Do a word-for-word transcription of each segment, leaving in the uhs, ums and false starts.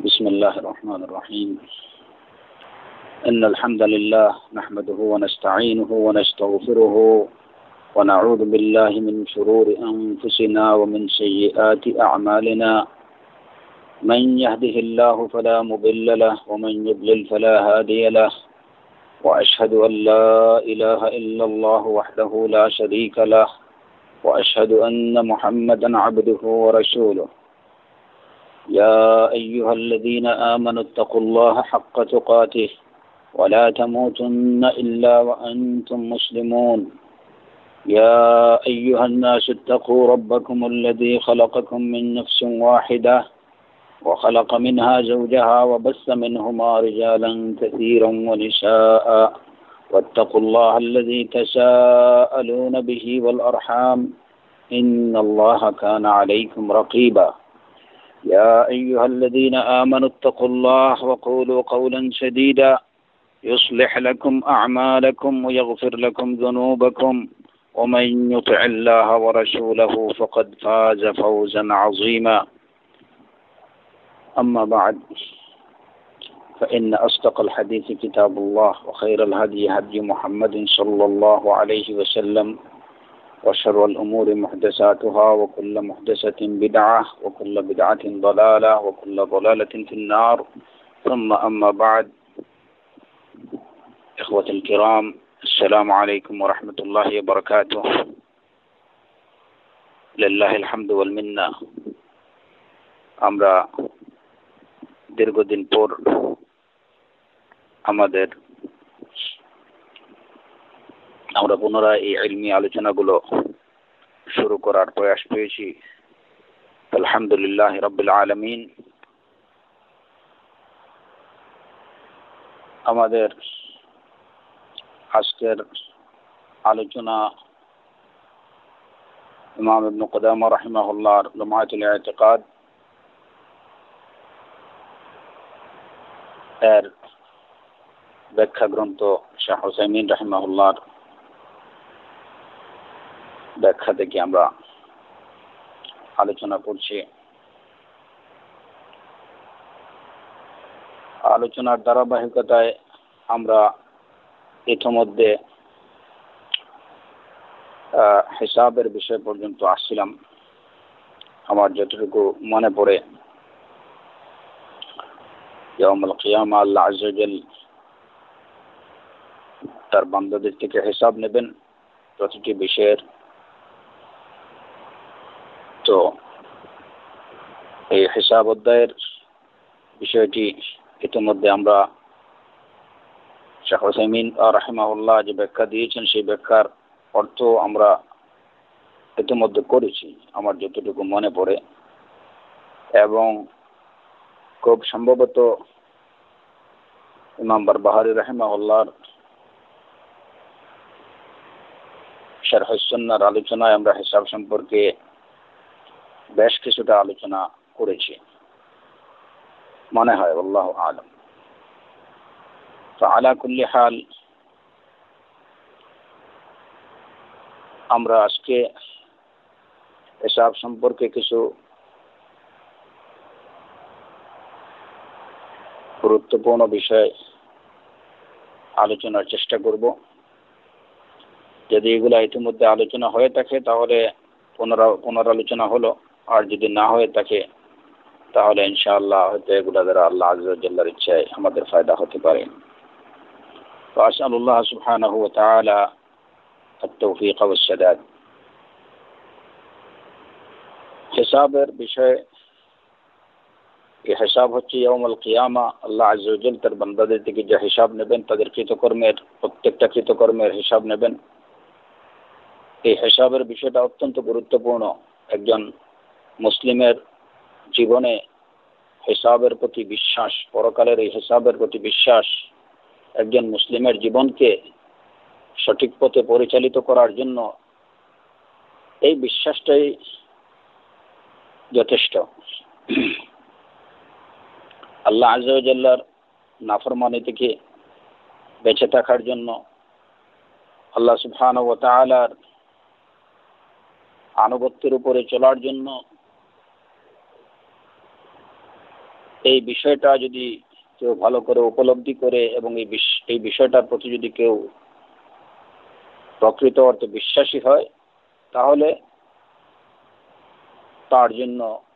بسم الله الرحمن الرحيم إن الحمد لله نحمده ونستعينه ونستغفره ونعوذ بالله من شرور أنفسنا ومن سيئات أعمالنا من يهده الله فلا مضل له ومن يضلل فلا هادي له وأشهد أن لا إله إلا الله وحده لا شريك له وأشهد أن محمدا عبده ورسوله يا أيها الذين آمنوا اتقوا الله حق تقاته ولا تموتن إلا وأنتم مسلمون يا أيها الناس اتقوا ربكم الذي خلقكم من نفس واحدة وخلق منها زوجها وبث منهما رجالا كثيرا ونساء واتقوا الله الذي تساءلون به والأرحام إن الله كان عليكم رقيبا يا أيها الذين آمنوا اتقوا الله وقولوا قولا سديدا يصلح لكم أعمالكم ويغفر لكم ذنوبكم ومن يطع الله ورسوله فقد فاز فوزا عظيما أما بعد فإن أصدق الحديث كتاب الله وخير الهدي هدي محمد صلى الله عليه وسلم وشر الأمور محدثاتها وكل محدثة بدعة وكل بدعة ضلالة وكل ضلالة في النار ثم أما بعد إخوة الكرام السلام عليكم ورحمة الله وبركاته لله الحمد والمنة আমরা দীর্ঘদিন পর আমাদের আমরা পুনরায় এই ইলমি আলোচনাগুলো শুরু করার প্রয়াস পেয়েছি আলহামদুলিল্লাহ রাব্বিল আলামিন। আমাদের আজকের আলোচনা ইমাম ইবনে কুদামা রাহিমাহুল্লাহর লুমায়াতুল ইতিকাদ এর ব্যাখ্যা গ্রন্থ শাহ হুসাইমিন রাহিমাহুল্লাহর ব্যাখ্যা থেকে আমরা আলোচনা করছি। আলোচনার ধারাবাহিকতায় আমরা ইতিমধ্যে হিসাবের বিষয় পর্যন্ত আসছিলাম। আমার যতটুকু মনে পড়ে ইয়াউমুল কিয়ামা আল্লাহ আযজা ওয়া জাল তার বান্দাদের থেকে হিসাব নেবেন প্রতিটি বিষয়ের। তো এই হিসাব অধ্যায়ের বিষয়টি ইতিমধ্যে আমরা শাহ হুসাইমিন রাহিমাহুল্লাহ যে ব্যাখ্যা দিয়েছেন সেই ব্যাখ্যার অর্থ আমরা ইতিমধ্যে করেছি আমার যতটুকু মনে পড়ে, এবং খুব সম্ভবত ইমাম বারবাহারী রাহিমাহুল্লাহর শারহ সুন্নাহর আলোচনায় আমরা হিসাব সম্পর্কে বেশ কিছুটা আলোচনা করেছি মনে হয়, আল্লাহু আ'লাম। তো আলা কুল্লি হাল আমরা আজকে হিসাব সম্পর্কে কিছু গুরুত্বপূর্ণ বিষয় আলোচনার চেষ্টা করব। যদি এগুলা ইতিমধ্যে আলোচনা হয়ে থাকে তাহলে পুনরা পুনরালোচনা হলো, আর যদি না হয়ে থাকে তাহলে ইনশাআল্লাহ হয়তো এগুলা দ্বারা আল্লাহ আযজা ওয়া জাল্লার ইচ্ছায় আমাদের ফায়দা হতে পারে। তো আসআলুল্লাহ সুবহানাহু ওয়া তাআলা আত-তাওফীক ওয়া সাদাদ। হিসাবের বিষয়ে এই হিসাব হচ্ছে ইয়াউমুল কিয়ামা আল্লাহ আযজা ওয়া জাল তার বান্দাদের থেকে যে হিসাব নেবেন, তাদের কৃতকর্মের প্রত্যেকটা কৃতকর্মের হিসাব নেবেন। এই হিসাবের বিষয়টা অত্যন্ত গুরুত্বপূর্ণ। একজন মুসলিমের জীবনে হিসাবের প্রতি বিশ্বাস, পরকালের এই হিসাবের প্রতি বিশ্বাস একজন মুসলিমের জীবনকে সঠিক পথে পরিচালিত করার জন্য এই বিশ্বাসটাই যথেষ্ট। আল্লাহ আযজা ওয়া জাল্লার নাফরমানি থেকে বেঁচে থাকার জন্য, আল্লাহ সুবহানাহু ওয়া তাআলার আনুগত্যের উপরে চলার জন্য এই বিষয়টা যদি কেউ ভালো করে উপলব্ধি করে এবং এই এই বিষয়টার প্রতি যদি কেউ প্রকৃত অর্থে বিশ্বাসী হয়, তাহলে তার জন্য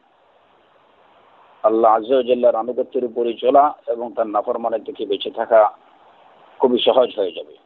আল্লাহ আযজা ওয়া জাল্লার আনুগত্যের উপরে চলা এবং তার নাফরমানি থেকে বেঁচে থাকা খুবই সহজ হয়ে যাবে।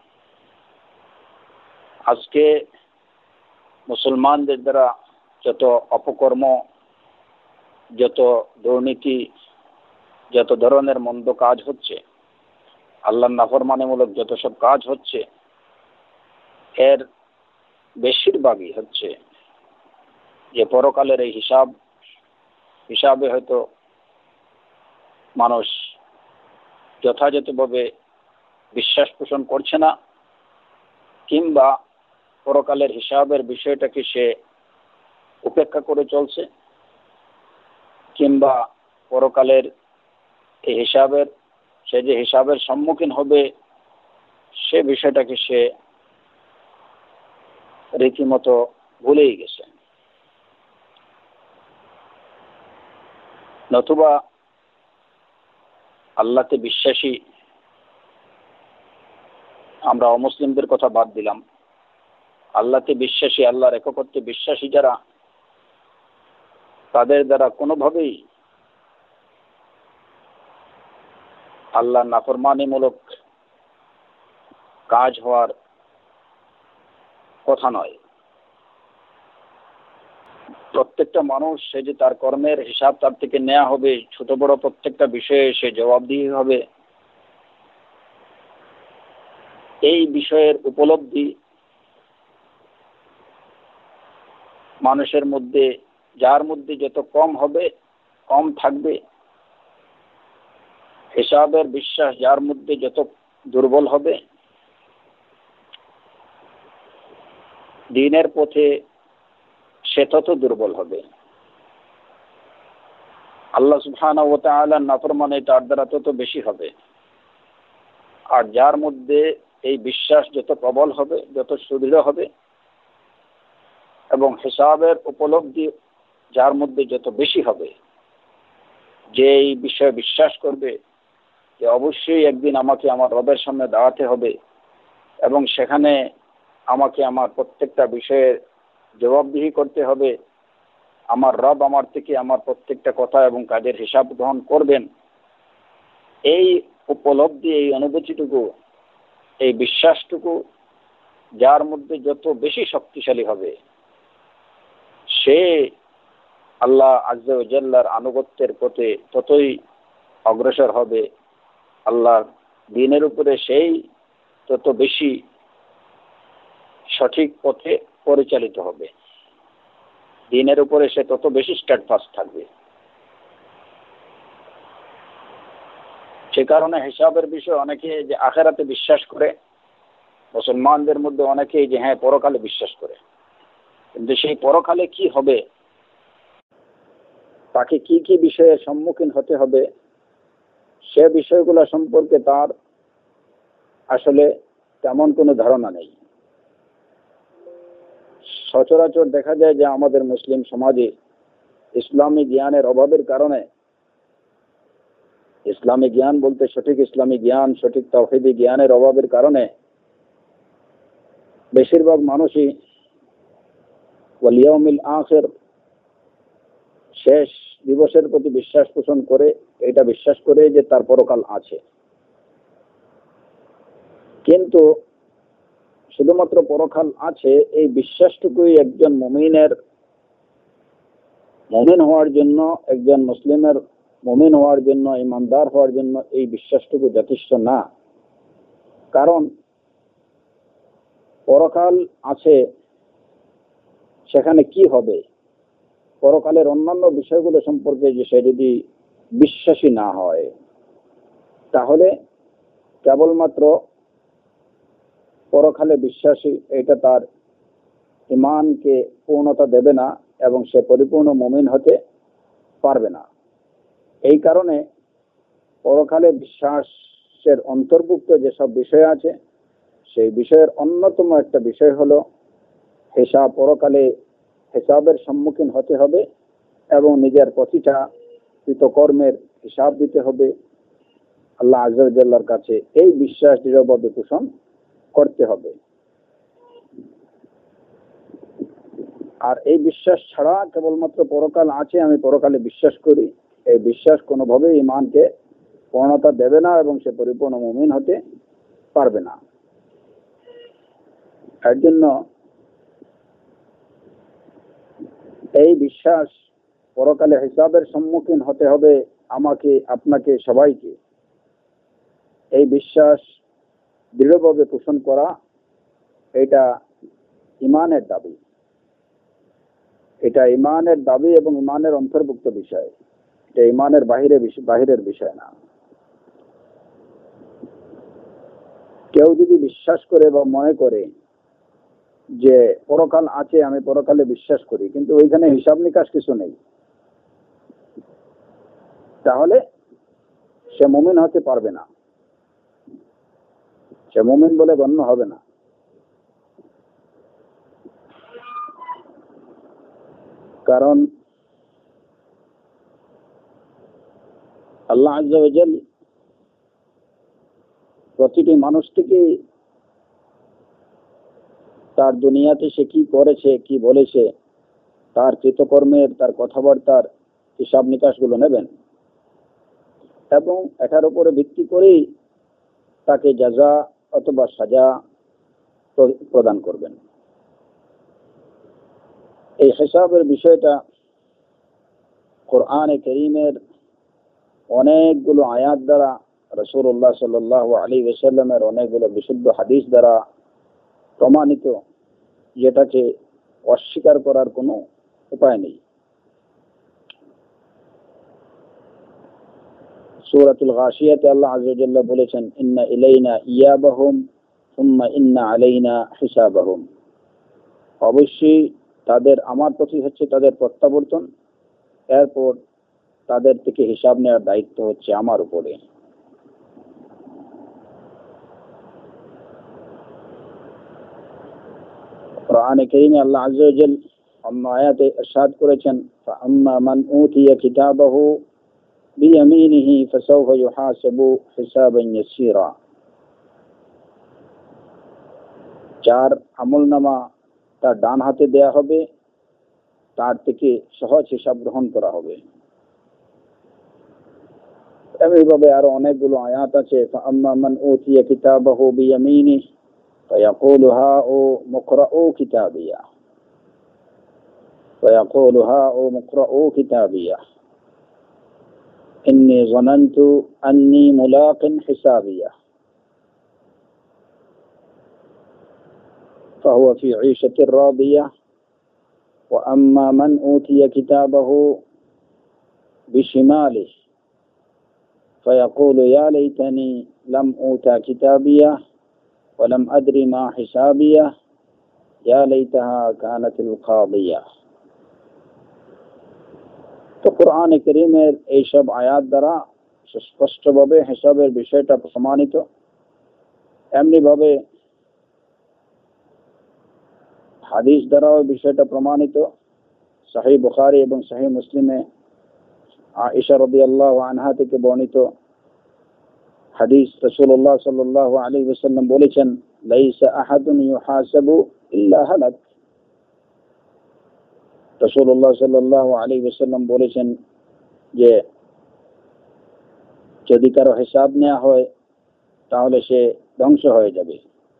আজকে মুসলমানদের দ্বারা যত অপকর্ম, যত দুর্নীতি, যত ধরনের মন্দ কাজ হচ্ছে, আল্লাহর নাফরমানিমূলক যত সব কাজ হচ্ছে, এর বেশিরভাগই হচ্ছে যে পরকালের এই হিসাব হিসাবে হয়তো মানুষ যথাযথভাবে বিশ্বাস পোষণ করছে না, কিংবা পরকালের হিসাবের বিষয়টাকে সে উপেক্ষা করে চলছে, কিংবা পরকালের এই হিসাবের সে যে হিসাবের সম্মুখীন হবে সে বিষয়টাকে সে রীতিমতো ভুলেই গেছে। নতুবা আল্লাহতে বিশ্বাসী, আমরা অমুসলিমদের কথা বাদ দিলাম, আল্লাহতে বিশ্বাসী, আল্লাহর একত্বে বিশ্বাসী যারা, তাদের দ্বারা কোনোভাবেই আল্লাহর নাফরমানিমূলক কাজ হওয়ার কথা নয়। প্রত্যেকটা মানুষ সে যে তার কর্মের হিসাব তার থেকে নেওয়া হবে, ছোট বড় প্রত্যেকটা বিষয়ে সে জবাবদিহি হবে, এই বিষয়ের উপলব্ধি মানুষের মধ্যে, যার মধ্যে যত কম হবে, কম থাকবে, হিসাবের বিশ্বাস যার মধ্যে যত দুর্বল হবে, দ্বীনের পথে সে তত দুর্বল হবে। আল্লাহ সুবহানাহু ওয়া তাআলার নাফরমানি তার দ্বারা তত বেশি হবে। আর যার মধ্যে এই বিশ্বাস যত প্রবল হবে, যত সুদৃঢ় হবে, এবং হিসাবের উপলব্ধি যার মধ্যে যত বেশি হবে, যে এই বিষয়ে বিশ্বাস করবে যে অবশ্যই একদিন আমাকে আমার রবের সামনে দাঁড়াতে হবে এবং সেখানে আমাকে আমার প্রত্যেকটা বিষয়ের জবাবদিহি করতে হবে, আমার রব আমার থেকে আমার প্রত্যেকটা কথা এবং কাজের হিসাব গ্রহণ করবেন, এই উপলব্ধি, এই অনুভূতিটুকু, এই বিশ্বাসটুকু যার মধ্যে যত বেশি শক্তিশালী হবে, সে আল্লাহ আযজা ওয়া জাল্লার আনুগত্যের পথে ততই অগ্রসর হবে, আল্লাহর দ্বীনের উপরে সেই তত বেশি সঠিক পথে পরিচালিত হবে, দ্বীনের উপরে সে তত বেশি স্ট্যাডফাস্ট থাকবে। সে কারণে হিসাবের বিষয়ে অনেকে যে আখিরাতে বিশ্বাস করে, মুসলমানদের মধ্যে অনেকেই যে হ্যাঁ পরকালে বিশ্বাস করে, কিন্তু সেই পরকালে কি হবে, তাকে কি কি বিষয়ের সম্মুখীন হতে হবে, সে বিষয়গুলো সম্পর্কে তার আসলে তেমন কোনো ধারণা নেই। সচরাচর দেখা যায় যে আমাদের মুসলিম সমাজে ইসলামী জ্ঞানের অভাবের কারণে, ইসলামী জ্ঞান বলতে সঠিক ইসলামী জ্ঞান, সঠিক তাওহীদি জ্ঞানের অভাবের কারণে বেশিরভাগ মানুষই ওয়াল ইয়াউমিল আখির, শেষ দিবসের প্রতি বিশ্বাস পোষণ করে, এটা বিশ্বাস করে যে তার পরকাল আছে। কিন্তু শুধুমাত্র পরকাল আছে এই বিশ্বাসটুকুই একজন মুমিনের মুমিন হওয়ার জন্য, একজন মুসলিমের মুমিন হওয়ার জন্য, ইমানদার হওয়ার জন্য এই বিশ্বাসটুকু যথেষ্ট না। কারণ পরকাল আছে, সেখানে কি হবে, পরকালের অন্যান্য বিষয়গুলো সম্পর্কে যে সে যদি বিশ্বাসী না হয়, তাহলে কেবলমাত্র পরকালে বিশ্বাসী এটা তার ঈমানকে পূর্ণতা দেবে না এবং সে পরিপূর্ণ মুমিন হতে পারবে না। এই কারণে পরকালে বিশ্বাসের অন্তর্ভুক্ত যেসব বিষয় আছে, সেই বিষয়ের অন্যতম একটা বিষয় হলো হিসাব, পরকালে হিসাবের সম্মুখীন হতে হবে এবং নিজের প্রতিটা কৃতকর্মের হিসাব দিতে হবে আল্লাহ আযজা ওয়া জাল্লার কাছে, এই বিশ্বাস দৃঢ়ভাবে পোষণ করতে হবে। আর এই বিশ্বাস ছাড়া কেবলমাত্র পরকাল আছে, আমি পরকালে বিশ্বাস করি, এই বিশ্বাস কোনোভাবেই ঈমানকে পূর্ণতা দেবে না এবং সে পরিপূর্ণ মুমিন হতে পারবে না। এর জন্য এই বিশ্বাস, পরকালে হিসাবের সম্মুখীন হতে হবে আমাকে, আপনাকে, সবাইকে। এই বিশ্বাস দৃঢ়ভাবে পোষণ করা, এটা ঈমানের দাবি, এটা ঈমানের দাবি এবং ঈমানের অন্তর্ভুক্ত বিষয়, এটা ঈমানের বাহিরে বাহিরের বিষয় না। কেউ যদি বিশ্বাস করে বা মনে করে যে পরকাল আছে, আমি পরকালে বিশ্বাস করি, কিন্তু ওইখানে হিসাব নিকাশ কিছু নেই, তাহলে সে মুমিন হতে পারবে না, সে মুমিন বলে গণ্য হবে না। কারণ আল্লাহ আযজা ওয়া জাল প্রতিটি মানুষ থেকে তার দুনিয়াতে সে কি করেছে, কি বলেছে, তার কৃতকর্মের, তার কথাবার্তার হিসাব নিকাশ গুলো নেবেন এবং এটার উপরে ভিত্তি করেই তাকে জাযা অথবা সাজা প্রদান করবেন। এই হিসাবের বিষয়টা কোরআনে কারীমের অনেকগুলো আয়াত দ্বারা, রাসূলুল্লাহ সাল্লাল্লাহু আলাইহি ওয়াসাল্লামের অনেকগুলো বিশুদ্ধ হাদিস দ্বারা প্রমাণিত, যেটাকে অস্বীকার করার কোনো উপায় নেই। সূরাতুল গাশিয়াতে আল্লাহ আযজা ওয়া জাল্লা বলেছেন, ইন্না ইলাইনা ইয়াবাহুম সুম্মা ইন্না আলাইনা হিসাবাহুম। অবশ্যই তাদের, আমার প্রতি হচ্ছে তাদের প্রত্যাবর্তন, এরপর তাদের থেকে হিসাব নেওয়ার দায়িত্ব হচ্ছে আমার উপরে। কোরআনে কারীমে আল্লাহ আযজা ওয়া জাল অন্য আয়াতে ইরশাদ করেছেন, ফাআম্মা মান উতিয়া কিতাবাহু বিয়ামিনিহি ফাসাউফা ইউহাসাবু হিসাবান ইয়াসীরা। যার আমলনামা তার ডান হাতে দেয়া হবে, তার থেকে সহজ হিসাব গ্রহণ করা হবে। এভাবে আরো অনেকগুলো আয়াত আছে, ফাআম্মা মান উতিয়া কিতাবাহু বিয়ামিনিহি فيقول هاؤم اقرءوا كتابيه فيقول هاؤم اقرءوا كتابيه إني ظننت أني ملاق حسابيه فهو في عيشة راضية وأما من أوتي كتابه بشماله فيقول يا ليتني لم أوتى كتابيه ولم أدري ما حسابيه يا ليتها كانت القاضية। তো কোরআনে কারীমের এইসব আয়াত দ্বারা স্পষ্টভাবে হিসাবের বিষয়টা প্রমাণিত। এমনি ভাবে হাদিস দ্বারাও বিষয়টা প্রমাণিত। সহিহ বুখারী এবং সহিহ মুসলিমে আয়েশা রাদিয়াল্লাহু আনহা থেকে বর্ণিত হাদিস, রাসূলুল্লাহ সাল্লাল্লাহু আলাইহি ওয়াসাল্লাম বলেছেন, লাইসা আহাদুন ইউহাসাবু ইল্লা হালাক। রাসূলুল্লাহ সাল্লাল্লাহু আলাইহি ওয়াসাল্লাম বলেছেন যে যদি কারো হিসাব নেওয়া হয় তাহলে সে ধ্বংস হয়ে যাবে।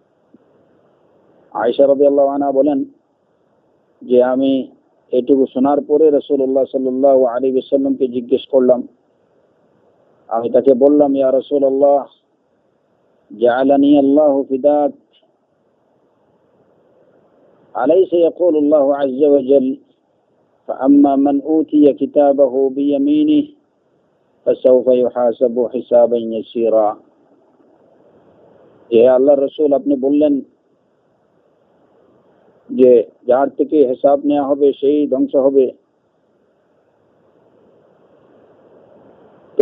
আয়েশা রাদিয়াল্লাহু আনহা বলেন যে আমি এটুকু শোনার পরে রাসূলুল্লাহ সাল্লাল্লাহু আলাইহি ওয়াসাল্লামকে জিজ্ঞেস করলাম, আমি তাকে বললাম, ইয়া রাসূলুল্লাহ, জাআলানি আল্লাহু ফিদাক, আলাইসা ইয়াকুলুল্লাহু আযজা ওয়া জাল, ফাআম্মা মান উতিয়া কিতাবাহু বিয়ামিনিহি ফাসাউফা ইউহাসাবু হিসাবান ইয়াসীরা। হে আল্লাহর রাসূল, আপনি বললেন যে যার থেকে হিসাব নেওয়া হবে সেই ধ্বংস হবে। তো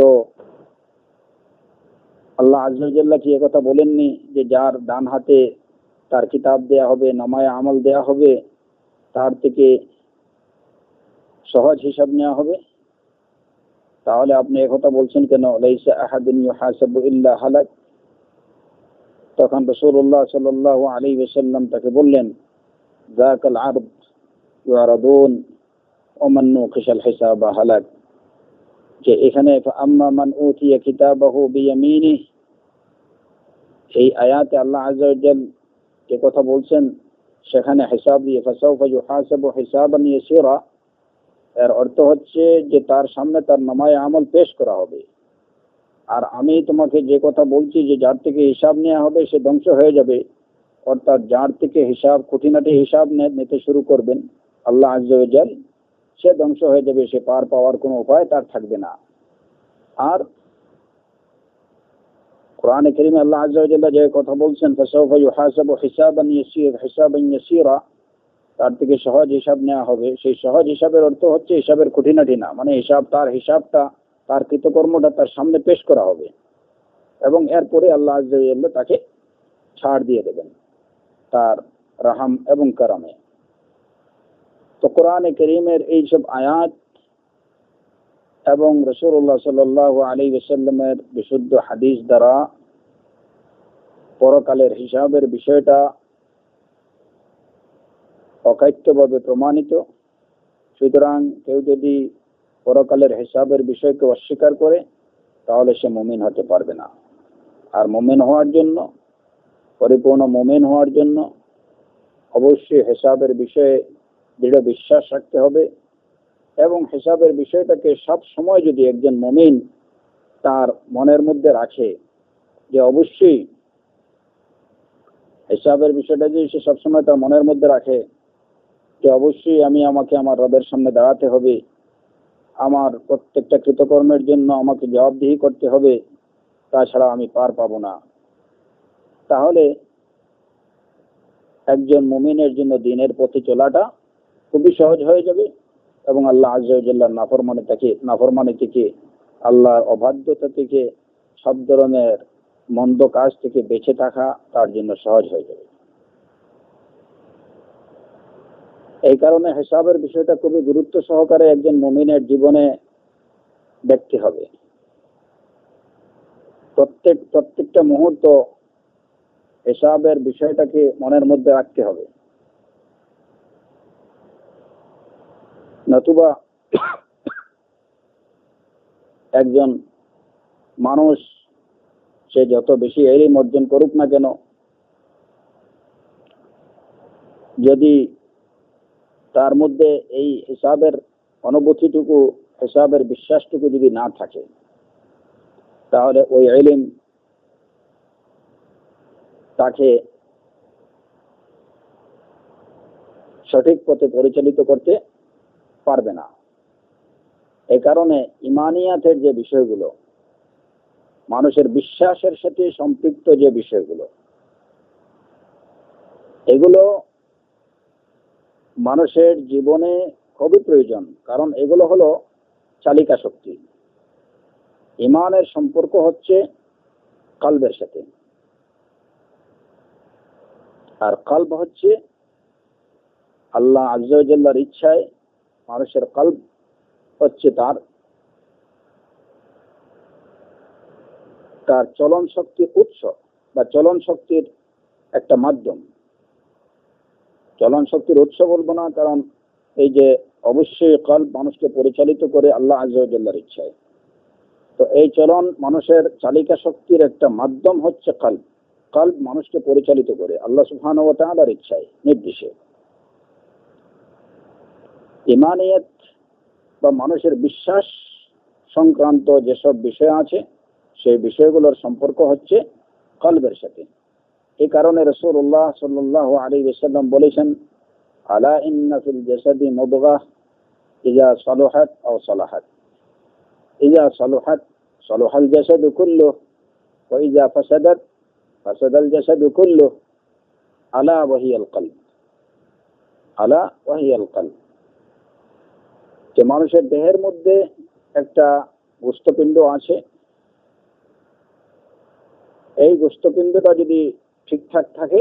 আল্লাহ আযজা ওয়া জাল্লা কি একথা বলেননি যে যার ডান হাতে তার কিতাব দেয়া হবে, নামায়ে আমল দেয়া হবে, তার থেকে সহজ হিসাব নেওয়া হবে? তাহলে আপনি একথা বলছেন কেন, লাইসা আহাদুন ইউহাসাবু ইল্লা হালাক? তখন রাসূলুল্লাহ সাল্লাল্লাহু আলাইহি ওয়াসাল্লাম তাকে বললেন, যাকাল আরদ ইউরাদুন ওয়া মান নুকিশাল হিসাবা হালাক, যে এখানে আম্মা মান উতিয়া কিতাবাহু বিয়ামিনিহি, এই আয়াতে আল্লাহ আযজা ওয়া জাল যে কথা বলছেন সেখানে হিসাব দিয়ে ফাসাউফা ইউহাসাবু হিসাবান ইয়াসীরা, এর অর্থ হচ্ছে যে তার সামনে তার নামায়ে আমল পেশ করা হবে। আর আমি তোমাকে যে কথা বলছি যে যার থেকে হিসাব নেওয়া হবে সে ধ্বংস হয়ে যাবে, অর্থাৎ যার থেকে হিসাব খুঁটিনাটি হিসাব নিতে শুরু করবেন আল্লাহ আযজা ওয়া জাল, সে ধ্বংস হয়ে যাবে, সে পার পাওয়ার কোনো উপায় তার থাকবে না। আর কোরআনে কারীমে আল্লাহ আযজা ওয়া জাল যে কথা বলছেন ফাসাউফা ইউহাসাবু হিসাবান ইয়াসীরা হিসাবান ইয়াসীরা, তার থেকে সহজ হিসাব নেওয়া হবে, সেই সহজ হিসাবের অর্থ হচ্ছে হিসাবের খুঁটিনাটি না, মানে হিসাব তার হিসাবটা তার কৃতকর্মটা তার সামনে পেশ করা হবে এবং এরপরে আল্লাহ আযজা ওয়া জাল তাকে ছাড় দিয়ে দেবেন তার রহম এবং করমে। তো কোরআনে কারীমের এই সব আয়াত এবং রাসূলুল্লাহ সাল্লাল্লাহু আলাইহি ওয়াসাল্লামের বিশুদ্ধ হাদিস দ্বারা পরকালের হিসাবের বিষয়টা অকাট্যভাবে প্রমাণিত। সুতরাং কেউ যদি পরকালের হিসাবের বিষয়কে অস্বীকার করে তাহলে সে মুমিন হতে পারবে না। আর মুমিন হওয়ার জন্য, পরিপূর্ণ মুমিন হওয়ার জন্য অবশ্যই হিসাবের বিষয়ে দৃঢ় বিশ্বাস রাখতে হবে এবং হিসাবের বিষয়টাকে সব সময় যদি একজন মুমিন তার মনের মধ্যে রাখে যে অবশ্যই হিসাবের বিষয়টা যদি সে সবসময় তার মনের মধ্যে রাখে যে অবশ্যই আমি আমাকে আমার রবের সামনে দাঁড়াতে হবে, আমার প্রত্যেকটা কৃতকর্মের জন্য আমাকে জবাবদিহি করতে হবে, তাছাড়া আমি পার পাবো না, তাহলে একজন মুমিনের জন্য দিনের পথে চলাটা খুবই সহজ হয়ে যাবে এবং আল্লাহ আযজা ওয়া জাল্লার নাফরমানি থেকে নাফরমানি থেকে আল্লাহর অবাধ্যতা থেকে সব ধরনের মন্দ কাজ থেকে বেঁচে থাকা তার জন্য সহজ হয়ে যাবে। এই কারণে হিসাবের বিষয়টা খুবই গুরুত্ব সহকারে একজন মুমিনের জীবনে দেখতে হবে। প্রত্যেক প্রত্যেকটা মুহূর্ত হিসাবের বিষয়টাকে মনের মধ্যে রাখতে হবে, নতুবা একজন মানুষ সে যত বেশি ইলম অর্জন করুক না কেন, যদি তার মধ্যে এই হিসাবের অনুভূতিটুকু, হিসাবের বিশ্বাসটুকু যদি না থাকে, তাহলে ওই ইলম তাকে সঠিক পথে পরিচালিত করতে পারবে না। এই কারণে ইমানিয়াতের যে বিষয়গুলো, মানুষের বিশ্বাসের সাথে সম্পৃক্ত যে বিষয়গুলো, এগুলো মানুষের জীবনে খুবই প্রয়োজন, কারণ এগুলো হলো চালিকা শক্তি। ইমানের সম্পর্ক হচ্ছে কলবের সাথে, আর কলব হচ্ছে আল্লাহ আযজা ওয়া জাল্লার ইচ্ছায় মানুষের কলব হচ্ছে তার তার চলন শক্তির উৎস বা চলন শক্তির একটা মাধ্যম। চলন শক্তির উৎস বলবো না, কারণ এই যে অবশ্যই কলব মানুষকে পরিচালিত করে আল্লাহ আযজা ওয়া জাল্লার ইচ্ছায়। তো এই চলন মানুষের চালিকা শক্তির একটা মাধ্যম হচ্ছে কলব। কলব মানুষকে পরিচালিত করে আল্লাহ সুবহানাহু ওয়া তাআলার ইচ্ছায়, নির্দেশে। ইমানিয়ত বা মানুষের বিশ্বাস সংক্রান্ত যেসব বিষয় আছে সেই বিষয়গুলোর সম্পর্ক হচ্ছে কলবের সাথে। এই কারণে রাসূলুল্লাহ সাল্লাল্লাহু আলাইহি ওয়াসাল্লাম বলেছেন, আলা ইন্না ফিল জাসাদি মুদগাহ ইযা সালাহাত আও সালাহাত, ইযা সালাহাত সালাহাল জাসাদু কুল্লুহু ওয়া ইযা ফাসাদাত ফাসাদাল জাসাদু কুল্লুহু আলা ওয়া হিয়াল কলব, আলা ওয়া হিয়াল কলব। যে মানুষের দেহের মধ্যে একটা গোস্তপিণ্ড আছে, এই গোস্তপিণ্ডটা যদি ঠিকঠাক থাকে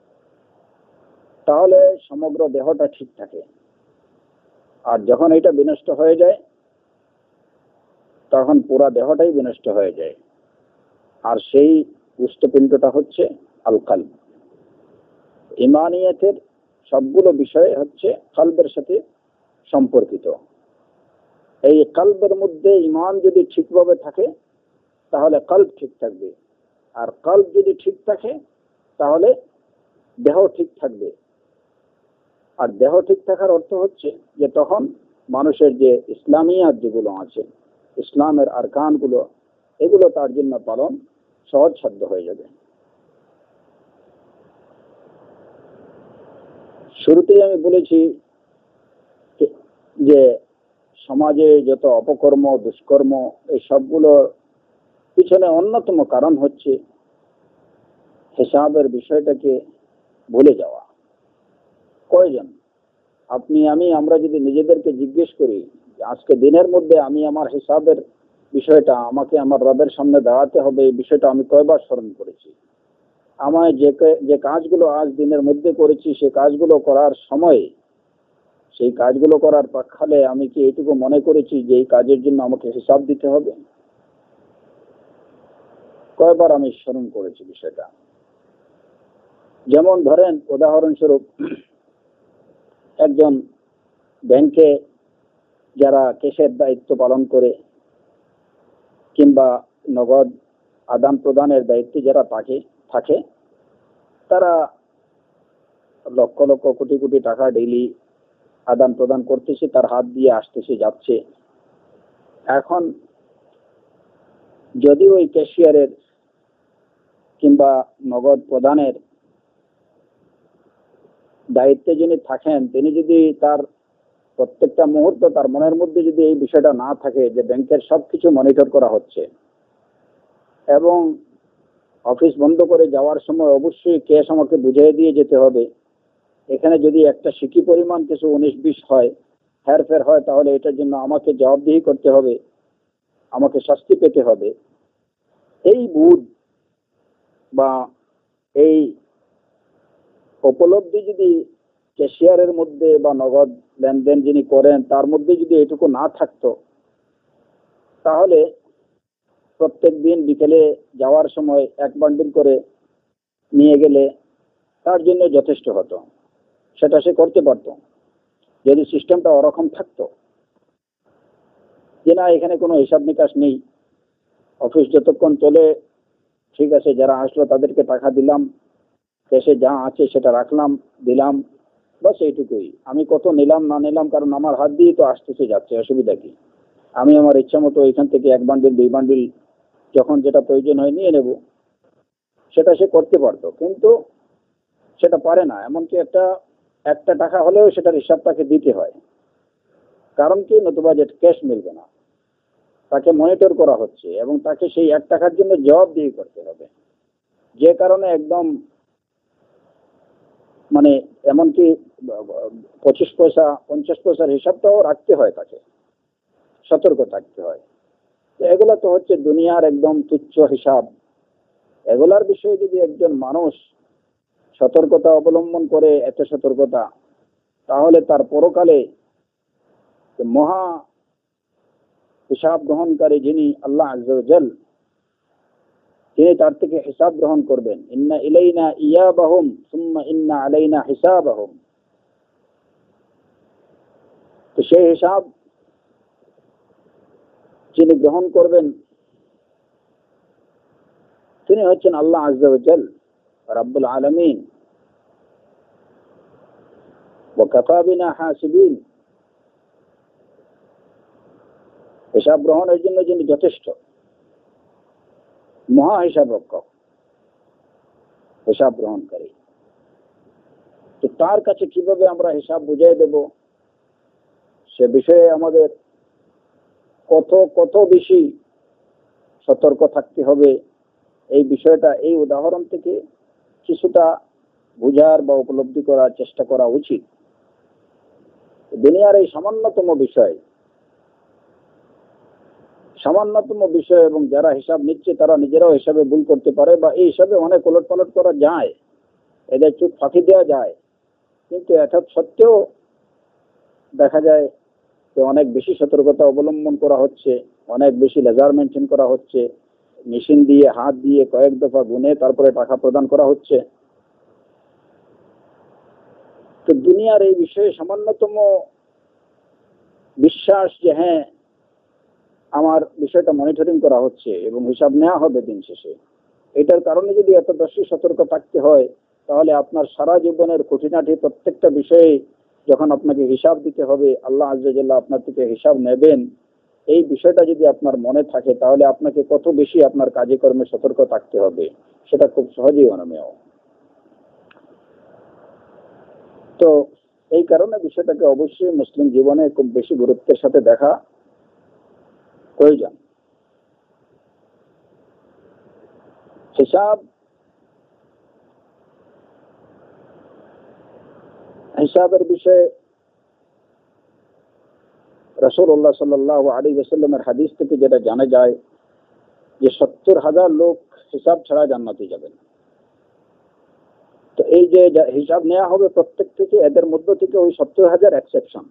তাহলে সমগ্র দেহটা ঠিক থাকে, আর যখন এটা বিনষ্ট হয়ে যায় তখন পুরা দেহটাই বিনষ্ট হয়ে যায়। আর সেই উষ্টপিণ্ডটা হচ্ছে আল কলব। ইমানিয়াতের সবগুলো বিষয় হচ্ছে কলবের সাথে সম্পর্কিত। এই কলবের মধ্যে ইমান যদি ঠিকভাবে থাকে তাহলে কলব ঠিক থাকবে, আর কলব যদি ঠিক থাকে তাহলে দেহ ঠিক থাকবে। আর দেহ ঠিক থাকার অর্থ হচ্ছে যে তখন মানুষের যে ইসলামিয়াত যেগুলো আছে, ইসলামের আরকানগুলো, এগুলো তার জন্য পালন সহজসাধ্য হয়ে যাবে। শুরুতেই আমি বলেছি যে সমাজে যত অপকর্ম, দুষ্কর্ম, এই সবগুলোর পিছনে অন্যতম কারণ হচ্ছে হিসাবের বিষয়টাকে ভুলে যাওয়া। কয়জন আপনি আমি আমরা যদি নিজেদেরকে জিজ্ঞেস করি আজকে দিনের মধ্যে আমি আমার হিসাবের বিষয়টা আমাকে আমার রবের সামনে দাঁড়াতে হবে, এই বিষয়টা আমি কয়বার স্মরণ করেছি? আমায় যে যে কাজগুলো আজ দিনের মধ্যে করেছি সে কাজগুলো করার সময়, সেই কাজগুলো করার প্রাক্কালে আমি কি এইটুকু মনে করেছি যে এই কাজের জন্য আমাকে হিসাব দিতে হবে? কয়বার আমি স্মরণ করেছি বিষয়টা? যেমন ধরেন উদাহরণস্বরূপ, একজন ব্যাংকে যারা ক্যাশের দায়িত্ব পালন করে কিংবা নগদ আদান প্রদানের দায়িত্বে যারা থাকে থাকে তারা লক্ষ লক্ষ কোটি কোটি টাকা ডেইলি আদান প্রদান করতেছে, তার হাত দিয়ে আসতেছে যাচ্ছে। এখন যদি ওই ক্যাশিয়ারের কিংবা নগদ প্রদানের দায়িত্বে যিনি থাকেন তিনি যদি তার প্রত্যেকটা মুহূর্ত তার মনের মধ্যে যদি এই বিষয়টা না থাকে যে ব্যাংকের সবকিছু মনিটর করা হচ্ছে এবং অফিস বন্ধ করে যাওয়ার সময় অবশ্যই ক্যাশ আমাকে বুঝিয়ে দিয়ে যেতে হবে, এখানে যদি একটা সিকি পরিমাণ কিছু উনিশ বিশ হয়, হেরফের হয়, তাহলে এটার জন্য আমাকে জবাবদিহি করতে হবে, আমাকে শাস্তি পেতে হবে, এই বোধ বা এই উপলব্ধি যদি ক্যাশিয়ারের মধ্যে বা নগদ লেনদেন যিনি করেন তার মধ্যে যদি এটুকু না থাকতো, তাহলে প্রত্যেক দিন বিকেলে যাওয়ার সময় এক বান্ডিল করে নিয়ে গেলে তার জন্য যথেষ্ট হতো, সেটা সে করতে পারত যদি সিস্টেমটা ওরকম থাকতো যে না এখানে কোনো হিসাব নিকাশ নেই, অফিস যতক্ষণ চলে ঠিক আছে, যারা আসলো তাদেরকে টাকা দিলাম, ক্যাশে যা আছে সেটা রাখলাম দিলাম, বাস এইটুকুই। আমি কত নিলাম না নিলাম, কারণ আমার হাত দিয়ে তো আসতেছে যাচ্ছে, অসুবিধা কি? আমি আমার ইচ্ছা মতো এখান থেকে এক বান্ডিল দুই বান্ডিল যখন যেটা প্রয়োজন হয় নিয়ে নেব, সেটা সে করতে পারতো। কিন্তু সেটা পারে না, এমনকি একটা একটা টাকা হলেও সেটার হিসাব তাকে দিতে হয়। কারণ কি? নতুবা যে ক্যাশ মিলবে না, তাকে মনিটর করা হচ্ছে এবং তাকে সেই এক টাকার জন্য জবাবদিহি করতে হবে। যে কারণে একদম মানে এমনকি পঁচিশ পয়সা পঞ্চাশ পয়সার হিসাবটাও রাখতে হয়, তাকে সতর্ক থাকতে হয়। তো এগুলো তো হচ্ছে দুনিয়ার একদম তুচ্ছ হিসাব। এগুলার বিষয়ে যদি একজন মানুষ সতর্কতা অবলম্বন করে, এত সতর্কতা, তাহলে তার পরকালে মহা হিসাব গ্রহণকারী যিনি আল্লাহ আজ্জা ওয়া জাল, তিনি তার থেকে হিসাব গ্রহণ করবেন। ইন্না ইলাইনা ইয়াবাহুম সুম্মা ইন্না আলাইনা হিসাবাহুম। তো সেই হিসাব যিনি গ্রহণ করবেন তিনি হচ্ছেন আল্লাহ আজ্জা ওয়া জাল, রাব্বুল আলামিন। ওয়া কাফা বিনা হাসিবিন। হিসাব গ্রহণের জন্য যিনি যথেষ্ট, মহা হিসাব রক্ষক, হিসাব গ্রহণকারী। তো তার কাছে কিভাবে আমরা হিসাব বুঝিয়ে দেব, সে বিষয়ে আমাদের কত কত বেশি সতর্ক থাকতে হবে, এই বিষয়টা এই উদাহরণ থেকে কিছুটা বুঝার বা উপলব্ধি করার চেষ্টা করা উচিত। দুনিয়ার এই সামান্যতম বিষয় সামান্যতম বিষয় এবং যারা হিসাব নিচ্ছে তারা নিজেরাও হিসাবে ভুল করতে পারে বা এই হিসাবে অনেক ওলট পালট করা যায়, এদের চোখ ফাঁকি দেওয়া যায়। কিন্তু এটা সত্ত্বেও দেখা যায় যে অনেক বেশি সতর্কতা অবলম্বন করা হচ্ছে অনেক বেশি লেজার মেনটেন করা হচ্ছে, মেশিন দিয়ে হাত দিয়ে কয়েক দফা গুনে তারপরে টাকা প্রদান করা হচ্ছে। তো দুনিয়ার এই বিষয়ে সামান্যতম বিশ্বাস যে হ্যাঁ আমার বিষয়টা মনিটরিং করা হচ্ছে এবং হিসাব নেওয়া হবে দিন শেষে, এটার কারণে যদি এত বেশি সতর্ক থাকতে হয়, তাহলে আপনার সারা জীবনের খুঁটিনাটি প্রত্যেকটা বিষয়ে যখন আপনাকে হিসাব দিতে হবে, আল্লাহ আজ্জা ওয়া জাল্লা আপনার থেকে হিসাব নেবেন, এই বিষয়টা যদি আপনার মনে থাকে, তাহলে আপনাকে কত বেশি আপনার কাজে কর্মে সতর্ক থাকতে হবে সেটা খুব সহজেই অনুমেয়। তো এই কারণে বিষয়টাকে অবশ্যই মুসলিম জীবনে খুব বেশি গুরুত্বের সাথে দেখা প্রয়োজন। হিসাব হিসাবের বিষয়ে রাসূলুল্লাহ সাল্লাল্লাহু আলাইহি ওয়াসাল্লামের হাদিস থেকে যেটা জানা যায় যে সত্তর হাজার লোক হিসাব ছাড়া জান্নাতে যাবেন। তো এই যে হিসাব নেওয়া হবে প্রত্যেক থেকে, এদের মধ্য থেকে ওই সত্তর হাজার এক্সেপশন।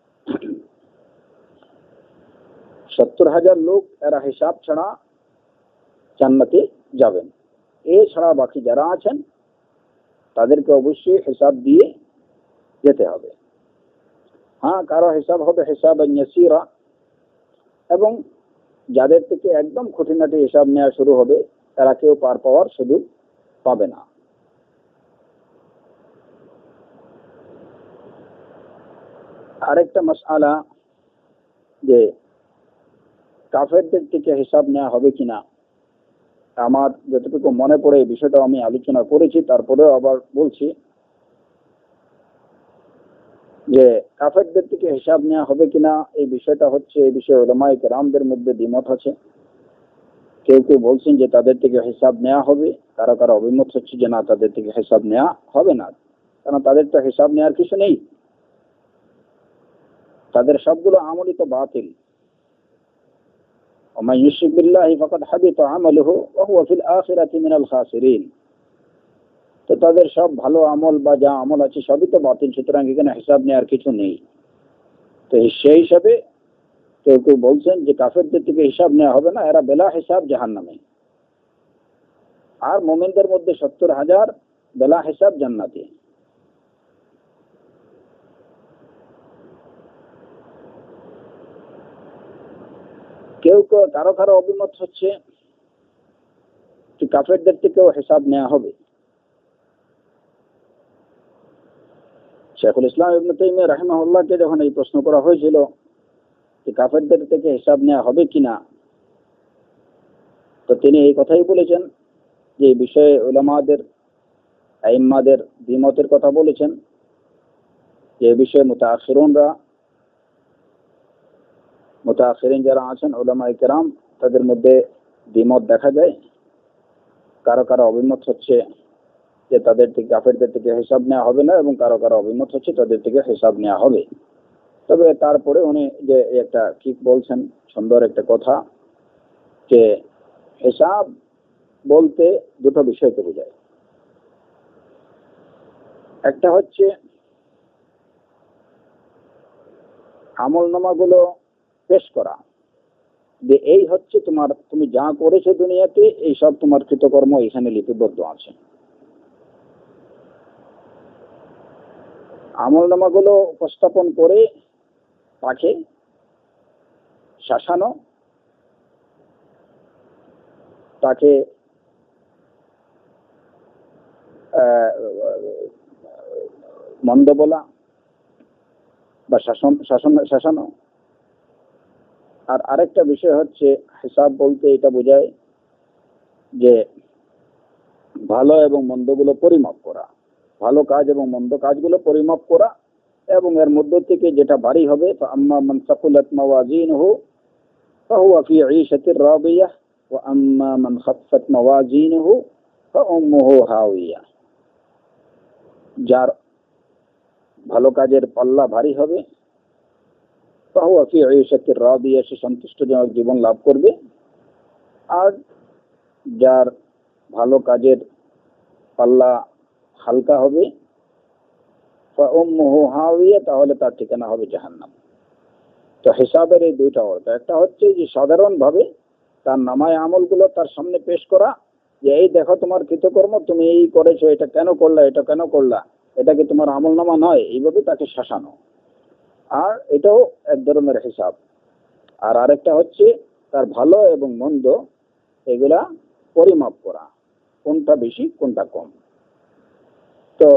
সত্তর হাজার লোক এরা হিসাব ছাড়া জান্নাতে যাবেন। এছাড়া বাকি যারা আছেন তাদেরকে অবশ্যই হিসাব দিয়ে যেতে হবে। হ্যাঁ, কারো হিসাব হবে হিসাবান ইয়াসীরা, এবং যাদের থেকে একদম খুঁটিনাটি হিসাব নেওয়া শুরু হবে তারা কেউ পার পাওয়ার সুযোগ পাবে না। আরেকটা মাসআলা যে কাফেরদের থেকে হিসাব নেওয়া হবে কিনা, আমার যতটুকু মনে পড়ে এই বিষয়টা আমি আলোচনা করেছি, তারপরেও আবার বলছি যে কাফেরদের থেকে হিসাব নেওয়া হবে কিনা এই বিষয়টা হচ্ছে, এই বিষয়ে উলামায়ে কেরামদের মধ্যে দ্বিমত আছে। কেউ কেউ বলছেন যে তাদের থেকে হিসাব নেওয়া হবে, কারো কারো অভিমত হচ্ছে যে না, তাদের থেকে হিসাব নেওয়া হবে না, কারণ তাদের তো হিসাব নেওয়ার কিছু নেই, তাদের সবগুলো আমলই তো বাতিল। ওয়া মান ইউশরিক বিল্লাহি ফাকাদ হাবিতা আমালুহু ওয়া হুয়া ফিল আখিরাতি মিনাল খাসিরিন। তো তাদের সব ভালো আমল বা যা আমল আছে সবই তো বাতিল, সুতরাং এখানে হিসাব নেওয়ার কিছু নেই। তো সেই হিসাবে কেউ কেউ বলছেন যে কাফেরদের থেকে হিসাব নেওয়া হবে না, এরা বেলা হিসাব জাহান্নামে, আর মুমিনদের মধ্যে সত্তর হাজার বেলা হিসাব জান্নাতে। কেউ কেউ কারো কারো অভিমত হচ্ছে যে কাফেরদের থেকেও হিসাব নেওয়া হবে। শেখুল ইসলাম ইবনে তাইমিয়া রাহিমাহুল্লাহকে যখন এই প্রশ্ন করা হয়েছিল যে কাফেরদের থেকে হিসাব নেওয়া হবে কিনা, তো তিনি এই কথাই বলেছেন যে এই বিষয়ে উলামাদের আইম্মাদের দ্বিমতের কথা বলেছেন, যে এই বিষয়ে মুতাআখিরুনরা মুতাআখিরিন যারা আছেন উলামায়ে কেরাম, তাদের মধ্যে দ্বিমত দেখা যায়। কারো কারো অভিমত হচ্ছে যে তাদের থেকে কাফেরদের থেকে হিসাব নেওয়া হবে না, এবং কারো কারো অভিমত হচ্ছে তাদের থেকে হিসাব নেওয়া হবে। তবে তারপরে উনি যে একটা ঠিক বলছেন, সুন্দর একটা কথা, যে হিসাব বলতে দুটো বিষয়কে বোঝায়। একটা হচ্ছে আমলনামাগুলো পেশ করা, যে এই হচ্ছে তোমার, তুমি যা করেছো দুনিয়াতে এই সব তোমার কৃতকর্ম এখানে লিপিবদ্ধ আছে। আমলনামাগুলো উপস্থাপন করে তাকে শাসানো, তাকে মন্দ বলা বা শাসন শাসন শাসানো। আর আরেকটা বিষয় হচ্ছে হিসাব বলতে এটা বোঝায় যে ভালো এবং মন্দগুলো পরিমাপ করা, ভালো কাজ এবং মন্দ কাজগুলো পরিমাপ করা, এবং এর মধ্য থেকে যেটা ভারী হবে, আম্মা মান সাকুলাত মাওয়াজিনুহু ফাহুয়া ফি ঈশাতির রাদিয়াহ ওয়া আম্মা মান খাফফাত মাওয়াজিনুহু ফাউম্মুহু হাওিয়া। যার ভালো কাজের পাল্লা ভারী হবে, ফাহুয়া ফি ঈশাতির রাদিয়াহ, সে সন্তুষ্টজনক জীবন লাভ করবে। আর যার ভালো কাজের পাল্লা হালকা হবে, ফাউম্মুহু হাওিয়া, তাহলে তার ঠিকানা হবে জাহান্নাম। তো তো হিসাবের এই দুইটা অর্থ, একটা হচ্ছে যে সাধারণভাবে তার নামায় আমলগুলো তার সামনে পেশ করা, যে এই দেখো তোমার কৃতকর্ম, তুমি এই করেছো, এটা কেন করলা, এটা কেন করলা, এটা কি তোমার আমল নামা নয়, এইভাবে তাকে শাসানো। আর এটাও এক ধরনের হিসাব। আর আরেকটা হচ্ছে তার ভালো এবং মন্দ এগুলা পরিমাপ করা, কোনটা বেশি কোনটা কম। তো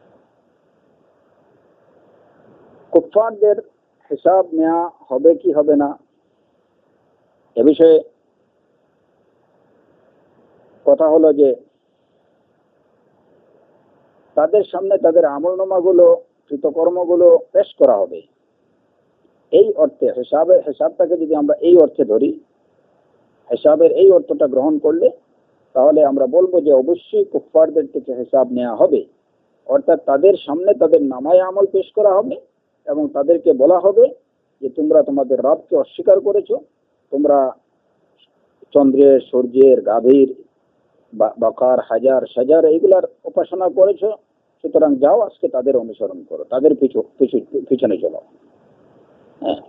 কুফফারদের হিসাব নেওয়া হবে কি হবে না এ বিষয়ে কথা হলো যে তাদের সামনে তাদের আমলনামাগুলো, কৃতকর্মগুলো পেশ করা হবে। এই অর্থে হিসাবে, হিসাবটাকে যদি আমরা এই অর্থে ধরি, হিসাবের এই অর্থটা গ্রহণ করলে তাহলে আমরা বলবো যে অবশ্যই কুফফারদের থেকে হিসাব নেওয়া হবে। অর্থাৎ তাদের সামনে তাদের নামায় আমল পেশ করা হবে এবং তাদেরকে বলা হবে যে তোমরা তোমাদের রবকে অস্বীকার করেছো, তোমরা চন্দ্রের, সূর্যের, গাভীর, বাকার, হাজার, সাজার এইগুলার উপাসনা করেছো, সুতরাং যাও আজকে তাদের অনুসরণ করো, তাদের পিছু পিছনে চলো। হ্যাঁ,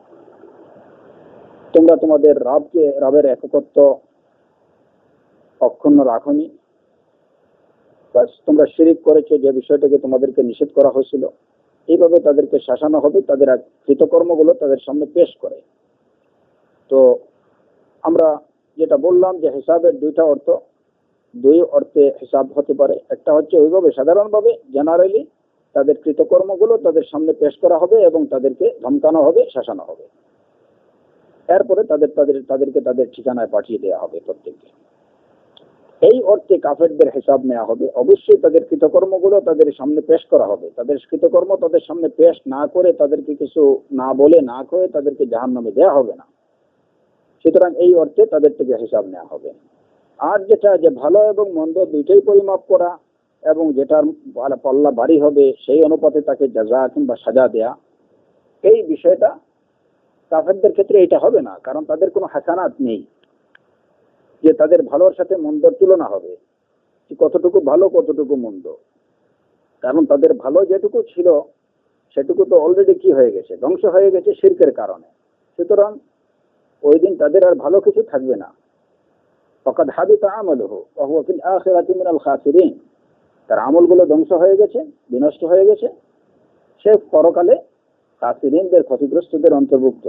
তোমরা তোমাদের রবকে, রবের একত্ব অক্ষুণ্ণ রাখনি, বাস তোমরা শিরিক করেছো যে বিষয়টাকে তোমাদেরকে নিষেধ করা হয়েছিল। এইভাবে তাদেরকে শাসানো হবে, তাদের কৃতকর্মগুলো তাদের সামনে পেশ করে। তো আমরা যেটা বললাম যে হিসাবের দুইটা অর্থ, দুই অর্থে হিসাব হতে পারে। একটা হচ্ছে ওইভাবে সাধারণভাবে জেনারেলি তাদের কৃতকর্মগুলো তাদের সামনে পেশ করা হবে এবং তাদেরকে ধমকানো হবে, শাসানো হবে। এরপরে তাদের তাদের তাদেরকে তাদের ঠিকানায় পাঠিয়ে দেওয়া হবে প্রত্যেককে। এই অর্থে কাফেরদের হিসাব নেওয়া হবে। অবশ্যই তাদের কৃতকর্মগুলো তাদের সামনে পেশ করা হবে। তাদের কৃতকর্ম তাদের সামনে পেশ না করে, তাদেরকে কিছু না বলে, না করে তাদেরকে জাহান্নামে দেওয়া হবে না। সুতরাং এই অর্থে তাদের থেকে হিসাব নেওয়া হবে। আর যেটা যে ভালো এবং মন্দ দুইটাই পরিমাপ করা এবং যেটার পাল্লা ভারী হবে সেই অনুপাতে তাকে জাযা কিংবা সাজা দেয়া, এই বিষয়টা কাফেরদের ক্ষেত্রে এটা হবে না। কারণ তাদের কোনো হাসানাত নেই যে তাদের ভালোর সাথে মন্দর তুলনা হবে, কতটুকু ভালো কতটুকু মন্দ। কারণ তাদের ভালো যেটুকু ছিল সেটুকু তো অলরেডি কি হয়ে গেছে, ধ্বংস হয়ে গেছে শিরকের কারণে। সুতরাং ওই দিন তাদের আর ভালো কিছু থাকবে না। ফাকাদ হাবিতা আমালুহু ওয়া হুয়া ফিল আখিরাতি মিনাল খাসিরিন। তার আমলগুলো ধ্বংস হয়ে গেছে, বিনষ্ট হয়ে গেছে, সে পরকালে খাসিরিনদের, ক্ষতিগ্রস্তদের অন্তর্ভুক্ত।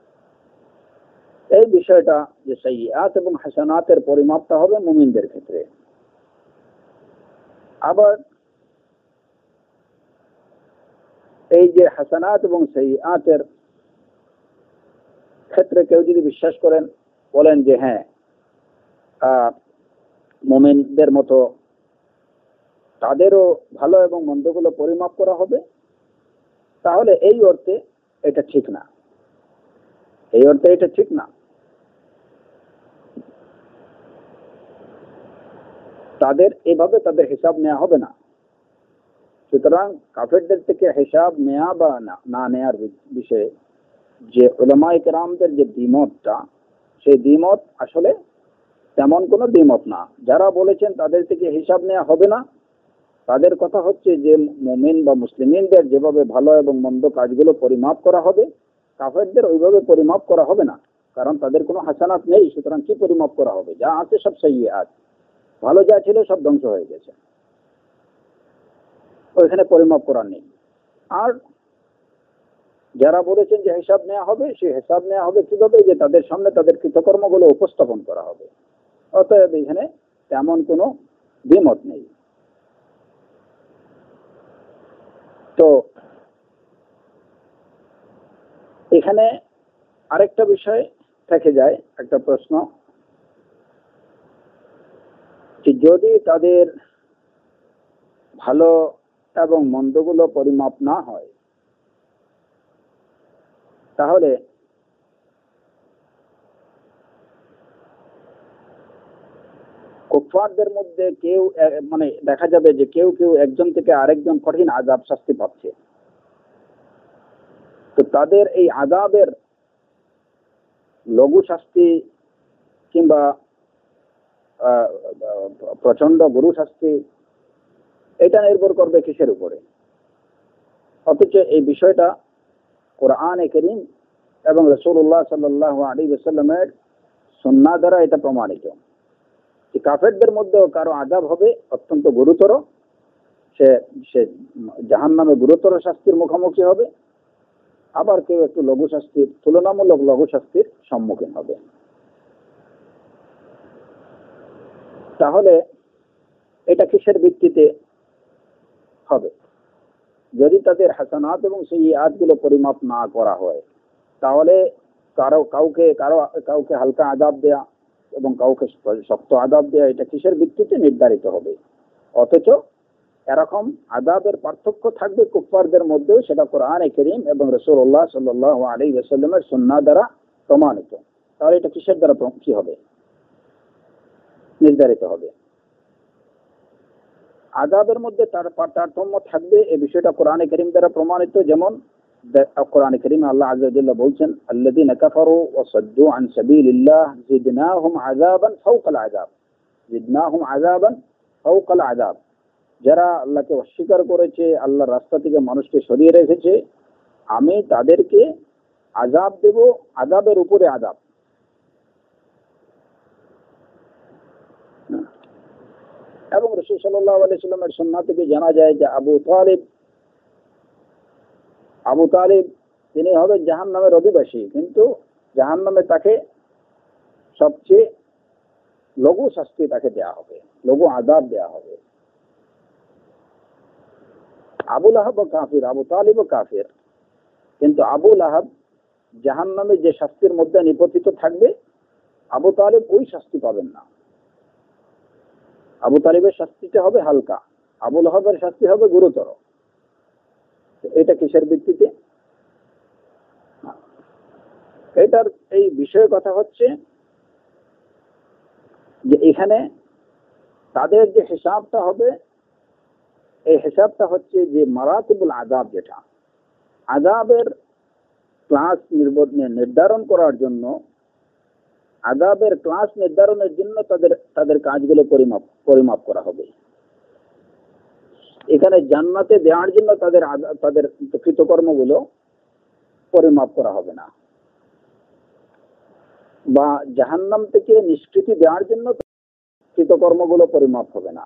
এই বিষয়টা যে সাইয়্যাত এবং হাসানাতের পরিমাপটা হবে মুমিনদের ক্ষেত্রে। আবার এই যে হাসানাত এবং সাইয়্যাতের ক্ষেত্রে কেউ যদি বিশ্বাস করেন, বলেন যে হ্যাঁ মুমিনদের মতো তাদেরও ভালো এবং মন্দগুলো পরিমাপ করা হবে, তাহলে এই অর্থে এটা ঠিক না। এই অর্থে এটা ঠিক না। তাদের এভাবে তাদের হিসাব নেওয়া হবে না। সুতরাং কাফেরদের থেকে হিসাব নেওয়া বা না নেওয়ার বিষয়ে যে উলামায়ে কেরামদের যে দ্বিমতটা, সেই দ্বিমত আসলে তেমন কোনো দ্বিমত না। যারা বলেছেন তাদের থেকে হিসাব নেওয়া হবে না, তাদের কথা হচ্ছে যে মুমিন বা মুসলিমদের যেভাবে ভালো এবং মন্দ কাজগুলো পরিমাপ করা হবে, কাফেরদের ওইভাবে পরিমাপ করা হবে না। কারণ তাদের কোনো হাসানাত নেই, সুতরাং কি পরিমাপ করা হবে? যা আছে সব সাইয়্যাত, ভালো যা ছিল সব ধ্বংস হয়ে গেছে, ওইখানে পরিমাপ করার নেই। আর যারা বলেছেন যে হিসাব নেওয়া হবে, সেই হিসাব নেওয়া হবে কিভাবে? যে তাদের সামনে তাদের কৃতকর্মগুলো উপস্থাপন করা হবে। অতএব এখানে তেমন কোনো দ্বিমত নেই। তো এখানে আরেকটা বিষয় থেকে যায়, একটা প্রশ্ন, যে যদি তাদের ভালো এবং মন্দগুলো পরিমাপ না হয়, তাহলে কুফফারদের মধ্যে কেউ মানে দেখা যাবে যে কেউ কেউ একজন থেকে আরেকজন কঠিন আযাব শাস্তি পাচ্ছে। তো তাদের এই আযাবের লঘু শাস্তি কিংবা প্রচন্ড গুরু শাস্তি, এটা নির্ভর করবে কিসের উপরে? অথচ এই বিষয়টা কোরআনে কারীম এবং রাসূলুল্লাহ সাল্লাল্লাহু আলাইহি ওয়াসাল্লামের সুন্নাহ দ্বারা এটা প্রমাণিত যে কাফেরদের মধ্যেও কারো আযাব হবে অত্যন্ত গুরুতর, সে সে জাহান্নামে গুরুতর শাস্তির মুখোমুখি হবে, আবার কেউ একটু লঘু শাস্তির তুলনামূলক লঘু শাস্তির সম্মুখীন হবে। তাহলে এটা কিসের ভিত্তিতে হবে? যদি তাদের হাসানাত এবং সাইয়্যাত গুলো পরিমাপ না করা হয়, তাহলে কারো কাউকে কারো কাউকে হালকা আযাব দেয়া এবং কাউকে শক্ত আযাব দেয়া এটা কিসের ভিত্তিতে নির্ধারিত হবে? অথচ এরকম আযাবের পার্থক্য থাকবে কুফফারদের মধ্যেও, সেটা কোরআনে কারীম এবং রাসূলুল্লাহ সাল্লাল্লাহু আলাইহি ওয়াসাল্লামের সুন্নাহ দ্বারা প্রমাণিত। তাহলে এটা কিসের দ্বারা কি হবে? নির্ধারিত হবে। আযাবের মধ্যে তার তারতম্য থাকবে, এই বিষয়টা কোরআনে কারীম দ্বারা প্রমাণিত। যেমন কোরআনে কারীমে আল্লাহ আযজা ওয়া জাল্লা বলছেন, আল্লাযীনা কাফারু ওয়া সাদ্দু আন সাবিলিল্লাহ জিদনাহুম আযাবান ফাওকাল আযাব, জিদনাহুম আযাবান ফাওকাল আযাব। যারা আল্লাহকে অস্বীকার করেছে, আল্লাহর রাস্তা থেকে মানুষকে সরিয়ে রেখেছে, আমি তাদেরকে আযাব দেব আযাবের উপরে আযাব। এবং রাসূল সাল্লাল্লাহু আলাইহি ওয়াসাল্লামের সুন্নাহ থেকে জানা যায় যে আবু তালিব আবু তালিব তিনি হবেন জাহান্নামের অধিবাসী, কিন্তু জাহান্নামে তাকে সবচেয়ে লঘু শাস্তি তাকে দেয়া হবে, লঘু আযাব দেয়া হবে। আবু লাহাব কাফির, আবু তালিব কাফির, কিন্তু আবু লাহাব জাহান্নামে যে শাস্তির মধ্যে নিপতিত থাকবে, আবু তালিব ওই শাস্তি পাবেন না। আবু তালিবের শাস্তিটা হবে হালকা, আবু লাহাবের শাস্তি হবে গুরুতর। এটা কিসের ভিত্তিতে? এটার এই বিষয়ে কথা হচ্ছে যে এখানে তাদের যে হিসাবটা হবে, এই হিসাবটা হচ্ছে যে মারাতিবুল আযাব, যেটা আযাবের ক্লাস নির্ধারণ করার জন্য, আযাবের ক্লাস নির্ধারণের জন্য তাদের তাদের কাজগুলো পরিমাপ পরিমাপ করা হবে। এখানে জান্নাতে দেওয়ার জন্য তাদের তাদের কৃতকর্মগুলো পরিমাপ করা হবে না, বা জাহান্নাম থেকে নিষ্কৃতি দেওয়ার জন্য কৃতকর্মগুলো পরিমাপ হবে না।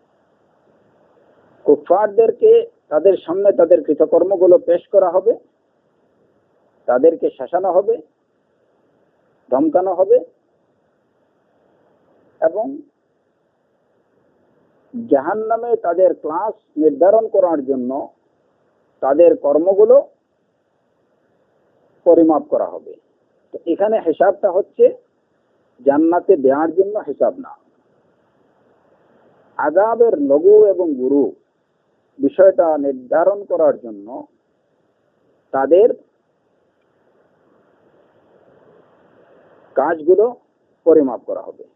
কুফফারদেরকে তাদের সামনে তাদের কৃতকর্মগুলো পেশ করা হবে, তাদেরকে শাসানো হবে, ধমকানো হবে, এবং জাহান্নামে তাদের ক্লাস নির্ধারণ করার জন্য তাদের কর্মগুলো পরিমাপ করা হবে। তো এখানে হিসাবটা হচ্ছে জান্নাতে দেওয়ার জন্য হিসাব না। আযাবের লঘু এবং গুরু বিষয়টা নির্ধারণ করার জন্য তাদের কাজগুলো পরিমাপ করা হবে।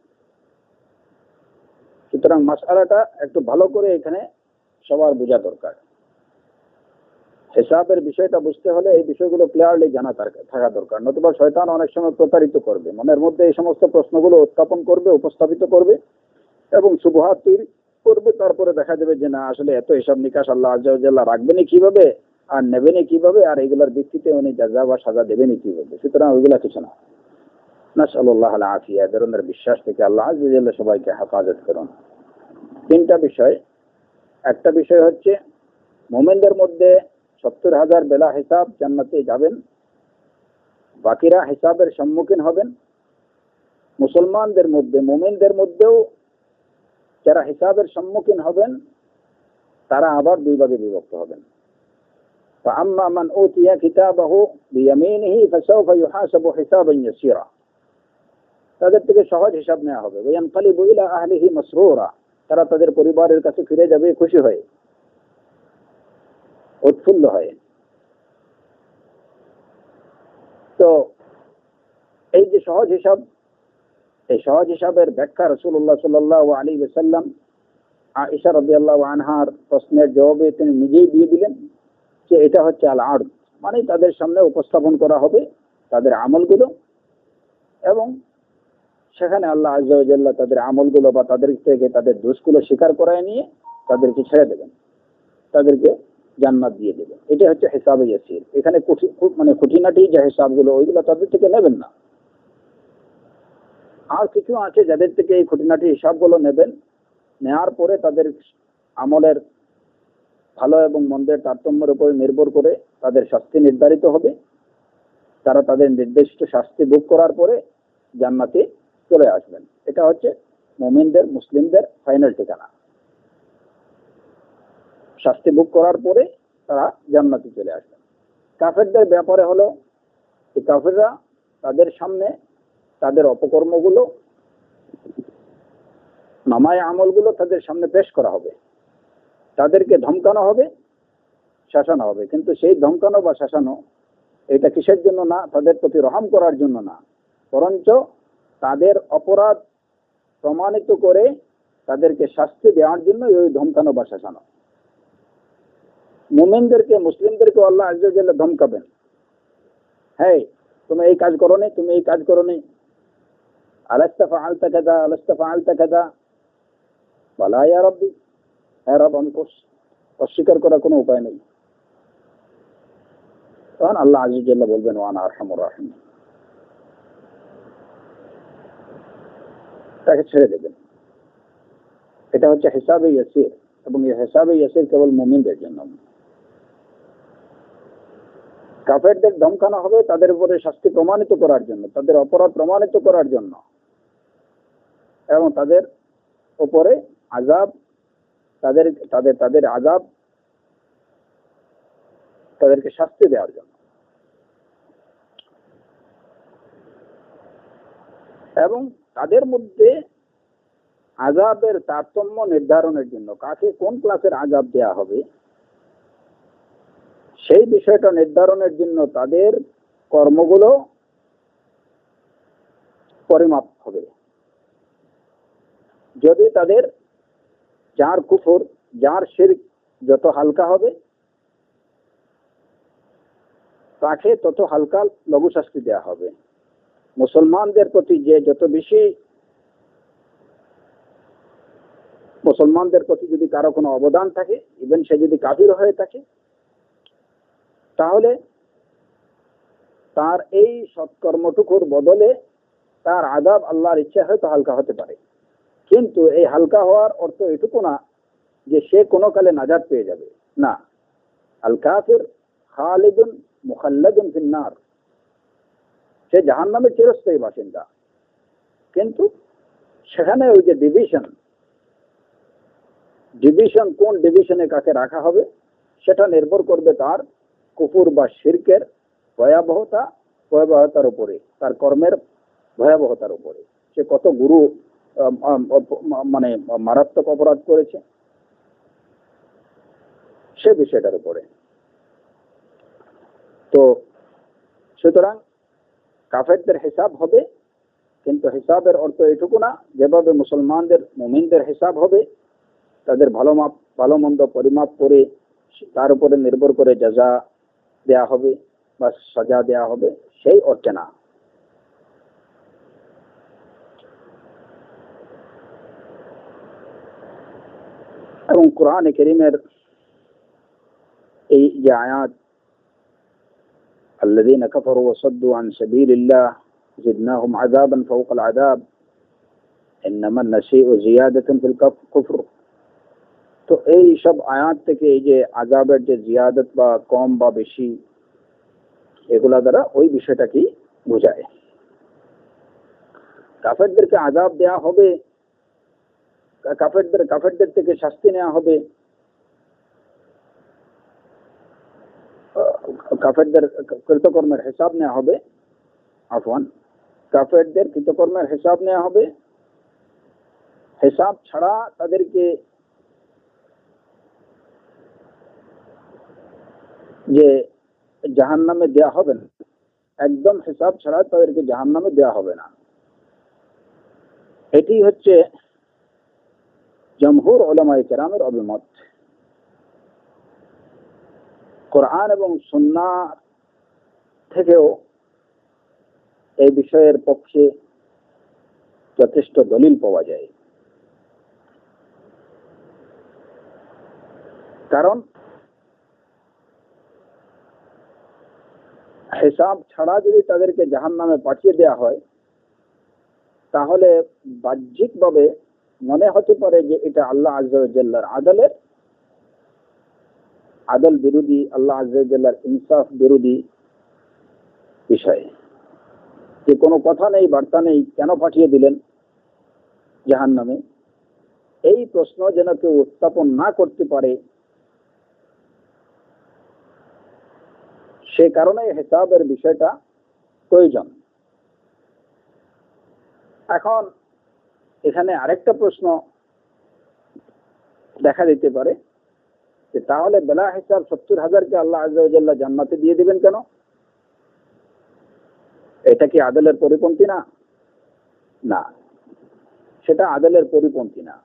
সুতরাং মাসআলাটা একটু ভালো করে এখানে সবার বোঝা দরকার। হিসাবের বিষয়টা বুঝতে হলে এই বিষয়গুলো ক্লিয়ারলি জানা থাকা দরকার, নতুবা শয়তান অনেক সময় প্রতারিত করবে, মনের মধ্যে এই সমস্ত প্রশ্নগুলো উত্থাপন করবে, উপস্থাপিত করবে এবং শুবহাত তৈরি করবে। তারপরে দেখা যাবে যে না, আসলে এত হিসাব নিকাশ আল্লাহ আযজা ওয়া জাল্লা রাখবেনি কিভাবে আর নেবেনি কিভাবে, আর এগুলোর ভিত্তিতে উনি জাযা বা সাজা দেবেনি কিভাবে। সুতরাং ওইগুলা কিছু না। নাসআলুল্লাহ আল আফিয়া, এ ধরনের বিশ্বাস থেকে আল্লাহ আযজা ওয়া জাল্লা সবাইকে হেফাজত করুন। তিনটা বিষয়। একটা বিষয় হচ্ছে মুমিনদের মধ্যে সত্তর হাজার বেলা হিসাব জান্নাতে যাবেন, বাকিরা হিসাবের সম্মুখীন হবেন। মুসলমানদের মধ্যে, মুমিনদের মধ্যেও যারা হিসাবের সম্মুখীন হবেন তারা আবার দুই ভাগে বিভক্ত হবেন। فأما من أوتي كتابه بيمينه فسوف يحاسب حسابا يسيرا, তাদের থেকে সহজ হিসাব নেওয়া হবে। وينقلب إلى أهله مسرورا, তারা তাদের পরিবারের কাছে ফিরে যাবে খুশি হয়ে, উৎফুল্ল হয়ে। তো এই যে সহজ হিসাব, এই সহজ হিসাবের ব্যাখ্যা রাসূলুল্লাহ সাল্লাল্লাহু আলাইহি ওয়াসাল্লাম আয়েশা রাদিয়াল্লাহু আনহার প্রশ্নের জবাবে তিনি নিজেই দিয়ে দিলেন যে এটা হচ্ছে আল আরদ, মানে তাদের সামনে উপস্থাপন করা হবে তাদের আমলগুলো, এবং সেখানে আল্লাহ আযজা ওয়া জাল্লা তাদের আমলগুলো বা তাদের থেকে তাদের দোষগুলো স্বীকার করায় নিয়ে তাদেরকে ছেড়ে দেবেন, তাদেরকে জান্নাত দিয়ে দেবেন। এটা হচ্ছে হিসাবে ইয়াসির। এখানে মানে খুঁটিনাটি যে হিসাবগুলো ওইগুলো তাদের থেকে নেবেন না। আর কিছু আছে যাদের থেকে এই খুঁটিনাটি হিসাবগুলো নেবেন, নেওয়ার পরে তাদের আমলের ভালো এবং মন্দের তারতম্যের উপরে নির্ভর করে তাদের শাস্তি নির্ধারিত হবে। তারা তাদের নির্দিষ্ট শাস্তি ভোগ করার পরে জান্নাতে চলে আসবেন। এটা হচ্ছে মুমিনদের, মুসলিমদের ফাইনাল ঠিকানা। শাস্তি ভোগ করার পরে তারা জান্নাতে চলে আসবেন। কাফেরদের ব্যাপারে হলো এই কাফেররা তাদের সামনে তাদের অপকর্মগুলো, নামায় আমলগুলো তাদের সামনে পেশ করা হবে, তাদেরকে ধমকানো হবে, শাসানো হবে। কিন্তু সেই ধমকানো বা শাসানো এটা কিসের জন্য না? তাদের প্রতি রহম করার জন্য না, বরঞ্চ তাদের অপরাধ প্রমাণিত করে তাদেরকে শাস্তি দেওয়ার জন্য ওই ধমকানো বা শাসানো। মুমিনদেরকে, মুসলিমদেরকে আল্লাহ আজ্জা ওয়া জাল্লা ধমকাবেন, হ্যাঁ তুমি এই কাজ করো নি, তুমি এই কাজ করো নি, আলাস্তা ফাআলতা কাযা, আলাস্তা ফাআলতা কাযা, বালা ইয়া রাব্বি, হ্যাঁ রব আমি করছি। অস্বীকার করার কোনো উপায় নেই। তখন আল্লাহ আজ্জা ওয়া জাল্লা বলবেন ওয়া আনা আরহামুর রাহিম, তাকে ছেড়ে দেবেন। এটা হচ্ছে হিসাবে ইয়াসির, এবং এই হিসাবে ইয়াসির কেবল মুমিনদের জন্য। কাফেরদের ধমকানো হবে তাদের উপরে শাস্তি প্রমাণিত করার জন্য, তাদের অপরাধ প্রমাণিত করার জন্য, এবং তাদের উপরে আযাব, তাদের তাদের তাদের আযাব, তাদেরকে শাস্তি দেওয়ার জন্য। এবং তাদের মধ্যে আযাবের তারতম্য নির্ধারণের জন্য, কাকে কোন ক্লাসের আযাব দেয়া হবে সেই বিষয়টা নির্ধারণের জন্য তাদের কর্মগুলো পরিমাপ হবে। যদি তাদের যার কুফর, যার শিরক যত হালকা হবে তাকে তত হালকা লঘু শাস্তি দেওয়া হবে। মুসলমানদের প্রতি যে যত বেশি, মুসলমানদের প্রতি যদি কারো কোনো অবদান থাকে, ইভেন সে যদি কাফির হয়ে থাকে, তাহলে তার এই সৎকর্মটুকুর বদলে তার আযাব আল্লাহর ইচ্ছা হয়তো হালকা হতে পারে। কিন্তু এই হালকা হওয়ার অর্থ এটুকু না যে সে কোনো কালে নাজাত পেয়ে যাবে, না। আল কাফির খালিদুন মুখাল্লাদুন ফিন নার, সে জাহান্নামের চিরস্থায়ী বাসিন্দা। কিন্তু সেখানে ওই যে ডিভিশন, ডিভিশন কোন ডিভিশনে কাকে রাখা হবে সেটা নির্ভর করবে তার কুফর বা শিরকের ভয়াবহতা ভয়াবহতার উপরে, তার কর্মের ভয়াবহতার উপরে। সে কত গুরু মানে মারাত্মক অপরাধ করেছে সে বিষয়টার উপরে। তো সুতরাং কাফেরদের হিসাব হবে, কিন্তু হিসাবের অর্থ এটুকু না যেভাবে মুসলমানদের, মুমিনদের হিসাব হবে, তাদের ভালো মাপ ভালো মন্দ পরিমাপ করে তার উপরে নির্ভর করে জাযা দেয়া হবে বা সাজা দেয়া হবে, সেই অর্থে না। এবং কোরআনে কারীমের এই যে আয়াত الذين كفروا وصدوا عن سبيل الله زدناهم عذابا فوق العذاب إنما النسيء زيادة في الكفر, তো এই সব আয়াত থেকে এই যে আযাবের যে জিয়াদত বা কম বা বেশি, এগুলা দ্বারা ওই বিষয়টা কি বোঝায়। কাফেরদেরকে আযাব দেয়া হবে, কাফেরদের কাফেরদের থেকে শাস্তি নেওয়া হবে, কাফেরদের কৃতকর্মের হিসাব নেওয়া হবে, আফওয়ান কাফেরদের কৃতকর্মের হিসাব নেওয়া হবে। হিসাব ছাড়া তাদেরকে যে জাহান্নামে দেয়া হবে না, একদম হিসাব ছাড়া তাদেরকে জাহান্নামে দেয়া হবে না। এটি হচ্ছে জমহুর উলামায়ে কেরামের অভিমত। কোরআন এবং সুন্নাহ থেকেও এই বিষয়ের পক্ষে যথেষ্ট দলিল পাওয়া যায়। কারণ হিসাব ছাড়া যদি তাদেরকে জাহান্নামে পাঠিয়ে দেওয়া হয়, তাহলে বাহ্যিকভাবে মনে হতে পারে যে এটা আল্লাহ আযজা ওয়া জাল্লার আদলের আদল বিরোধী, আল্লাহ আযজা ওয়া জাল্লার ইনসাফ বিরোধী বিষয়, যে কোনো কথা নেই, বার্তা নেই, কেন পাঠিয়ে দিলেন জাহান্নামে। এই প্রশ্ন যেন কেউ উত্থাপন না করতে পারে, সে কারণে হিসাবের বিষয়টা প্রয়োজন। এখন এখানে আরেকটা প্রশ্ন দেখা দিতে পারে যে তাহলে বেলা হিসাব সত্তর হাজারকে আল্লাহ আযজা ওয়া জাল্লা জান্নাতে দিয়ে দিবেন কেন? এটা কি আদলের পরিপন্থী না? না, সেটা আদলের পরিপন্থী না।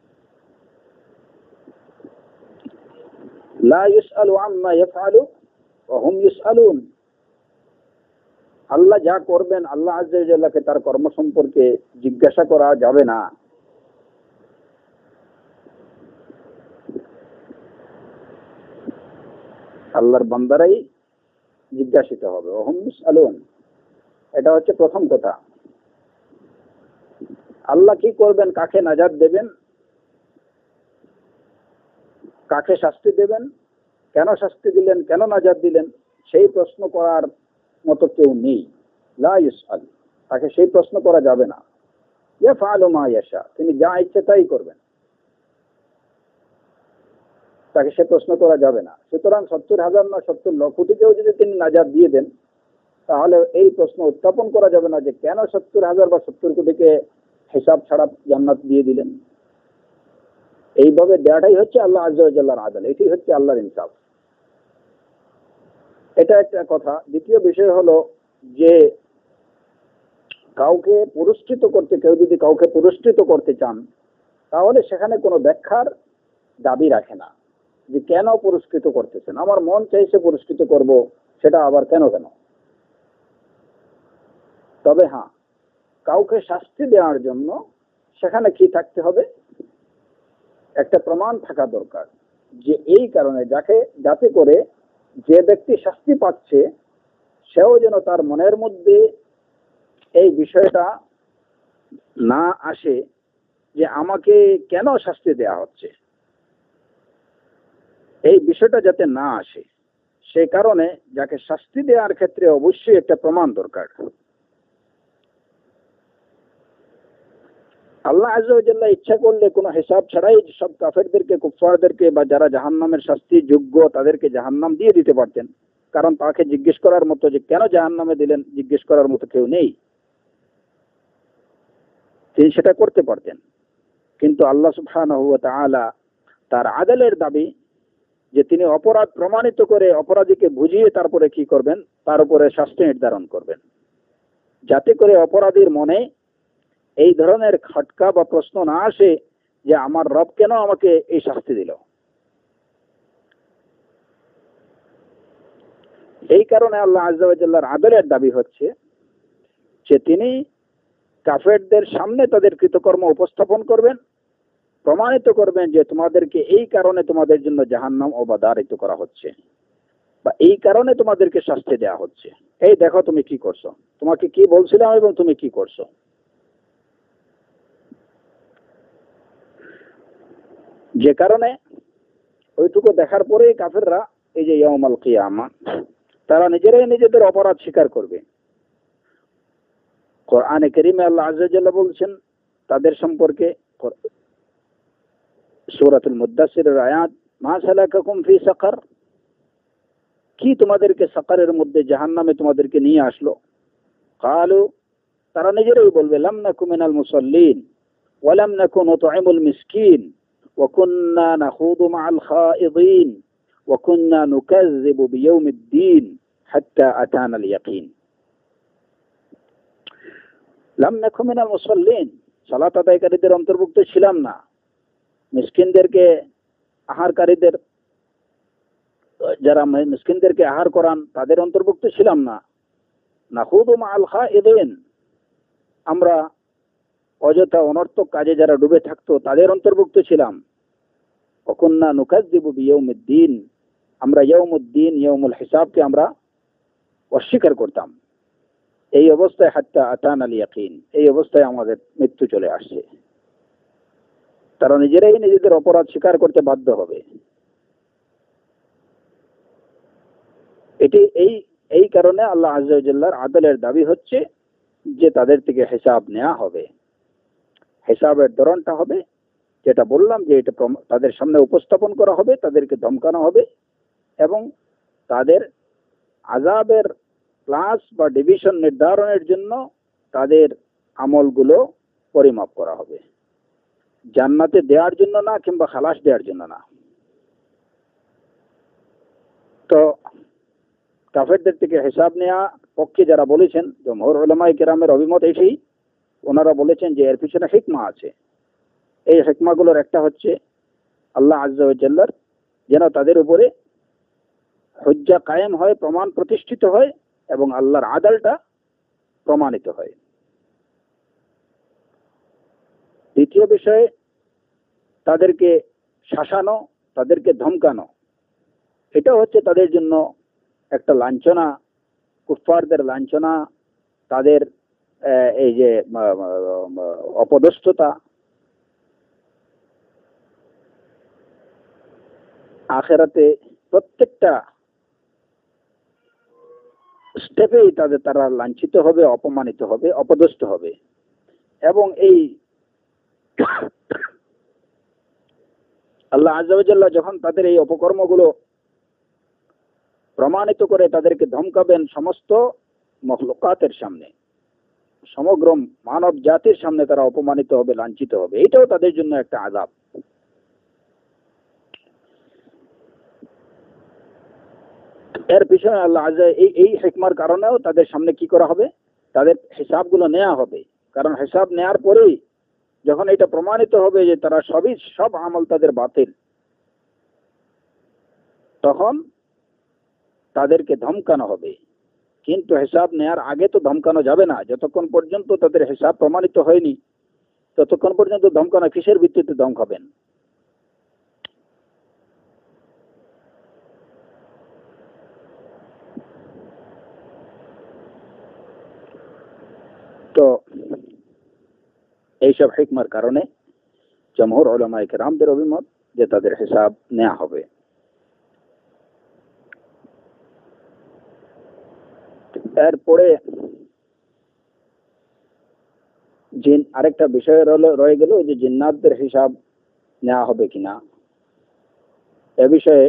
লা ইউসআলু আম্মা ইয়াফআলু ওয়া হুম ইউসআলুন। আল্লাহ যা করবেন, আল্লাহ আযজা ওয়া জাল্লাকে তার কর্ম সম্পর্কে জিজ্ঞাসা করা যাবে না। আল্লাহর বান্দারাই জিজ্ঞাসিত হবে, ওয়া হুম ইউসআলুন। এটা হচ্ছে প্রথম কথা। আল্লাহ কি করবেন, কাকে নাজাত দেবেন, কাকে শাস্তি দেবেন, কেন শাস্তি দিলেন, কেন নাজাত দিলেন, সেই প্রশ্ন করার মতো কেউ নেই। লা ইউসআল, তাকে সেই প্রশ্ন করা যাবে না। ইয়াফআলু মা ইয়াশা, তিনি যা ইচ্ছে তাই করবেন, তাকে সে প্রশ্ন করা যাবে না। সুতরাং সত্তর হাজার না সত্তর লক্ষ কোটিকেও যদি তিনি নাজাত দিয়ে দেন, তাহলে এই প্রশ্ন উত্থাপন করা যাবে না যে কেন সত্তর হাজার বা সত্তর কোটিকে হিসাব ছাড়া জান্নাত দিয়ে দিলেন। এইভাবে দেওয়াটাই হচ্ছে আল্লাহ আযজা ওয়া জাল্লার আদল, এটাই হচ্ছে আল্লাহর ইনসাফ। এটা একটা কথা। দ্বিতীয় বিষয় হলো যে কাউকে পুরস্কৃত করতে, কেউ যদি কাউকে পুরস্কৃত করতে চান, তাহলে সেখানে কোনো ব্যাখ্যার দাবি রাখে না যে কেন পুরস্কৃত করতেছেন, আমার মন চাইছে পুরস্কৃত করব, সেটা আবার কেন কেন। তবে হ্যাঁ, কাউকে শাস্তি দেওয়ার জন্য সেখানে কি থাকতে হবে, একটা প্রমাণ থাকা দরকার যে এই কারণে, যাকে যাতে করে যে ব্যক্তি শাস্তি পাচ্ছে সেও যেন তার মনের মধ্যে এই বিষয়টা না আসে যে আমাকে কেন শাস্তি দেয়া হচ্ছে, এই বিষয়টা যাতে না আসে, সেই কারণে যাকে শাস্তি দেওয়ার ক্ষেত্রে অবশ্যই একটা প্রমাণ দরকার। আল্লাহ আযজা ওয়া জাল্লা ইচ্ছা করলে কোনো হিসাব ছাড়াই সব কাফেরদেরকে, কুফফারদেরকে বা যারা জাহান্নামের শাস্তি যোগ্য তাদেরকে জাহান্নাম দিয়ে দিতে পারতেন, কারণ তাকে জিজ্ঞেস করার মতো যে কেন জাহান্নামে দিলেন জিজ্ঞেস করার মতো কেউ নেই, তিনি সেটা করতে পারতেন। কিন্তু আল্লাহ সুবহানাহু ওয়া তাআলা তার আদলের দাবি যে তিনি অপরাধ প্রমাণিত করে অপরাধীকে বুঝিয়ে তারপরে কি করবেন, তার উপরে শাস্তি নির্ধারণ করবেন, যাতে করে অপরাধীর মনে এই ধরনের খটকা বা প্রশ্ন না আসে যে আমার রব কেন আমাকে এই শাস্তি দিল। এই কারণে আল্লাহ আযজা ওয়া জাল্লার আদলের দাবি হচ্ছে যে তিনি কাফেরদের সামনে তাদের কৃতকর্ম উপস্থাপন করবেন, প্রমাণিত করবেন যে তোমাদেরকে এই কারণে তোমাদের জন্য জাহান্নাম অবধারিত করা হচ্ছে, বা এই কারণে তোমাদেরকে শাস্তি দেওয়া হচ্ছে। এই দেখো তুমি কি করছো, তোমাকে কি বলছিলাম এবং তুমি কি করছো। যে কারণে ওইটুকু দেখার পরেই কাফেররা এই যে ইয়াউমাল কিয়ামা, তারা নিজেরাই নিজেদের অপরাধ স্বীকার করবে। কোরআনে কারীমে আল্লাহ আযজা ওয়া জাল্লা বলছেন তাদের সম্পর্কে, সূরাতুল মুদ্দাসসিরের আয়াত, মা সালাকাকুম ফি সাকার, কি তোমাদেরকে সাকারের মধ্যে, জাহান্নামে তোমাদেরকে নিয়ে আসলো। ক্বালু, তারা নিজেরাই বলবে, লাম নাকু মিনাল মুসাল্লিন ওয়া লাম নাকু নুতঈমুল মিসকিন ওয়া কুন্না নাখুদু মাআল খায়িদিন ওয়া কুন্না নুকাযযিবু বিয়াউমিদ্দিন হাত্তা আতানাল ইয়াকিন। লাম নাকু মিনাল মুসাল্লিন, সালাত আদায়কারীদের অন্তর্ভুক্ত ছিলাম না, মিসকিনদেরকে আহারকারীদের, যারা মিসকিনদেরকে আহার করান তাদের অন্তর্ভুক্ত ছিলাম না। নাখুদু মাআল খায়িদিন, আমরা অযথা অনর্থক কাজে যারা ডুবে থাকতো তাদের অন্তর্ভুক্ত ছিলাম। ওয়া কুন্না নুকাযযিবু বিয়াউমিদ্দিন, আমরা ইয়াউমুদ্দিন, ইয়াউমুল হিসাবকে আমরা অস্বীকার করতাম। এই অবস্থায় হাত্তা আতানাল ইয়াকিন, এই অবস্থায় আমাদের মৃত্যু চলে আসছে। তারা নিজেরাই নিজেদের অপরাধ স্বীকার করতে বাধ্য হবে। এটি এই এই কারণে আল্লাহ আযজা ওয়া জাল্লার আদলের দাবি হচ্ছে যে তাদের থেকে হিসাব নেওয়া হবে। হিসাবের ধরনটা হবে যেটা বললাম, যে এটা তাদের সামনে উপস্থাপন করা হবে, তাদেরকে ধমকানো হবে এবং তাদের আযাবের ক্লাস বা ডিভিশন নির্ধারণের জন্য তাদের আমলগুলো পরিমাপ করা হবে। জান্নাতে দেওয়ার জন্য না, কিংবা খালাস দেওয়ার জন্য না। তো কাফেরদের থেকে হিসাব নেওয়া পক্ষে যারা বলেছেন, জমহুর উলামায়ে কেরামের অভিমত এটাই। ওনারা বলেছেন যে এর পিছনে হিকমা আছে। এই হিকমাগুলোর একটা হচ্ছে আল্লাহ আযজা ওয়া জাল্লার যেন তাদের উপরে হুজ্জা কায়েম হয়, প্রমাণ প্রতিষ্ঠিত হয় এবং আল্লাহর আদলটা প্রমাণিত হয়। দ্বিতীয় বিষয়ে তাদেরকে শাসানো, তাদেরকে ধমকানো, এটা হচ্ছে তাদের জন্য একটা লাঞ্ছনা, কুফফারদের লাঞ্ছনা, তাদের এই যে অপদস্থতা। আখিরাতে প্রত্যেকটা স্টেপেই তাদের তারা লাঞ্ছিত হবে, অপমানিত হবে, অপদস্থ হবে। এবং এই আল্লাহ আযজা ওয়া জাল্লা যখন তাদের এই অপকর্মগুলো প্রমাণিত করে তাদেরকে ধমকাবেন সমস্ত মখলুকাতের সামনে, সমগ্র মানব জাতির সামনে তারা অপমানিত হবে, লাঞ্ছিত হবে। এটাও তাদের জন্য একটা আযাব। এর পিছনে আল্লাহ আযজা এই এই হিকমার কারণেও তাদের সামনে কি করা হবে, তাদের হিসাবগুলো নেওয়া হবে। কারণ হিসাব নেওয়ার পরেই যখন এটা প্রমাণিত হবে যে তারা সবই সব আমল তাদের বাতিল, তখন তাদেরকে ধমকানো হবে। কিন্তু হিসাব নেওয়ার আগে তো ধমকানো যাবে না। যতক্ষণ পর্যন্ত তাদের হিসাব প্রমাণিত হয়নি ততক্ষণ পর্যন্ত ধমকানো কিসের ভিত্তিতে ধমকাবেন? তো এইসব হিকমার কারণে জমহুর উলামায়ে কেরামদের অভিমত যে তাদের হিসাব নেওয়া হবে। এরপরে জিন আরেকটা বিষয় রয়ে গেল যে জিন্নাতদের হিসাব নেওয়া হবে কিনা। এ বিষয়ে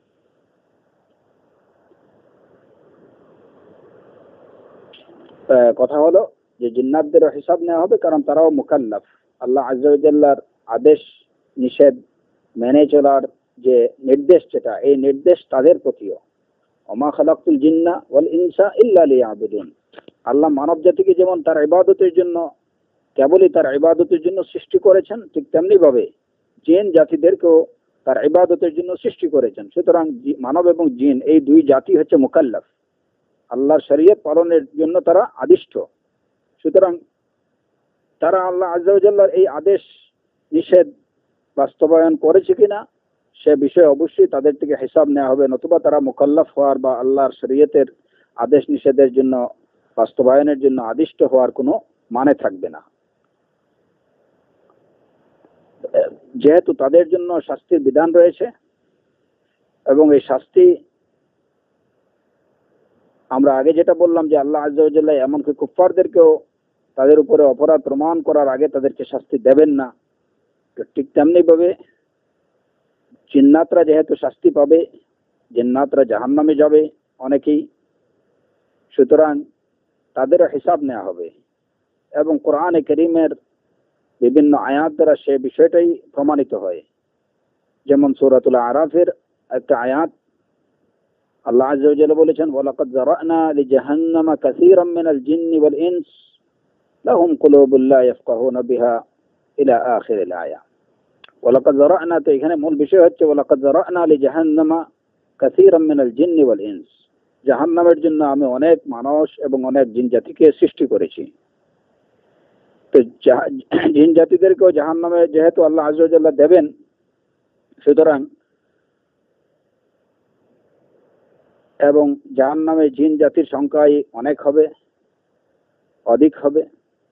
কথা হলো যে জিন্নাতদের হিসাব নেওয়া হবে, কারণ তারাও মুকাল্লাফ। আল্লাহ আযজা ওয়া জাল্লার আদেশ নিষেধ মেনে চলার যে নির্দেশ, যেটা এই নির্দেশ তাদের প্রতিও। ওমা খালাকতুল জিন্না ওয়াল ইনসা ইল্লা লিয়াবুদুন। আল্লাহ মানব জাতিকে যেমন তার ইবাদতের জন্য, কেবলই তার ইবাদতের জন্য সৃষ্টি করেছেন, ঠিক তেমনি ভাবে জিন জাতিদেরকেও তার ইবাদতের জন্য সৃষ্টি করেছেন। সুতরাং মানব এবং জিন এই দুই জাতি হচ্ছে মুকাল্লাফ, আল্লাহর শরীয়ত পালনের জন্য তারা আদিষ্ট। সুতরাং তারা আল্লাহ আযজা ওয়া জাল্লার এই আদেশ নিষেধ বাস্তবায়ন করেছে কিনা সে বিষয়ে অবশ্যই তাদের থেকে হিসাব নেওয়া হবে, নতুবা তারা মুকাল্লাফ হওয়ার বা আল্লাহর শরীয়তের আদেশ নিষেধের জন্য বাস্তবায়নের জন্য আদিষ্ট হওয়ার কোনো মানে থাকবে না। যেহেতু তাদের জন্য শাস্তির বিধান রয়েছে এবং এই শাস্তি আমরা আগে যেটা বললাম যে আল্লাহ আযজা ওয়া জাল্লা এমনকি কুফফারদেরকেও তাদের উপরে অপরাধ প্রমাণ করার আগে তাদেরকে শাস্তি দেবেন না। তো ঠিক তেমনি ভাবে জিন্নাতরা যেহেতু শাস্তি পাবে, জিন্নাতরা জাহান্নামে যাবে অনেকেই, সুতরাং তাদেরও হিসাব নেওয়া হবে। এবং কোরআনে কারীমের বিভিন্ন আয়াত দ্বারা সে বিষয়টাই প্রমাণিত হয়। যেমন সূরাতুল আরাফের একটা আয়াত আল্লাহ আযজা ওয়া জাল্লা বলেছেন, ওয়ালাকাদ যারানা লিজাহান্নামা কাসীরাম মিনাল জিন্নি ওয়াল ইনস লাহুম কুলুবুন লা ইয়াফকাহুনা বিহা ইলা আখিরিল আয়া। ওয়ালাকাদ যারানা, তো এখানে মূল বিষয় হচ্ছে ওয়ালাকাদ যারানা লিজাহান্নামা কাসীরাম মিনাল জিন্নি ওয়াল ইনস। জাহান্নামের জন্য আমি অনেক মানুষ এবং অনেক জিন জাতিকে সৃষ্টি করেছি। তো জিন জাতিদেরকেও জাহান্নামে যেহেতু আল্লাহ আযজা ওয়া জাল্লা দেবেন, সুতরাং এবং জাহান্নামে জিন জাতির সংখ্যাই অনেক হবে, অধিক হবে।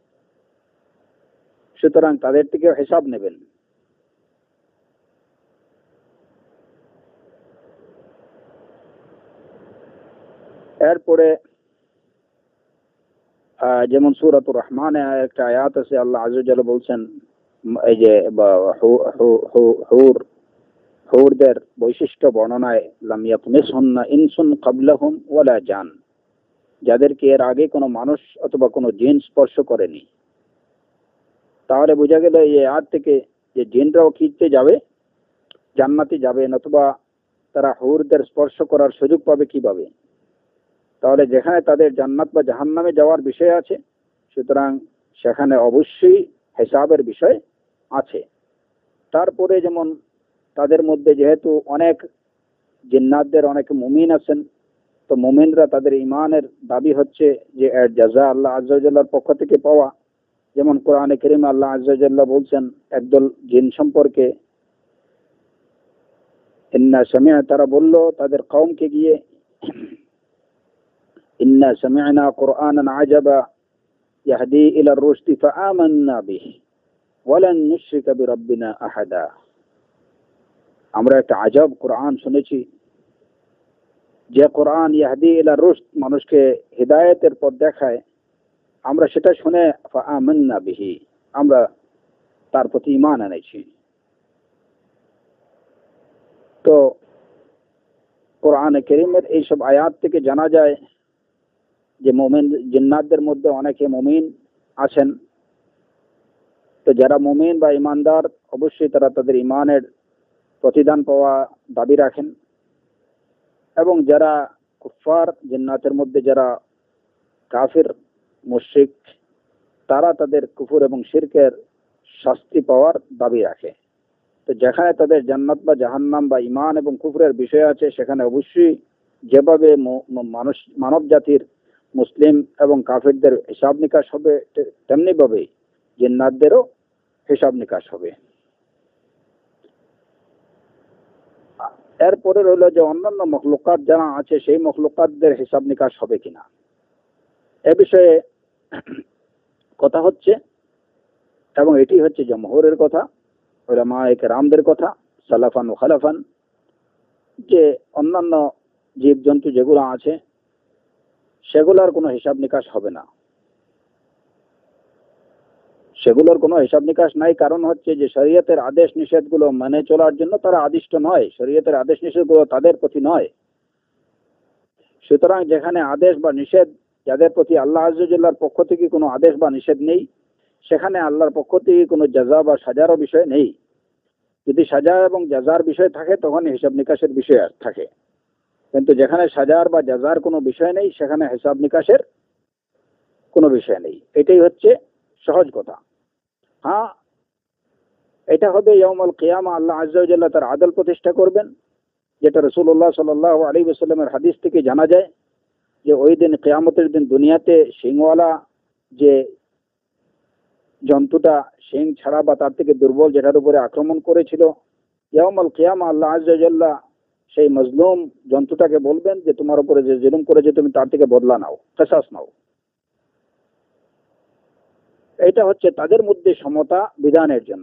সুতরাং তাদের থেকে হিসাব নেবেন। এরপরে যেমন সূরাতুর রহমানে একটা আয়াত আছে, আল্লাহ আযজা ওয়া জাল্লা বলছেন এই যে হুর হুরদের বৈশিষ্ট্য বর্ণনায়, লাম ইয়াতমিসহুন্না ইনসুন ক্বাবলাহুম ওয়ালা জান, যাদেরকে এর আগে কোনো মানুষ অথবা কোনো জিন স্পর্শ করেনি। তাহলে বোঝা গেল এই আয়াত থেকে যে জিনরাও কিতে যাবে, জান্নাতে যাবে, নতুবা তারা হুরদের স্পর্শ করার সুযোগ পাবে কিভাবে? তাহলে যেখানে তাদের জান্নাত বা জাহান্নামে যাওয়ার বিষয় আছে, সুতরাং সেখানে অবশ্যই হিসাবের বিষয় আছে। তারপরে যেমন তাদের মধ্যে যেহেতু অনেক জিন্নাতদের অনেক মুমিন আছেন, তো মুমিনরা তাদের ইমানের দাবি হচ্ছে যে এর জাযা আল্লাহ আযজা ওয়া জাল্লার পক্ষ থেকে পাওয়া। যেমন কোরআনে কারীমে আল্লাহ আযজা ওয়া জাল্লা বলছেন একদল জিন সম্পর্কে, ইন্না সামি'a, তারা বলল তাদের কওমকে গিয়ে, ইন্না সামি'না কুরআনান আজাবা ইয়াহদি ইলা আর-রুশদি ফাআমান্না বিহি ওয়া লান নুশরিকা বিরাব্বিনা আহাদা। আমরা একটা আজব কোরআন শুনেছি, যে কোরআন ইয়াহদি ইলা রুশদ, মানুষকে হিদায়াতের পথ দেখায়, আমরা সেটা শুনে ফাআমান্না বিহি, আমরা তার প্রতি ঈমান এনেছি। তো কোরআনে কারীমের এইসব আয়াত থেকে জানা যায় যে মুমিন জিন্নাতদের মধ্যে অনেকে মুমিন আছেন। তো যারা মুমিন বা ঈমানদার, অবশ্যই তারা তাদের ঈমানের প্রতিদান পাওয়া দাবি রাখেন। এবং যারা কুফফার, জিন্নাতের মধ্যে যারা কাফির মুশরিক, তারা তাদের কুফর এবং শিরকের শাস্তি পাওয়ার দাবি রাখে। তো যেখানে তাদের জান্নাত বা জাহান্নাম বা ঈমান এবং কুফরের বিষয় আছে, সেখানে অবশ্যই যেভাবে মানুষ মানব জাতির মুসলিম এবং কাফিরদের হিসাব নিকাশ হবে, তেমনি ভাবে জিন্নাতদেরও হিসাব নিকাশ হবে। এরপরে রইল যে অন্যান্য মখলুকাত যারা আছে, সেই মখলুকাতদের হিসাব নিকাশ হবে কিনা, এ বিষয়ে কথা হচ্ছে। এবং এটি হচ্ছে জমহুরের কথা, উলামায়ে কেরামদের কথা, সালাফান ও খালাফান, যে অন্যান্য জীবজন্তু যেগুলো আছে সেগুলোর কোনো হিসাব নিকাশ হবে না। সেগুলোর কোনো হিসাব নিকাশ নাই। কারণ হচ্ছে যে শরীয়তের আদেশ নিষেধগুলো মেনে চলার জন্য তারা আদিষ্ট নয়, শরীয়তের আদেশ নিষেধগুলো তাদের প্রতি নয়। সুতরাং যেখানে আদেশ বা নিষেধ, যাদের প্রতি আল্লাহ আযজা ওয়া জাল্লার পক্ষ থেকে কোনো আদেশ বা নিষেধ নেই, সেখানে আল্লাহর পক্ষ থেকে কোনো জাযা বা সাজারও বিষয় নেই। যদি সাজা এবং জাযার বিষয় থাকে তখন হিসাব নিকাশের বিষয় থাকে, কিন্তু যেখানে সাজার বা জাযার কোনো বিষয় নেই, সেখানে হিসাব নিকাশের কোনো বিষয় নেই। এটাই হচ্ছে সহজ কথা। হ্যাঁ, এটা হবে ইয়াউমুল কিয়ামা, আল্লাহ আযজা ওয়া জাল্লা তার আদল প্রতিষ্ঠা করবেন, যেটা রাসূলুল্লাহ সাল্লাল্লাহু আলাইহি ওয়াসাল্লামের হাদিস থেকে জানা যায় যে ওই দিন, কিয়ামতের দিন, দুনিয়াতে সিংওয়ালা যে জন্তুটা সিং ছাড়া বা তার থেকে দুর্বল যেটার উপরে আক্রমণ করেছিল, ইয়াউমুল কিয়ামা আল্লাহ আযজা ওয়া জাল্লা সেই মজলুম জন্তুটাকে বলবেন যে তোমার উপরে যে জুলুম করেছে তুমি তার থেকে বদলা নাও, কিসাস নাও। এটা হচ্ছে তাদের মধ্যে সমতা বিধানের জন্য,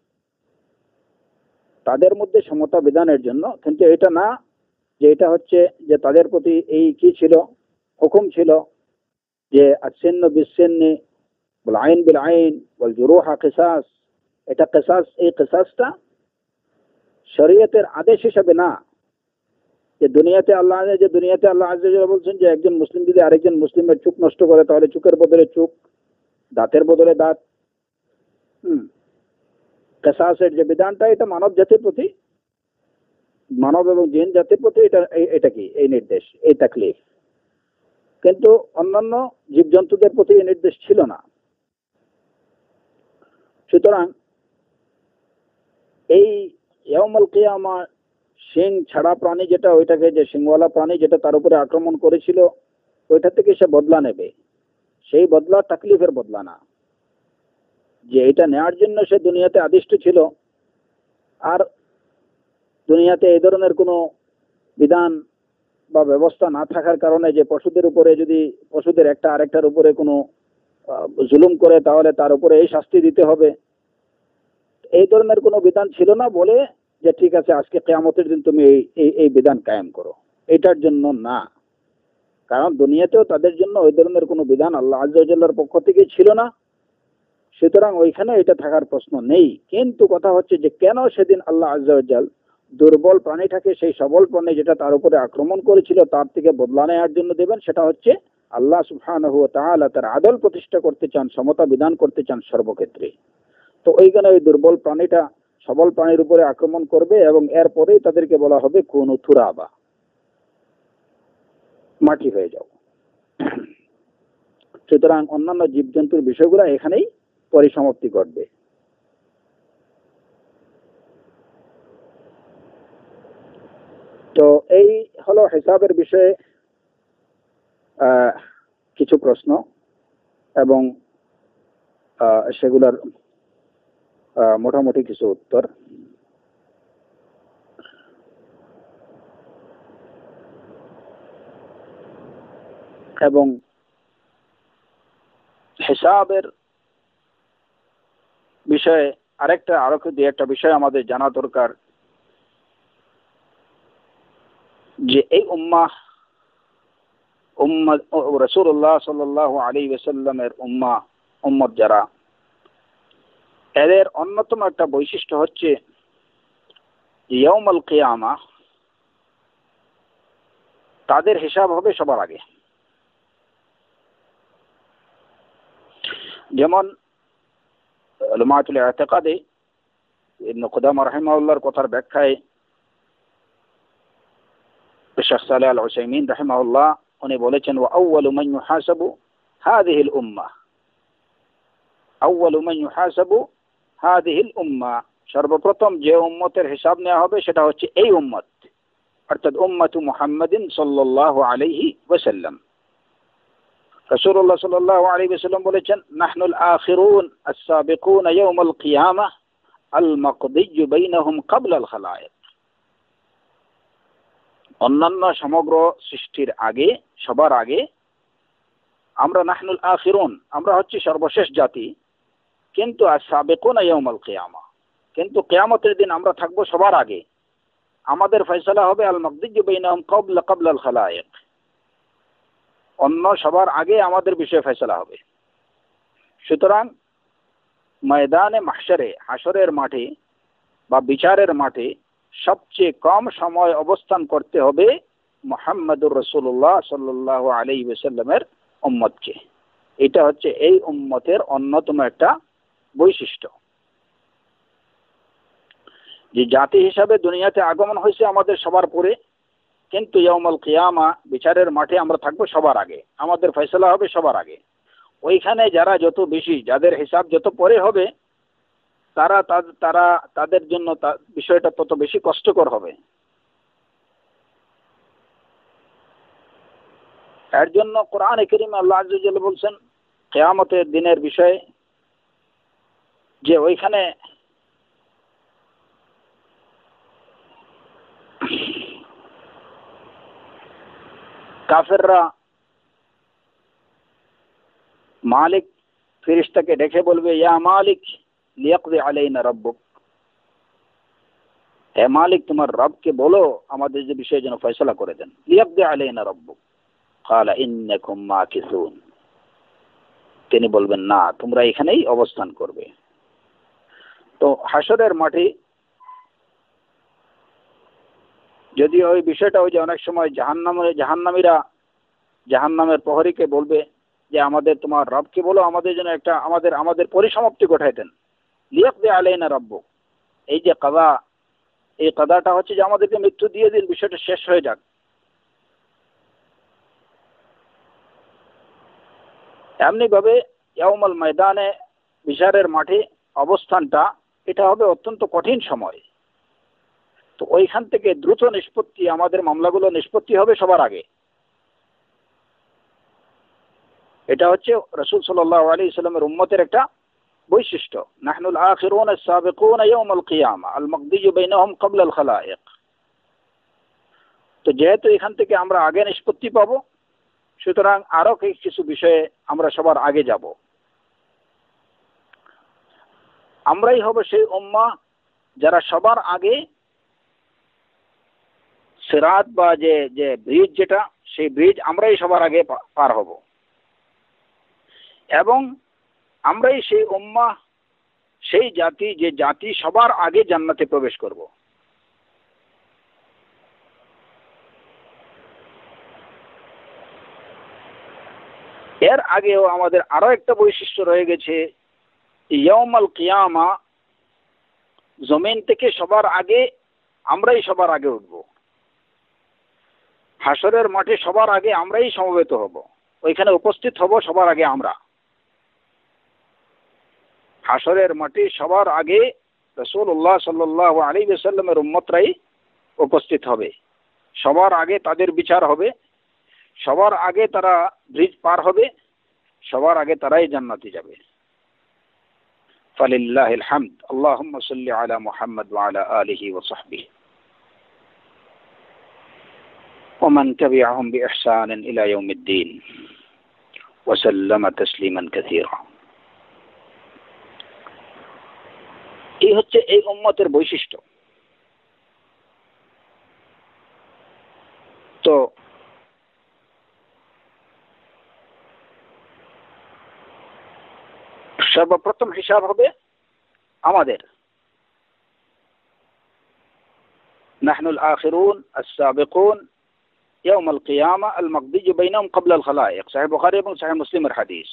তাদের মধ্যে সমতা বিধানের জন্য। কিন্তু এটা না যে এটা হচ্ছে যে তাদের প্রতি এই কি ছিল, হুকুম ছিল যে আসিন্নু বিসসিন্নি ওয়াল আইন বিল আইন ওয়াল জুরুহা কিসাস। এটা কিসাস, এই কিসাসটা শরীয়তের আদেশ হিসেবে না, যে দুনিয়াতে আল্লাহ যে দুনিয়াতে আল্লাহ আযজা ওয়া জাল্লা বলছেন যে একজন মুসলিম যদি আরেকজন মুসলিমের চোখ নষ্ট করে, তাহলে চোখের বদলে চোখ, দাঁতের বদলে দাঁত। হুম কিসাসের যে বিধানটা, এটা মানব জাতির প্রতি, মানব এবং জিন জাতির প্রতি এটা এটা কি এই নির্দেশ, এই তাকলিফ। কিন্তু অন্যান্য জীবজন্তুদের প্রতি এই নির্দেশ ছিল না। সুতরাং এই ইয়াউমুল কিয়ামা সিং ছাড়া প্রাণী যেটা, ওইটাকে, যে সিংওয়ালা প্রাণী যেটা তার উপরে আক্রমণ করেছিল, ওইটা থেকে সে বদলা নেবে। সেই বদলা তাকলিফের বদলা না, যে এটা নেওয়ার জন্য সে দুনিয়াতে আদিষ্ট ছিল। আর দুনিয়াতে এই ধরনের কোনো বিধান বা ব্যবস্থা না থাকার কারণে যে পশুদের উপরে যদি পশুদের একটা আরেকটার উপরে কোনো জুলুম করে তাহলে তার উপরে এই শাস্তি দিতে হবে, এই ধরনের কোনো বিধান ছিল না বলে যে ঠিক আছে আজকে কিয়ামতের দিন তুমি এই এই বিধান কায়েম করো, এটার জন্য না। কারণ দুনিয়াতেও তাদের জন্য ওই ধরনের কোনো বিধান আল্লাহ আজ্জা ওয়া জাল্লার পক্ষ থেকে ছিল না, সুতরাং ওইখানে এটা থাকার প্রশ্ন নেই। কিন্তু কথা হচ্ছে যে কেন সেদিন আল্লাহ আজ্জা ওয়া জাল দুর্বল প্রাণীটাকে সেই সবল প্রাণী যেটা তার উপরে আক্রমণ করেছিল তার থেকে বদলা নেওয়ার জন্য দেবেন, সেটা হচ্ছে আল্লাহ সুবহানাহু ওয়া তাআলা তার আদল প্রতিষ্ঠা করতে চান, সমতা বিধান করতে চান সর্বক্ষেত্রে। তো ওইখানে ওই দুর্বল প্রাণীটা সবল প্রাণীর উপরে আক্রমণ করবে এবং এরপরেই তাদেরকে বলা হবে কুনু তুরাবা, মাটি হয়ে যাও। সুতরাং অন্যান্য জীবজন্তুর বিষয়গুলো এখানেই পরিসমাপ্তি ঘটবে। তো এই হলো হিসাবের বিষয়ে কিছু প্রশ্ন এবং সেগুলোর মোটামুটি কিছু উত্তর। এবং হিসাবের বিষয়ে আরেকটা আরো দুই একটা বিষয় আমাদের জানা দরকার, যে এই উম্মাহ উম্মত রাসূলুল্লাহ সাল্লাল্লাহু আলাইহি ওয়াসাল্লামের উম্মাহ উম্মত যারা, এদের অন্যতম একটা বৈশিষ্ট্য হচ্ছে ইয়াউমুল কিয়ামাহ তাদের হিসাব হবে সবার আগে। যেমন লুমাতুল ইতিকাদে ইবনে কুদামা রাহিমাহুল্লাহর কথার ব্যাখ্যায় শেখ সালেহ আল উসাইমিন রাহিমাহুল্লাহ উনি বলেছেন, ওয়া আউয়ালু মান ইউহাসাবু হাযিহিল উম্মাহ, আউয়ালু মান ইউহাসাবু হাযিহিল উম্মাহ, সর্বপ্রথম যে উম্মতের হিসাব নেওয়া হবে সেটা হচ্ছে এই উম্মত, অর্থাৎ উম্মতু মুহাম্মাদিন সাল্লাল্লাহু আলাইহি ওয়াসাল্লাম। রাসূলুল্লাহ সাল্লাল্লাহু আলাইহি ওয়াসাল্লাম বলেছেন, নাহনুল আখিরুন আস-সাবিকুন ইয়াউমাল কিয়ামাহ আল মাকদিয়্যু বাইনাহুম ক্বাবলা আল খালায়েক। অন্যান্য সমগ্র সৃষ্টির আগে, সবার আগে আমরা নাহনুল আখিরুন, আমরা হচ্ছি সর্বশেষ জাতি, কিন্তু আস-সাবিকুন ইয়াউমাল কিয়ামাহ, কিন্তু কিয়ামতের দিন আমরা থাকবো সবার আগে, আমাদের ফয়সালা হবে আল মাকদিয়্যু বাইনাহুম ক্বাবলা ক্বাবলা আল খালায়েক, অন্য সবার আগে আমাদের বিষয়ে ফয়সালা হবে। সুতরাং ময়দানে মাহশরে, হাসরের মাঠে বা বিচারের মাঠে সবচেয়ে কম সময় অবস্থান করতে হবে মুহাম্মদুর রাসূলুল্লাহ সাল্লাল্লাহু আলাইহি ওয়াসাল্লামের উম্মতকে। এটা হচ্ছে এই উম্মতের অন্যতম একটা বৈশিষ্ট্য, যে জাতি হিসাবে দুনিয়াতে আগমন হয়েছে আমাদের সবার পরে, কিন্তু ইয়াউমুল কিয়ামা বিচারের মাঠে আমরা থাকবো সবার আগে, আমাদের ফয়সালা হবে সবার আগে। ওইখানে যারা যত বেশি, যাদের হিসাব যত পরে হবে, তারা তারা তাদের জন্য বিষয়টা তত বেশি কষ্টকর হবে। এর জন্য কোরআনে কারীমে আল্লাহ আজ্জা ওয়া জাল্লা বলছেন কিয়ামতের দিনের বিষয়ে, যে ওইখানে কাফেররা মালিক ফেরেশতাকে ডেকে বলবে, ইয়া মালিক লিয়াকদি আলাইনা রাব্বুক, হে মালিক তোমার রবকে বলো আমাদের যে বিষয়ে যেন ফয়সালা করে দেন। লিয়াকদি আলাইনা রাব্বুক ক্বালা ইন্নাকুম মাকিসুন, তিনি বলবেন না, তোমরা এখানেই অবস্থান করবে। তো হাসরের মাঠে যদি ওই বিষয়টা ওই যে অনেক সময় জাহান্নামে জাহান্নামীরা জাহান্নামের প্রহরীকে বলবে যে আমাদের তোমার রবকে বলো আমাদের জন্য একটা আমাদের আমাদের পরিসমাপ্তি ঘটাই দেন। লিয়াকদি আলাইনা রাব্বুক, এই যে কাদা, এই কাদাটা হচ্ছে যে আমাদেরকে মৃত্যু দিয়ে দিন, বিষয়টা শেষ হয়ে যাক। এমনি ভাবে ইয়াউমুল ময়দানে বিচারের মাঠে অবস্থানটা এটা হবে অত্যন্ত কঠিন সময়। তো ওইখান থেকে দ্রুত নিষ্পত্তি, আমাদের মামলাগুলো নিষ্পত্তি হবে সবার আগে। এটা হচ্ছে রাসূল সাল্লাল্লাহু আলাইহি ওয়াসাল্লামের উম্মতের একটা বৈশিষ্ট্য, নাহনুল আখিরুন আস-সাবিকুন ইয়াউমাল কিয়ামা আল মাকদিয়্যু বাইনাহুম ক্বাবলা আল খালায়েক। তো যেহেতু এখান থেকে আমরা আগে নিষ্পত্তি পাবো, সুতরাং আরো কিছু বিষয়ে আমরা সবার আগে যাব। আমরাই হব সেই উম্মাহ যারা সবার আগে সিরাত বা যে যে ব্রিজ, যেটা সেই ব্রিজ আমরাই সবার আগে পার হব, এবং আমরাই সেই উম্মাহ, সেই জাতি যে জাতি সবার আগে জান্নাতে প্রবেশ করব। এর আগেও আমাদের আরো একটা বৈশিষ্ট্য রয়ে গেছে, ইয়াউমাল কিয়ামা জমিন থেকে সবার আগে আমরাই সবার আগে উঠব। হাসরের মাঠে সবার আগে আমরাই সমবেত হব, ওইখানে উপস্থিত হব সবার আগে আমরা। হাসরের মাঠে সবার আগে রাসূলুল্লাহ সাল্লাল্লাহু আলাইহি ওয়াসাল্লামের উম্মতরাই উপস্থিত হবে, সবার আগে তাদের বিচার হবে, সবার আগে তারা ব্রিজ পার হবে, সবার আগে তারাই জান্নাতে যাবে। ফালিল্লাহিল হামদ। আল্লাহুম্মা সাল্লি আলা মুহাম্মদ ওয়া আলা আলিহি ওয়া সাহবিহি ওয়া মান তাবি'আহুম বিইহসানিন ইলা ইয়াউমিদ্দিন ওয়া সাল্লামা তাসলিমান কাসীরা। এই হচ্ছে এই উম্মতের বৈশিষ্ট্য। তো সর্বপ্রথম হিসাব হবে আমাদের। নাহনুল আখিরুন আস-সাবিকুন ইয়াউমাল কিয়ামা আল-মাকদিয়্যু বাইনাহুম ক্বাবলা আল-খালায়েক। সহিহ বুখারী এবং সহিহ মুসলিমের হাদিস।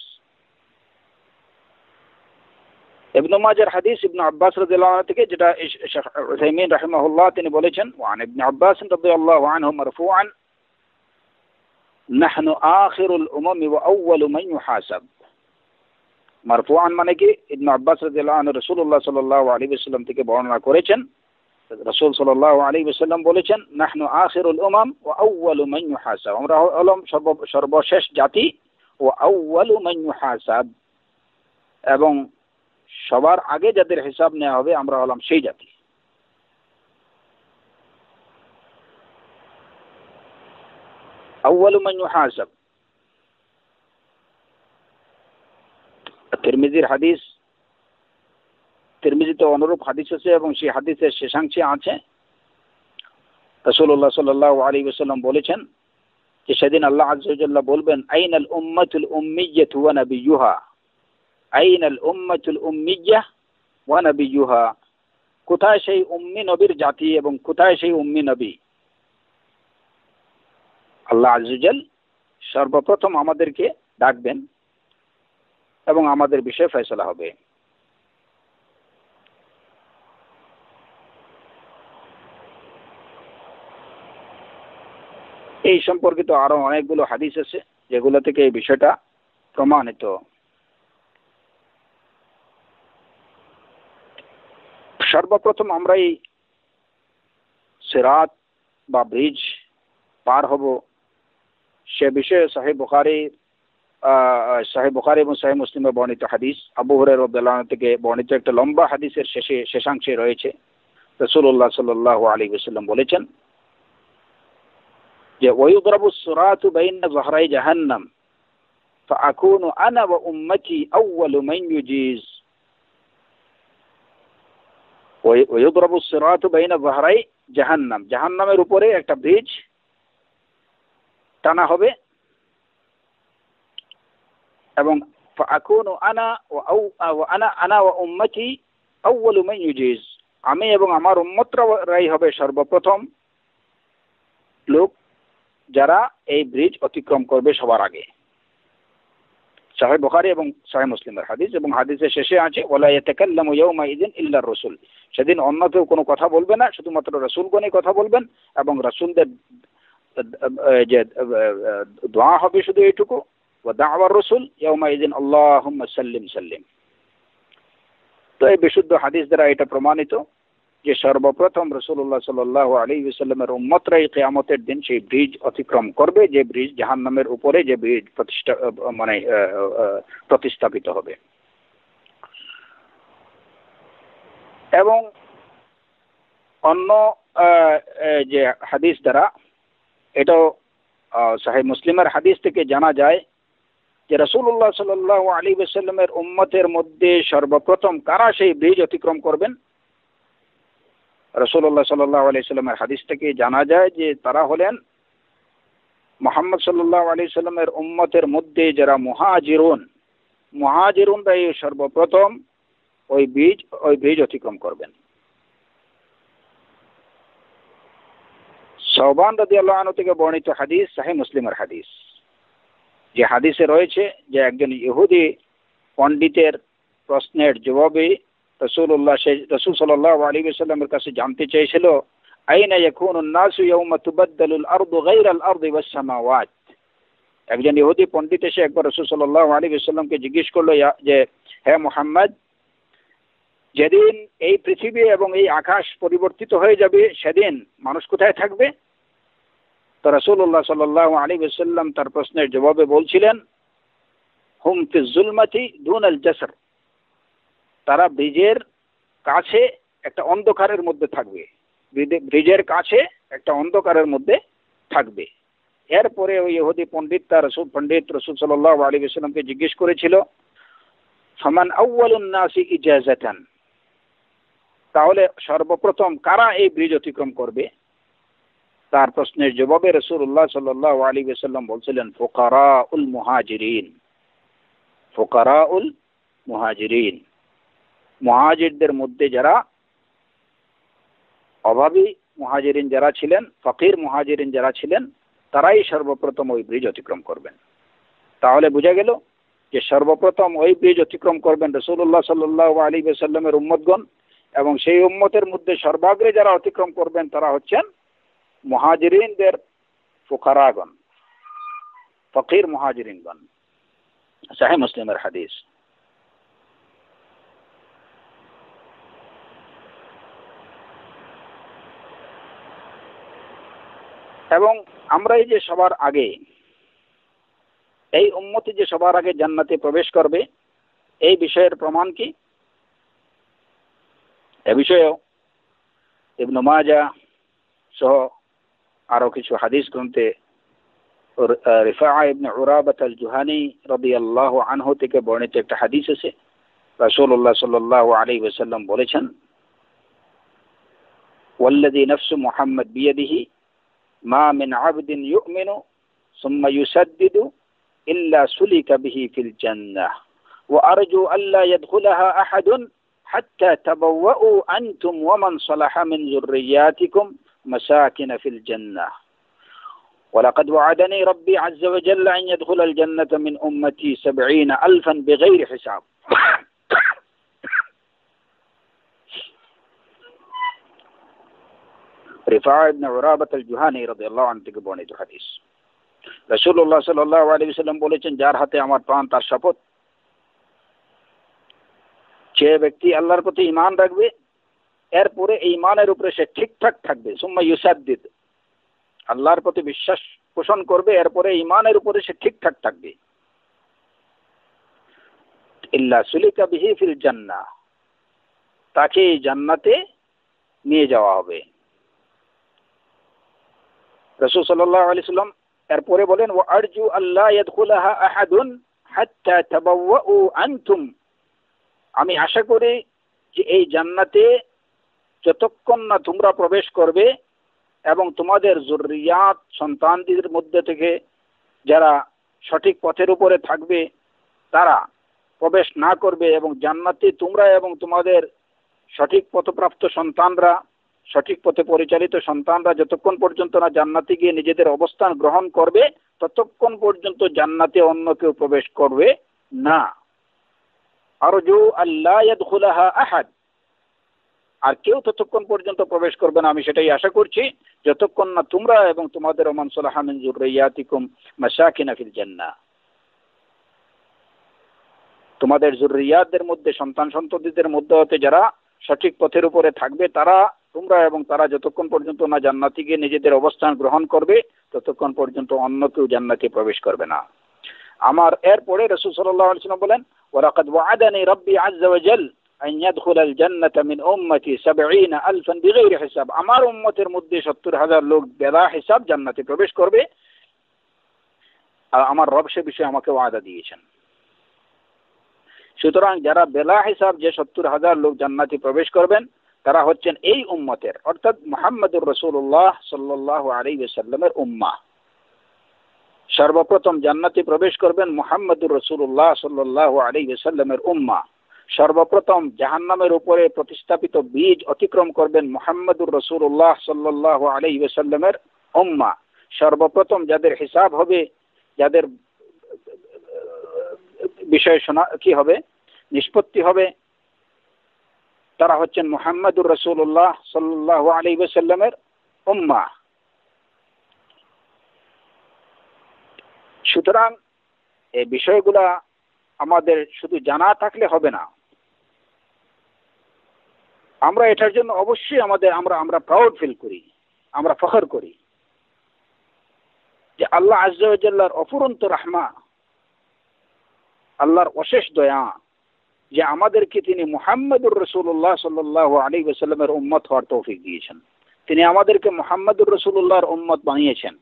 ইবনে মাজাহর হাদিস ইবনে আব্বাস রাদিয়াল্লাহু আনহু থেকে, যেটা শেখ উসাইমিন রাহিমাহুল্লাহ তিনি বলেছেন, ওয়ান ইবনে আব্বাস রাদিয়াল্লাহু আনহু মারফুআন, নাহনু আখিরুল উমামি ওয়া আউওয়ালু মান ইউহাসাব। মারফুআন মানে কি, ইবনে আব্বাস রাদিয়াল্লাহু আনহু রাসূলুল্লাহ সাল্লাল্লাহু আলাইহি ওয়াসাল্লাম থেকে বর্ণনা করেছেন। রাসূল সাল্লাল্লাহু আলাইহি ওয়াসাল্লাম বলেছেন, নাহনু আখিরুল উমাম ওয়া আউওয়ালু মান ইউহাসাব। আমরা হলাম সর্বশেষ জাতি, ওয়া আউওয়ালু মান ইউহাসাব, এবং সবার আগে যাদের হিসাব নেওয়া হবে আমরা হলাম সেই জাতি। আউওয়ালু মান ইউহাসাব। তিরমিজির হাদিস, তিরমিজিতে অনুরূপ হাদিস আছে এবং সেই হাদিসের শেষাংশে আছে রাসূলুল্লাহ সাল্লাল্লাহু আলাইহি ওয়াসাল্লাম বলেছেন যে সেদিন আল্লাহ আযজা ওয়া জাল্লা বলবেন, আইনাল উম্মাতুল উম্মিয়্যাতু ওয়া নাবিয়্যুহা, আইনাল উম্মাতুল উম্মিয়্যাহ ওয়া নাবিয়্যুহা। কোথায় সেই উম্মি নবীর জাতি এবং কোথায় সেই উম্মি নবী? আল্লাহ আযজা ওয়া জাল্লা সর্বপ্রথম আমাদেরকে ডাকবেন এবং আমাদের বিষয়ে ফয়সালা হবে। এই সম্পর্কিত আরো অনেকগুলো হাদিস আছে যেগুলো থেকে এই বিষয়টা প্রমাণিত। সর্বপ্রথম আমরাই সিরাত বা ব্রিজ পার হব, সে বিষয়ে সহিহ বুখারী সহিহ বুখারী এবং সহিহ মুসলিমে বর্ণিত হাদিস, আবু হুরায়রা রাদিয়াল্লাহু আনহু থেকে বর্ণিত একটা লম্বা হাদিসের শেষে শেষাংশে রয়েছে রাসূলুল্লাহ সাল্লাল্লাহু আলাইহি ওয়াসাল্লাম বলেছেন যে, ওয়ায়ুদরাবুস সিরাতু বাইনা যাহরাই জাহান্নাম ফাআকুনু আনা ওয়া উম্মতি আউওয়ালু মান ইউজিজ। ওয়ায়ুদরাবুস সিরাতু বাইনা যাহরাই জাহান্নাম, জাহান্নামের উপরে একটা ব্রিজ টানা হবে, এবং ফাআকুনু আনা ওয়া আনা আনা ওয়া উম্মতি আউওয়ালু মান ইউজিজ, আমি এবং আমার উম্মতরাই হবে সর্বপ্রথম লোক যারা এই ব্রিজ অতিক্রম করবে সবার আগে। সহিহ বুখারী এবং সহিহ মুসলিমের হাদিস, এবং হাদিসের শেষে আছে, ওয়ালা ইয়াতাকাল্লামু ইয়াওমাইযিন ইল্লা রাসূল। সেদিন অন্য কেউ কোনো কথা বলবে না, শুধুমাত্র রাসূলগণই কথা বলবেন, এবং রাসূলদের যে দোয়া হবে শুধু এইটুকু, ওয়া দাওয়ার রাসূল ইয়াওমাইযিন আল্লাহুম্মা সাল্লিম সাল্লিম। তো এই বিশুদ্ধ হাদিস দ্বারা এটা প্রমাণিত যে সর্বপ্রথম রাসূলুল্লাহ সাল্লাল্লাহু আলাইহি ওয়াসাল্লামের উম্মতরাই কিয়ামতের দিন সেই ব্রিজ অতিক্রম করবে, যে ব্রিজ জাহান্নামের উপরে যে ব্রিজ প্রতিষ্ঠা মানে প্রতিস্থাপিত হবে। এবং অন্য যে হাদিস দ্বারা এটাও সহিহ মুসলিমের হাদিস থেকে জানা যায় যে রাসূলুল্লাহ সাল্লাল্লাহু আলাইহি ওয়াসাল্লামের উম্মতের মধ্যে সর্বপ্রথম কারা সেই ব্রিজ অতিক্রম করবেন। রাসূলুল্লাহ সাল্লাল্লাহু আলাইহি ওয়াসাল্লামের হাদিস থেকে জানা যায় যে তারা হলেন মুহাম্মদ সাল্লাল্লাহু আলাইহি ওয়াসাল্লামের উম্মতের মধ্যে যারা মুহাজিরুন, মুহাজিরুনরা এই সর্বপ্রথম ওই ব্রিজ ওই ব্রিজ অতিক্রম করবেন। সাওবান রাদিয়াল্লাহু আনহু থেকে বর্ণিত হাদিস, সহিহ মুসলিমের হাদিস, যে হাদিসে রয়েছে যে একজন ইহুদি পণ্ডিতের প্রশ্নের জবাবে রাসূলুল্লাহ রাসূল সাল্লাল্লাহু আলাইহি ওয়াসাল্লামের কাছে জানতে চেয়েছিল, আইনা ইয়াকুনুন নাসু ইয়াওমা তুবাদদালুল আরদু গায়রাল আরদি ওয়াস সামাওয়াত। একজন ইহুদি পণ্ডিত এসে একবার রাসূল সাল্লাল্লাহু আলাইহি ওয়াসাল্লামকে জিজ্ঞেস করলো যে, হে মুহাম্মদ, যেদিন এই পৃথিবী এবং এই আকাশ পরিবর্তিত হয়ে যাবে সেদিন মানুষ কোথায় থাকবে? তো রাসূলুল্লাহ সাল্লাল্লাহু আলাইহি ওয়াসাল্লাম তার প্রশ্নের জবাবে বলছিলেন, হুম ফিজ যুলমাতি দুনাল জাসর। তারা ব্রিজের কাছে একটা অন্ধকারের মধ্যে থাকবে, ব্রিজের কাছে একটা অন্ধকারের মধ্যে থাকবে। এরপরে ওই ইহুদি পণ্ডিত তার রাসূল পণ্ডিত রাসূল সাল্লাল্লাহু আলাইহি ওয়াসাল্লামকে জিজ্ঞেস করেছিল, ফামান আউয়ালুন নাসি ইজাজাতান, তাহলে সর্বপ্রথম কারা এই ব্রিজ অতিক্রম করবে? তার প্রশ্নের জবাবে রাসূলুল্লাহ সাল্লাল্লাহু আলাইহি ওয়াসাল্লাম বলছিলেন, ফুকারাউল মুহাজিরিন, ফুকারাউল মুহাজিরিন, মুহাজিরদের মধ্যে যারা অভাবী মুহাজিরিন যারা ছিলেন, ফকির মুহাজিরিন যারা ছিলেন, তারাই সর্বপ্রথম ওই ব্রিজ অতিক্রম করবেন। তাহলে বোঝা গেল যে সর্বপ্রথম ওই ব্রিজ অতিক্রম করবেন রাসূলুল্লাহ সাল্লাল্লাহু আলাইহি ওয়াসাল্লামের উম্মতগণ, এবং সেই উম্মতের মধ্যে সর্বাগ্রে যারা অতিক্রম করবেন তারা হচ্ছেন মুহাজিরিনদের ফুকারাগণ, ফকির মুহাজিরিনগণ। সহিহ মুসলিমের হাদিস। এবং আমরা এই যে সবার আগে এই উম্মতি যে সবার আগে জান্নাতে প্রবেশ করবে, এই বিষয়ের প্রমাণ কি? এ বিষয়েও ইবনে মাজাহ সহ আরো কিছু হাদিস গ্রন্থে রিফাআ ইবনে উরাবাত আল-জুহানী রাদিয়াল্লাহু আনহু থেকে বর্ণিত একটা হাদিস আছে। রাসূলুল্লাহ সাল্লাল্লাহু আলাইহি ওয়াসাল্লাম বলেছেন, ওয়াল্লাযী নাফসু মুহাম্মদ বিয়াদিহি মা মিন আবদিন ইউমিনু সুম্মা ইউসাদ্দিদু ইল্লা সুলিকা বিহি ফিল জান্নাহ ওয়া আরজু আল্লা ইয়াদখুলাহা আহাদুন হাত্তা তাবাওয়াউ আনতুম ওয়া মান সালাহা মিন যুররিয়াতিকুম মাসাকিন ফিল জান্নাহ ولقد وعدني ربي عز وجل أن يدخل الجنة من أمتي سبعين ألفا بغير حساب. রিফাআ ইবনে উরাবাত আল-জুহানী রাদিয়াল্লাহু আনহু থেকে বর্ণিত হাদিস। রাসূলুল্লাহ সাল্লাল্লাহু আলাইহি ওয়াসাল্লাম বলেছেন, যার হাতে আমার প্রাণ তার শপথ, যে ব্যক্তি আল্লাহর প্রতি ঈমান রাখবে এরপরে এই ঈমানের উপরে সে ঠিকঠাক থাকবে, সুম্মা ইউসাদ্দিদ, আল্লাহর প্রতি বিশ্বাস পোষণ করবে, এরপরে ঈমানের উপরে সে ঠিকঠাক থাকবে, ইল্লা সুলিকা বিহি ফিল জান্নাহ, তাকে জান্নাতে নিয়ে যাওয়া হবে। রাসূল সাল্লাল্লাহু আলাইহি ওয়াসাল্লাম এরপরে বলেন, ওয়া আরজু আল্লা ইয়াদখুলাহা আহাদুন হাত্তা তাবাওয়াউ আনতুম, আমি আশা করি যে এই জান্নাতে যতক্ষণ না তোমরা প্রবেশ করবে এবং তোমাদের যুররিয়াত সন্তানদের মধ্যে থেকে যারা সঠিক পথের উপরে থাকবে তারা প্রবেশ না করবে, এবং জান্নাতে তোমরা এবং তোমাদের সঠিক পথপ্রাপ্ত সন্তানরা, সঠিক পথে পরিচালিত সন্তানরা যতক্ষণ পর্যন্ত না জান্নাতে গিয়ে নিজেদের অবস্থান গ্রহণ করবে ততক্ষণ পর্যন্ত জান্নাতে অন্য কেউ প্রবেশ করবে না। আরজু আল্লা ইয়াদখুলাহা আহাদ, আর কেউ ততক্ষণ পর্যন্ত প্রবেশ করবে না, আমি সেটাই আশা করছি, যতক্ষণ না তোমরা এবং তোমাদের মান সালাহা মিন যুররিয়াতিকুম মাসাকিন ফিল জান্নাহ, তোমাদের যুররিয়াতদের মধ্যে সন্তান সন্ততিদের মধ্যে হতে যারা সঠিক পথের উপরে থাকবে তারা, তোমরা এবং তারা যতক্ষণ পর্যন্ত না জান্নাতে গিয়ে নিজেদের অবস্থান গ্রহণ করবে ততক্ষণ পর্যন্ত অন্য কেউ জান্নাতে প্রবেশ করবে না। আমার এরপরে রাসূল সাল্লাল্লাহু আলাইহি ওয়াসাল্লাম বলেন, ওয়া লাকাদ ওয়া'আদানি রাব্বি আযজা ওয়া জাল আন ইয়াদখুলাল জান্নাতা মিন উম্মতি সাবঈনা আলফান বিগাইরি হিসাব, আমার উম্মতের মধ্যে সত্তর হাজার লোক বেলা হিসাব জান্নাতে প্রবেশ করবে। আর আমার রব সে বিষয়ে আমাকে ওয়াদা দিয়েছেন। সুতরাং যারা বেলা হিসাব যে সত্তর হাজার লোক জান্নাতে প্রবেশ করবেন তারা হচ্ছেন এই উম্মতের, অর্থাৎ মুহাম্মদুর রাসূলুল্লাহ সাল্লাল্লাহু আলাইহি ওয়াসাল্লামের উম্মাহ। সর্বপ্রথম জান্নাতে প্রবেশ করবেন মুহাম্মদুর রাসূলুল্লাহ সাল্লাল্লাহু আলাইহি ওয়াসাল্লামের উম্মাহ। সর্বপ্রথম জাহান্নামের উপরে প্রতিস্থাপিত বীজ অতিক্রম করবেন মুহাম্মদুর রাসূলুল্লাহ সাল্লাল্লাহু আলাইহি ওয়াসাল্লামের উম্মাহ। সর্বপ্রথম যাদের হিসাব হবে, যাদের বিষয় শোনা কি হবে, নিষ্পত্তি হবে, তারা হচ্ছেন মুহাম্মদুর রাসূলুল্লাহ সাল্লাল্লাহু আলাইহি ওয়াসাল্লামের উম্মাহ। সুতরাং এই বিষয়গুলা আমাদের শুধু জানা থাকলে হবে না, আমরা এটার জন্য অবশ্যই আমাদের আমরা আমরা প্রাউড ফিল করি, আমরা ফখর করি যে আল্লাহ আজ্জা ওয়া জাল্লার অফুরন্ত রাহমা, আল্লাহর অশেষ দয়া যে আমাদেরকে তিনি মুহাম্মদুর রাসূলুল্লাহ সাল্লাল্লাহু আলাইহি ওয়াসাল্লামের উম্মত হওয়ার তৌফিক দিয়েছেন। তিনি আমাদেরকে মুহাম্মদুর রাসূলুল্লাহর উম্মত বানিয়েছেন।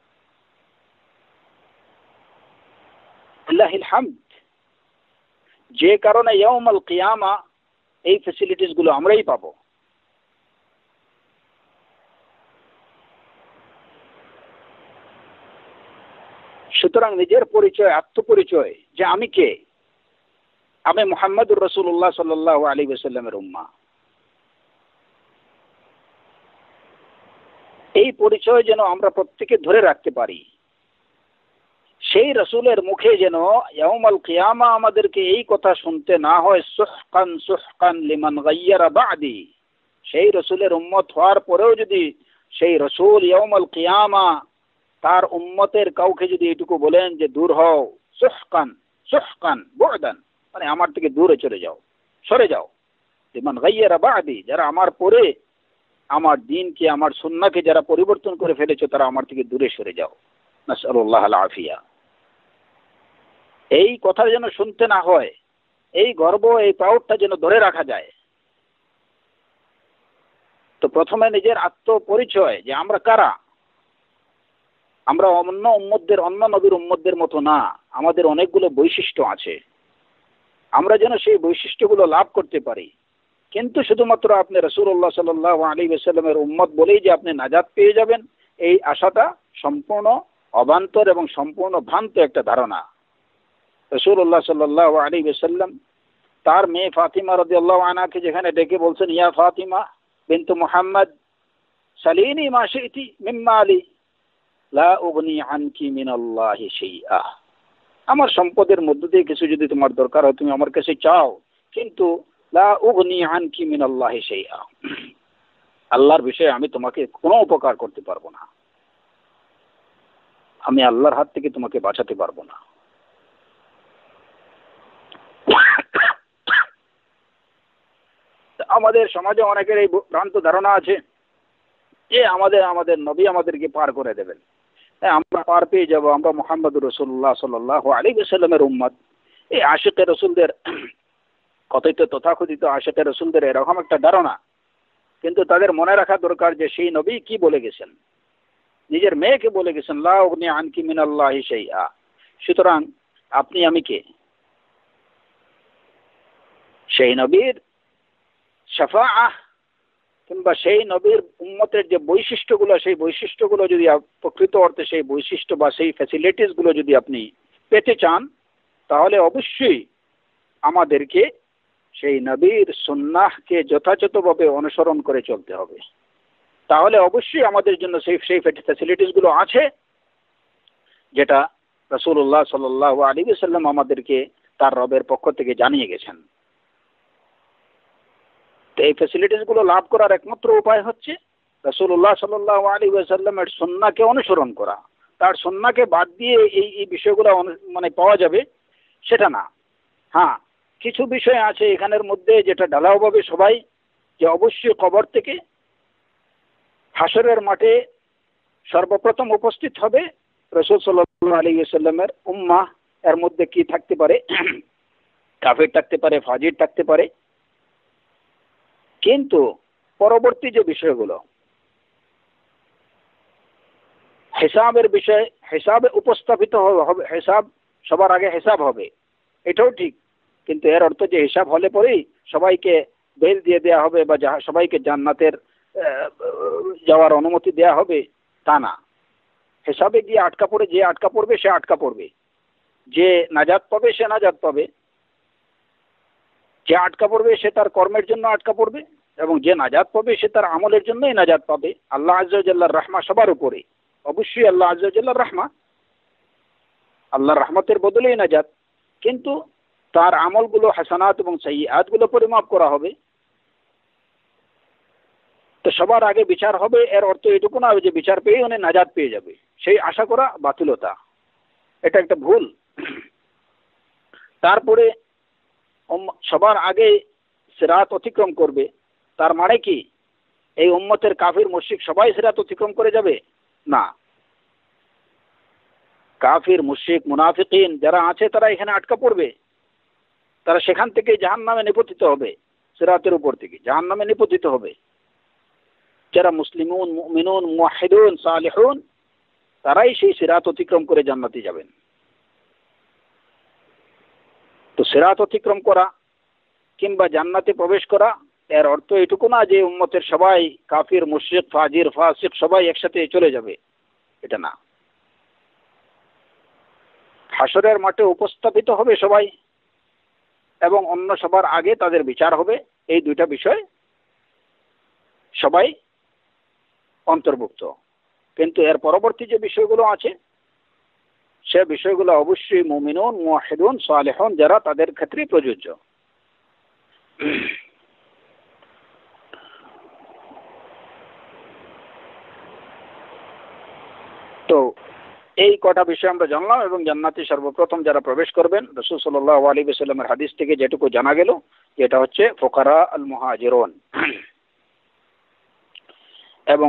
আল্লাহিল হামদ। যে কারণে ইয়াউমুল কিয়ামা এই ফ্যাসিলিটিস গুলো আমরাই পাবো। সুতরাং নিজের পরিচয়, আত্মপরিচয় যে আমি কে, আমি মুহাম্মদুর রাসূলুল্লাহ সাল্লাল্লাহু আলাইহি ওয়াসাল্লামের উম্মাহ, এই পরিচয় যেন আমরা প্রত্যেকে ধরে রাখতে পারি। সেই রাসূলের মুখে যেন ইয়াউমুল কিয়ামা আমাদেরকে এই কথা শুনতে না হয়, সুহকান সুহকান লিমান গায়্যারা বা'দি। সেই রাসূলের উম্মত হওয়ার পরেও যদি সেই রাসূল ইয়াউমুল কিয়ামা তার উম্মতের কাউকে যদি এটুকু বলেন যে দূর হও, সুহকান সুহকান বু'দান, মানে আমার থেকে দূরে চলে যাও, সরে যাও, লিমান গায়্যারা বা'দি, যারা আমার পরে আমার দ্বীনকে, আমার সুন্নাহকে যারা পরিবর্তন করে ফেলেছে তারা আমার থেকে দূরে সরে যাও, নাসআলুল্লাহ আল আফিয়া। এই কথা যেন শুনতে না হয়, এই গর্ব, এই প্রাউডটা যেন ধরে রাখা যায়। তো প্রথমে নিজের আত্মপরিচয় যে আমরা কারা। আমরা অন্য উম্মতদের, অন্য নবীর উম্মতদের মতো না, আমাদের অনেকগুলো বৈশিষ্ট্য আছে, আমরা যেন সেই বৈশিষ্ট্যগুলো লাভ করতে পারি। কিন্তু শুধুমাত্র আপনি রাসূলুল্লাহ সাল্লাল্লাহু আলাইহি ওয়াসাল্লামের উম্মত বলেই যে আপনি নাজাত পেয়ে যাবেন, এই আশাটা সম্পূর্ণ অবান্তর এবং সম্পূর্ণ ভ্রান্ত একটা ধারণা। রাসূলুল্লাহ সাল্লাল্লাহু আলাইহি ওয়াসাল্লাম তার মেয়ে ফাতিমা রাদিয়াল্লাহু আনহাকে যেখানে ডেকে বলছেন, ইয়া ফাতিমা বিনতু মুহাম্মদ সালিনি মা শি'তি মিন মালি লা উগনি আনকি মিনাল্লাহি শাইআ, আমার সম্পদের মধ্য দিয়ে কিছু যদি তোমার দরকার হয় তুমি আমার কাছে চাও, কিন্তু লা উগনি আনকি মিনাল্লাহি শাইআ, আল্লাহর বিষয়ে আমি তোমাকে কোনো উপকার করতে পারবো না, আমি আল্লাহর হাত থেকে তোমাকে বাঁচাতে পারবো না। আমাদের সমাজে অনেকের এই ভ্রান্ত ধারণা আছে যে আমাদের আমাদের নবী আমাদেরকে পার করে দেবেন, আমরা পার পেয়ে যাব, আমরা মুহাম্মদুর রাসূলুল্লাহ সাল্লাল্লাহু আলাইহি ওয়াসাল্লামের উম্মত। এই আশিকে রাসূলদের, কথিত তথাকথিত আশিকে রাসূলদের এরকম একটা ধারণা, কিন্তু তাদের মনে রাখা দরকার যে সেই নবী কি বলে গেছেন, নিজের মেয়েকে বলে গেছেন, লা উগনি আনকি মিনাল্লাহি শাইআ। সুতরাং আপনি আমি কে? সেই নবীর শাফাআহ কিংবা সেই নবীর উম্মতের যে বৈশিষ্ট্যগুলো, সেই বৈশিষ্ট্যগুলো যদি প্রকৃত অর্থে সেই বৈশিষ্ট্য বা সেই ফ্যাসিলিটিসগুলো যদি আপনি পেতে চান, তাহলে অবশ্যই আমাদেরকে সেই নবীর সুন্নাহকে যথাযথভাবে অনুসরণ করে চলতে হবে। তাহলে অবশ্যই আমাদের জন্য সেই সেই ফ্যাসিলিটিসগুলো আছে যেটা রাসূলুল্লাহ সাল্লাল্লাহু আলাইহি ওয়াসাল্লাম আমাদেরকে তার রবের পক্ষ থেকে জানিয়ে গেছেন। তো এই ফ্যাসিলিটিসগুলো লাভ করার একমাত্র উপায় হচ্ছে রাসূলুল্লাহ সাল্লাল্লাহু আলাইহি ওয়াসাল্লামের সুন্নাহকে অনুসরণ করা। তার সুন্নাহকে বাদ দিয়ে এই এই বিষয়গুলো মানে পাওয়া যাবে সেটা না। হ্যাঁ, কিছু বিষয় আছে এখানের মধ্যে যেটা ঢালাওভাবে সবাই, যে অবশ্যই কবর থেকে হাসরের মাঠে সর্বপ্রথম উপস্থিত হবে রাসূল সাল্লাল্লাহু আলাইহি ওয়াসাল্লামের উম্মাহ। এর মধ্যে কি থাকতে পারে? কাফির থাকতে পারে, ফাজির থাকতে পারে, কিন্তু পরবর্তী যে বিষয়গুলো হিসাবের বিষয়, হিসাবে উপস্থাপিত হবে, হিসাব সবার আগে হিসাব হবে, এটাও ঠিক। কিন্তু এর অর্থ যে হিসাব হলে পরেই সবাইকে বেল দিয়ে দেওয়া হবে বা সবাইকে জান্নাতের যাওয়ার অনুমতি দেওয়া হবে, তা না। হিসাবে গিয়ে আটকা পড়ে যে আটকা পড়বে সে আটকা পড়বে, যে নাজাত পাবে সে নাজাত পাবে। যে আটকা পড়বে সে তার কর্মের জন্য আটকা পড়বে, এবং যে নাজাত পাবে সে তার আমলের জন্যই নাজাত পাবে। আল্লাহ আজ্জা ওয়া জাল্লার রাহমা সবার উপরে, অবশ্যই আল্লাহ আজ্জা ওয়া জাল্লার রাহমা, আল্লাহর রহমতের বদলেই নাজাত। কিন্তু তার আমলগুলো হাসানাত এবং সাইয়্যাত গুলো পরিমাপ করা হবে। তো সবার আগে বিচার হবে, এর অর্থ এটুকু না যে বিচার পেয়ে উনি নাজাত পেয়ে যাবে, সেই আশা করা বাতিলতা, এটা একটা ভুল। তারপরে সবার আগে সিরাত অতিক্রম করবে, তার মানে কি এই উম্মতের কাফির মুশরিক সবাই সিরাত অতিক্রম করে যাবে? না, কাফির মুশরিক মুনাফিকিন যারা আছে তারা এখানে আটকা পড়বে, তারা সেখান থেকে জাহান্নামে নিপতিত হবে, সিরাতের উপর থেকে জাহান্নামে নিপতিত হবে। যারা মুসলিমুন, মুমিনুন, মুওয়াহিদুন, সালিহুন, তারাই সেই সিরাত অতিক্রম করে জান্নাতে যাবেন। তো সিরাত অতিক্রম করা কিংবা জান্নাতে প্রবেশ করা এর অর্থ এটুকু না যে উম্মতের সবাই কাফির মুশরিক ফাজির ফাসিক সবাই একসাথে চলে যাবে, এটা না। হাসরের মাঠে উপস্থাপিত হবে সবাই, এবং অন্য সবার আগে তাদের বিচার হবে। এই দুইটা বিষয় সবাই অন্তর্ভুক্ত। কিন্তু এর পরবর্তী যে বিষয়গুলো আছে সে বিষয়গুলো অবশ্যই মুমিনুন, মুওয়াহিদুন, সালেহুন যারা তাদের ক্ষেত্রে প্রযোজ্য। তো এই কটা বিষয় আমরা জানলাম, এবং জান্নাতে সর্বপ্রথম যারা প্রবেশ করবেন রাসূল সাল্লাল্লাহু আলাইহি ওয়াসাল্লামের হাদিস থেকে যেটুকু জানা গেল, যেটা হচ্ছে ফুকারা আল মুহাজিরুন। এবং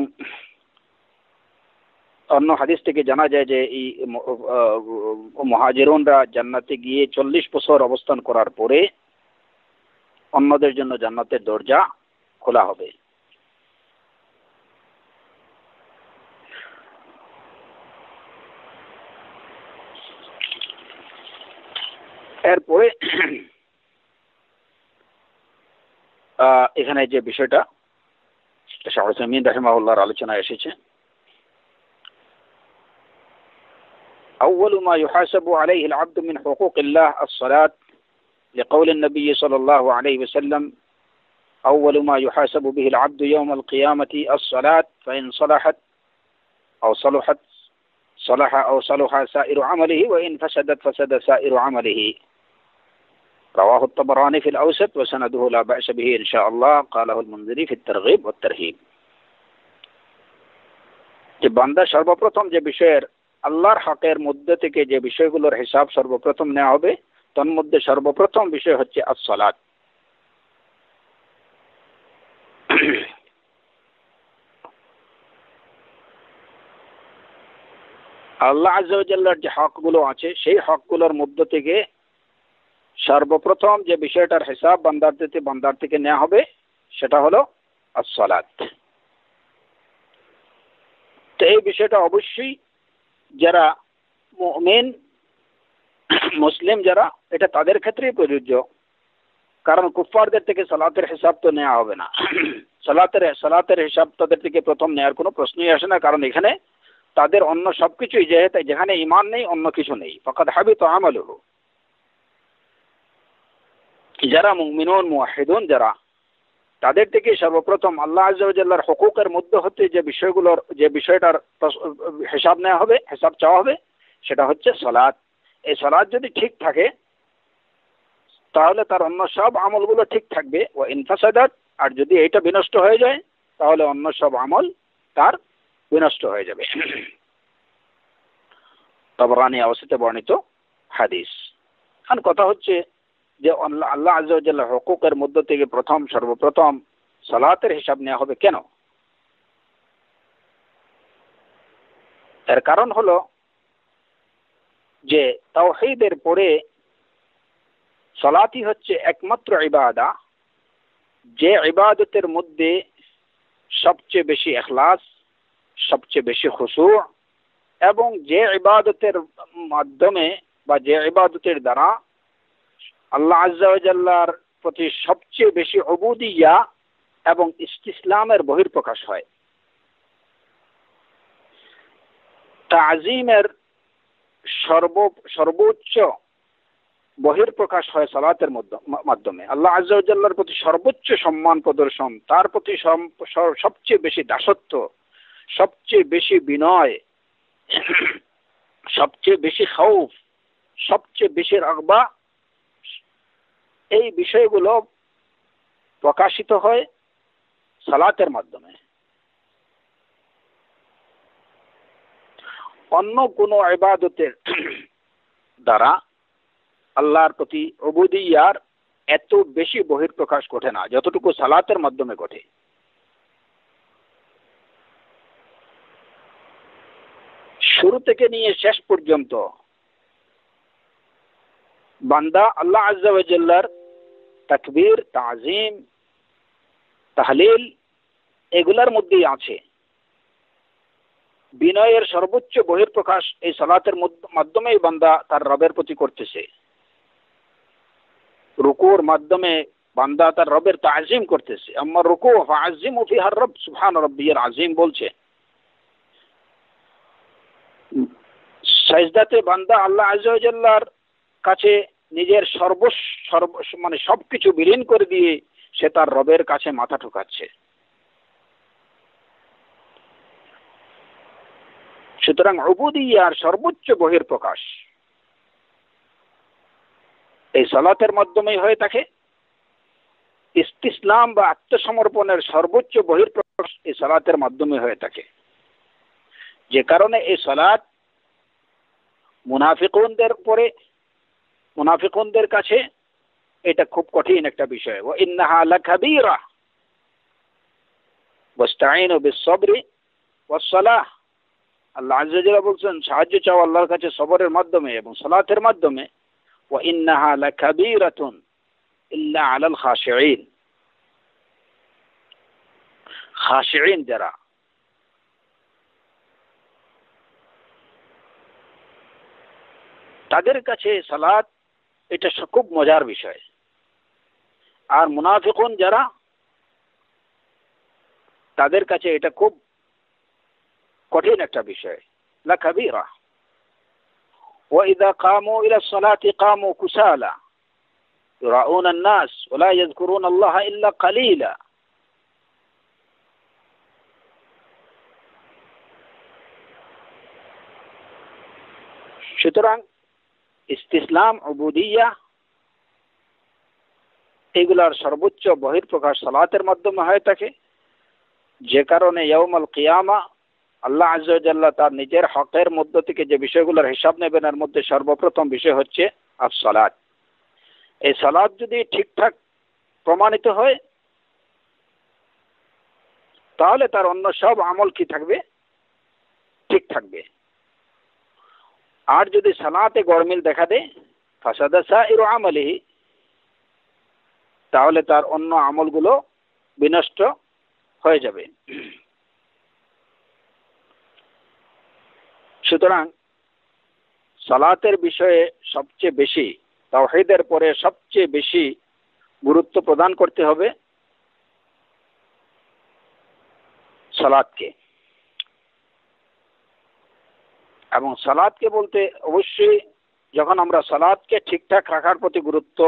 অন্য হাদিস থেকে জানা যায় যে এই মুহাজিরুনরা জান্নাতে গিয়ে চল্লিশ বছর অবস্থান করার পরে অন্যদের জন্য জান্নাতের দরজা খোলা হবে। এরপরে এখানে যে বিষয়টা শাহ উসাইমিন রাহিমাহুল্লাহর আলোচনায় এসেছে, أول ما يحاسب عليه العبد من حقوق الله الصلاة، لقول النبي صلى الله عليه وسلم: أول ما يحاسب به العبد يوم القيامة الصلاة، فإن صلحت أو صلحت صلح أو صلح سائر عمله، وإن فسدت فسد سائر عمله. رواه الطبراني في الأوسط وسنده لا بأس به إن شاء الله، قاله المنذري في الترغيب والترهيب. যে বান্দা সর্বপ্রথম যে বিষয়ের আল্লাহর হকের মধ্যে থেকে যে বিষয়গুলোর হিসাব সর্বপ্রথম নেওয়া হবে, তার মধ্যে সর্বপ্রথম বিষয় হচ্ছে আস-সালাত। আল্লাহ আযজা ওয়া জাল্লার যে হকগুলো আছে সেই হকগুলোর মধ্য থেকে সর্বপ্রথম যে বিষয়টার হিসাব বান্দার থেকে বান্দার থেকে নেওয়া হবে সেটা হলো আস-সালাত। তো এই বিষয়টা অবশ্যই যারা মুমিন মুসলিম যারা, এটা তাদের ক্ষেত্রেই প্রযোজ্য। কারণ কুফফারদের থেকে সালাতের হিসাব তো নেওয়া হবে না। সালাতের সালাতের হিসাব তাদের থেকে প্রথম নেওয়ার কোনো প্রশ্নই আসে না, কারণ এখানে তাদের অন্য সবকিছুই, যেহেতু যেখানে ঈমান নেই অন্য কিছু নেই, ফাকাদ হাবিতা আমালুহু। যারা মুমিনুন মুওয়াহিদুন যারা, তাদের থেকে সর্বপ্রথম আল্লাহ আযজা ওয়া জাল্লার হুকুকের মধ্যে হতে যে বিষয়গুলোর যে বিষয়টার হিসাব নেওয়া হবে, হিসাব চাওয়া হবে, সেটা হচ্ছে সালাত। এই সালাত যদি ঠিক থাকে তাহলে তার অন্য সব আমলগুলো ঠিক থাকবে। ও ইনফাসাদাত, আর যদি এইটা বিনষ্ট হয়ে যায় তাহলে অন্য সব আমল তার বিনষ্ট হয়ে যাবে। তাবরানী আওসিতে বর্ণিত হাদিস। এখন কথা হচ্ছে যে আল্লাহ আযজা ওয়া জাল্লার হুকুকের মধ্য থেকে প্রথম সর্বপ্রথম সালাতের হিসাব নেওয়া হবে কেন? এর কারণ হলো যে তাওহীদের পরে সালাতই হচ্ছে একমাত্র ইবাদা যে ইবাদতের মধ্যে সবচেয়ে বেশি ইখলাস, সবচেয়ে বেশি খুশু, এবং যে ইবাদতের মাধ্যমে বা যে ইবাদতের দ্বারা আল্লাহ আজ্জা ওয়া জাল্লার প্রতি সবচেয়ে বেশি উবুদিয়া এবং ইস্তিসলামের বহিঃপ্রকাশ হয়। তাজিমের সর্ব সর্বোচ্চ বহিঃপ্রকাশ হয় সালাতের মাধ্যমে। আল্লাহ আজ্জা ওয়া জাল্লার প্রতি সর্বোচ্চ সম্মান প্রদর্শন, তার প্রতি সবচেয়ে বেশি দাসত্ব, সবচেয়ে বেশি বিনয়, সবচেয়ে বেশি খাউফ, সবচেয়ে বেশি রাগবা, এই বিষয়গুলো প্রকাশিত হয় সালাতের মাধ্যমে। অন্য কোন ইবাদতের দ্বারা আল্লাহর প্রতি উবুদিয়ার এত বেশি বহিঃপ্রকাশ ঘটে না যতটুকু সালাতের মাধ্যমে ঘটে। শুরু থেকে নিয়ে শেষ পর্যন্ত বান্দা আল্লাহ আজ্জা ওয়া জাল্লার তাকবীর, তাজিম, তাহলিল এগুলার মধ্যেই আছে। বিনয়ের সর্বোচ্চ বহিঃপ্রকাশ এই সালাতের মাধ্যমেই বান্দা তার রবের প্রতি করতেছে। রুকুর মাধ্যমে বান্দা তার রবের তাজিম করতেছে। আম্মা রুকু ফাআযিমু ফিহা রব সুবহান রাব্বিয়াল আযীম বলছে। সাজদাতে বান্দা আল্লাহ আজ্জা ওয়া জাল্লার কাছে নিজের সর্ব মানে সবকিছু বিলীন করে দিয়ে সে তার রবের কাছে মাথা ঠুকাচ্ছে। সুতরাং উবুদিয়ার সর্বোচ্চ বহিঃপ্রকাশ এই সালাতের মাধ্যমেই হয়ে থাকে। ইস্তিসলাম বা আত্মসমর্পণের সর্বোচ্চ বহিঃপ্রকাশ এই সালাতের মাধ্যমে হয়ে থাকে। যে কারণে এই সালাত মুনাফিকুনদের উপরে, মুনাফিকুনদের কাছে এটা খুব কঠিন একটা বিষয়। ওয়া ইন্নাহা লাকাবীরা ওয়াস্তাঈনু বিস-সাবরি ওয়াস-সালাহ। আল্লাহ আজ্জা ওয়া জাল্লা বলছেন সাহায্য চাও আল্লাহর কাছে সবরের মাধ্যমে এবং সালাতের মাধ্যমে। ওয়া ইন্নাহা লাকাবীরাতুন ইল্লা আলাল খাশিঈন। খাশিঈন যারা, তাদের কাছে সালাত এটা খুব মজার বিষয়। আর মুনাফিকুন যারা, তাদের কাছে এটা খুব কঠিন একটা বিষয়। লাকাবীরা। ওয়া ইযা কামু ইলা সলাতি কামু কুসালা ইউরাউনা আন-নাস ওয়া লা ইয়াযকুরুনা আল্লাহা ইল্লা কালিলা। সুতরাং ইস্তিসলাম, উবুদিয়া এগুলার সর্বোচ্চ বহিঃপ্রকাশ সালাতের মাধ্যমে হয়ে থাকে। যে কারণে ইয়াউমুল কিয়ামা আল্লাহ আজ্জা ওয়া জাল্লা তার নিজের হকের মধ্য থেকে যে বিষয়গুলোর হিসাব নেবেন এর মধ্যে সর্বপ্রথম বিষয় হচ্ছে আস-সালাত। এই সালাত যদি ঠিকঠাক প্রমাণিত হয় তাহলে তার অন্য সব আমল কি থাকবে? ঠিক থাকবে। আর যদি সালাতে গরমিল দেখা দেয় ফাসাদা সাইরু আমালিহি, তাহলে তার অন্য আমলগুলো বিনষ্ট হয়ে যাবে। সুতরাং সালাতের বিষয়ে সবচেয়ে বেশি, তাওহীদের পরে সবচেয়ে বেশি গুরুত্ব প্রদান করতে হবে সালাতকে। এবং সালাতকে বলতে অবশ্যই যখন আমরা সালাতকে ঠিকঠাক রাখার প্রতি গুরুত্ব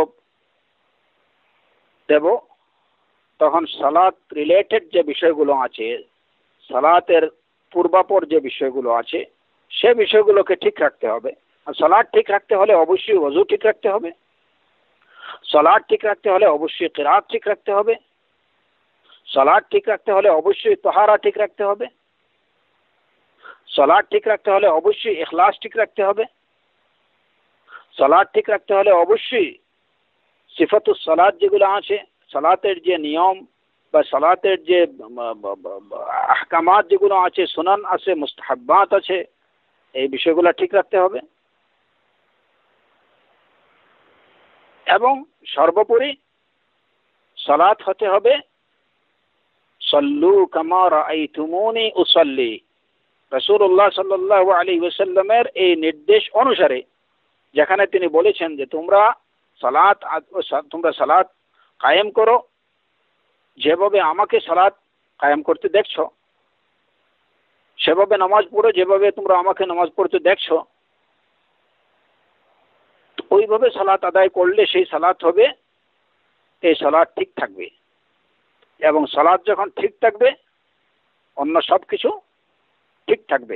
দেব তখন সালাত রিলেটেড যে বিষয়গুলো আছে, সালাতের পূর্বাপর যে বিষয়গুলো আছে সে বিষয়গুলোকে ঠিক রাখতে হবে। আর সালাত ঠিক রাখতে হলে অবশ্যই ওযু ঠিক রাখতে হবে। সালাত ঠিক রাখতে হলে অবশ্যই কিরাত ঠিক রাখতে হবে। সালাত ঠিক রাখতে হলে অবশ্যই তাহারা ঠিক রাখতে হবে। সালাত ঠিক রাখতে হলে অবশ্যই ইখলাস ঠিক রাখতে হবে। সালাত ঠিক রাখতে হলে অবশ্যই সিফাতুস সালাত যেগুলো আছে, সালাতের যে নিয়ম বা সালাতের যে আহকামাত যেগুলো আছে, সুনান আছে, মুস্তাহাব্বাত আছে, এই বিষয়গুলো ঠিক রাখতে হবে। এবং সর্বোপরি সালাত হতে হবে সল্লু কামা রাআইতুমুনি উসাল্লি, রাসূলুল্লাহ সাল্লাল্লাহু আলাইহি ওয়াসাল্লামের এই নির্দেশ অনুসারে, যেখানে তিনি বলেছেন যে তোমরা সালাত তোমরা সালাত কায়েম করো যেভাবে আমাকে সালাত কায়েম করতে দেখছো, সেভাবে নামাজ পড়ো যেভাবে তোমরা আমাকে নামাজ পড়তে দেখছো, ওইভাবে সালাত আদায় করলে সেই সালাত হবে, এই সালাত ঠিক থাকবে। এবং সালাত যখন ঠিক থাকবে অন্য সব কিছু ঠিক থাকবে।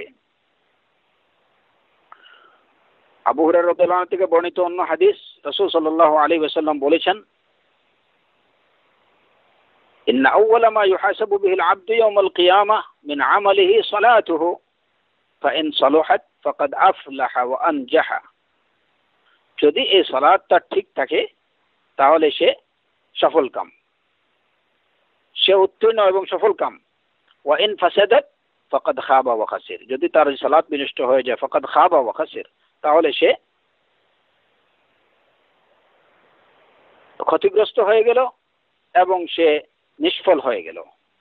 আবু হুরায়রা রাদিয়াল্লাহু আনহু থেকে বর্ণিত অন্য হাদিস, রাসূল সাল্লাল্লাহু আলাইহি ওয়াসাল্লাম বলেছেন, ইন্না আউওয়ালা মা ইউহাসাবু বিহিল আবদু ইয়াওমাল কিয়ামাহ মিন আমালিহি সালাতুহু ফাইন সালাহাত ফাকাদ আফলাহা ওয়া আনজাহা। যদি এই সালাতটা ঠিক থাকে তাহলে সে সফলকাম, সে উত্তীর্ণ এবং সফলকাম। ওয়া ইন ফাসাদাত ফাকাদ খাবা ওয়া খাসির, যদি তার সালাত বিনষ্ট হয়ে যায় ফাকাদ খাবা ওয়া খাসির, তাহলে সে ক্ষতিগ্রস্ত হয়ে গেল এবং সে নিষ্ফল হয়ে গেল।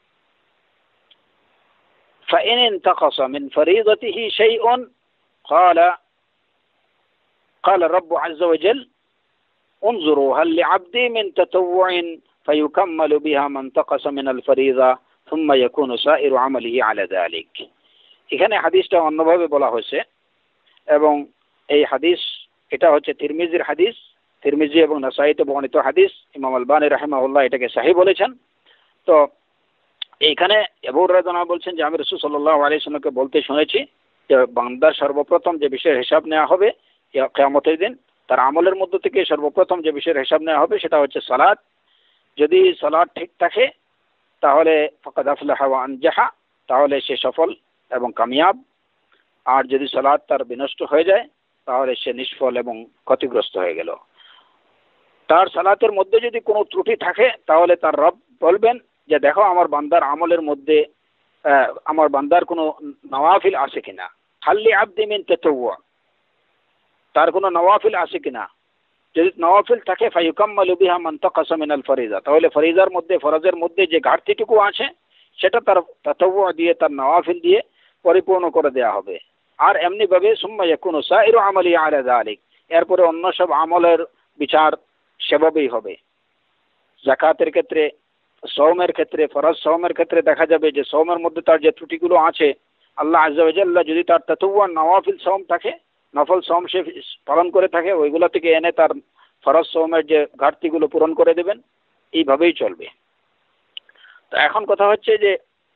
فإن انتقص من فريضته شيء قال قال الرب عز وجل انظروا هل لعبدي من تطوع فيكمل بها ما انتقص من الفريضة ثم يكون سائر عمله على ذلك। এখানে হাদিসটা অন্যভাবে বলা হয়েছে এবং এই হাদিস এটা হচ্ছে তিরমিজির হাদিস, তিরমিজি এবং নাসাইতে বর্ণিত হাদিস। ইমাম আলবানী রাহিমাহুল্লাহ এটাকে সহিহ বলেছেন। তো এইখানে আবু হুরায়রা রাদিয়াল্লাহু আনহু বলছেন যে আমি রাসূল সাল্লাল্লাহু আলাইহি ওয়াসাল্লামকে বলতে শুনেছি যে বান্দার সর্বপ্রথম যে বিষয়ের হিসাব নেওয়া হবে কিয়ামতের দিন, তার আমলের মধ্য থেকে সর্বপ্রথম যে বিষয়ের হিসাব নেওয়া হবে সেটা হচ্ছে সালাত। যদি সালাত ঠিক থাকে তাহলে ফাকাদ আফলাহা ওয়া আনজাহা, তাহলে সে সফল এবং কামিয়াব। আর যদি সালাত তার বিনষ্ট হয়ে যায় তাহলে সে নিষ্ফল এবং ক্ষতিগ্রস্ত হয়ে গেল। তার সালাতের মধ্যে যদি কোনো ত্রুটি থাকে তাহলে তার রব বলবেন যে দেখো আমার বান্দার আমলের মধ্যে আমার বান্দার কোনো নওয়াফিল আছে কিনা, খাল্লি আবদি মিন তাতাওয়া, তার কোনো নওয়াফিল আছে কিনা। যদি নওয়াফিল থাকে ফায়ুকাম্মালু বিহা মান তাকাসা মিনাল ফরিজা, তাহলে ফরিজার মধ্যে ফরজের মধ্যে যে ঘাটতিটুকু আছে সেটা তার তাতাওয়া দিয়ে, তার নওয়াফিল দিয়ে পরিপূর্ণ করে দেওয়া হবে। আর এমনি ভাবে সুম্মা ইয়াকুনু সাইরু আমালি আলা যালিক, এরপরে অন্য সব আমলের বিচার সেভাবেই হবে। যাকাতের ক্ষেত্রে, সওমের ক্ষেত্রে, ফরজ সওমের ক্ষেত্রে দেখা যাবে যে সওমের মধ্যে তার যে ত্রুটিগুলো আছে, আল্লাহ আযজা ওয়া জাল্লা যদি তার তাতাওয়া নওয়াফিল সওম থাকে, নফল সওম সে পালন করে থাকে, ওইগুলো থেকে এনে তার ফরজ সওমের যে ঘাটতিগুলো পূরণ করে দেবেন। এইভাবেই চলবে। তো এখন কথা হচ্ছে যে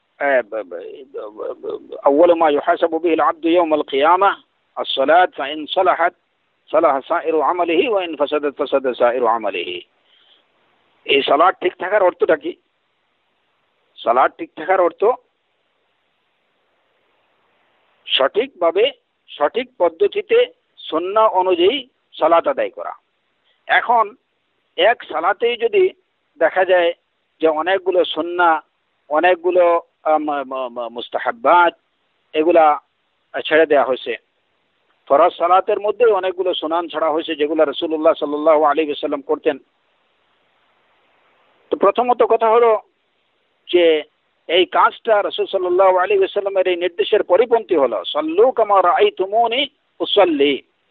আউয়ালু মা ইউহাসাবু বিহিল আবদু ইয়াওমাল কিয়ামাহ আস-সালাত ফাইন সালাহাত সালাহা সাইরু আমালিহি ওয়া ইন ফাসাদাত ফাসাদা সাইরু আমালিহি। এই সালাত ঠিক থাকার অর্থটা কি? সালাত ঠিক থাকার অর্থ সঠিকভাবে সঠিক পদ্ধতিতে সুন্নাহ অনুযায়ী সালাত আদায় করা। এখন এক সালাতেই যদি দেখা যায় যে অনেকগুলো সুন্নাহ, অনেকগুলো মুস্তাহাব্বাত এগুলা ছেড়ে দেওয়া হয়েছে, ফরজ সালাতের মধ্যে অনেকগুলো সুনান ছাড়া হয়েছে যেগুলো রাসূলুল্লাহ সাল্লাল্লাহু আলাইহি ওয়াসাল্লাম করতেন। তো প্রথমত কথা হলো যে এই কাজটা রাসূল সাল্লাল্লাহু আলাইহি ওয়াসাল্লামের এই নির্দেশের পরিপন্থী হলো সাল্লু কামা রাআইতুমুনি উসাল্লি,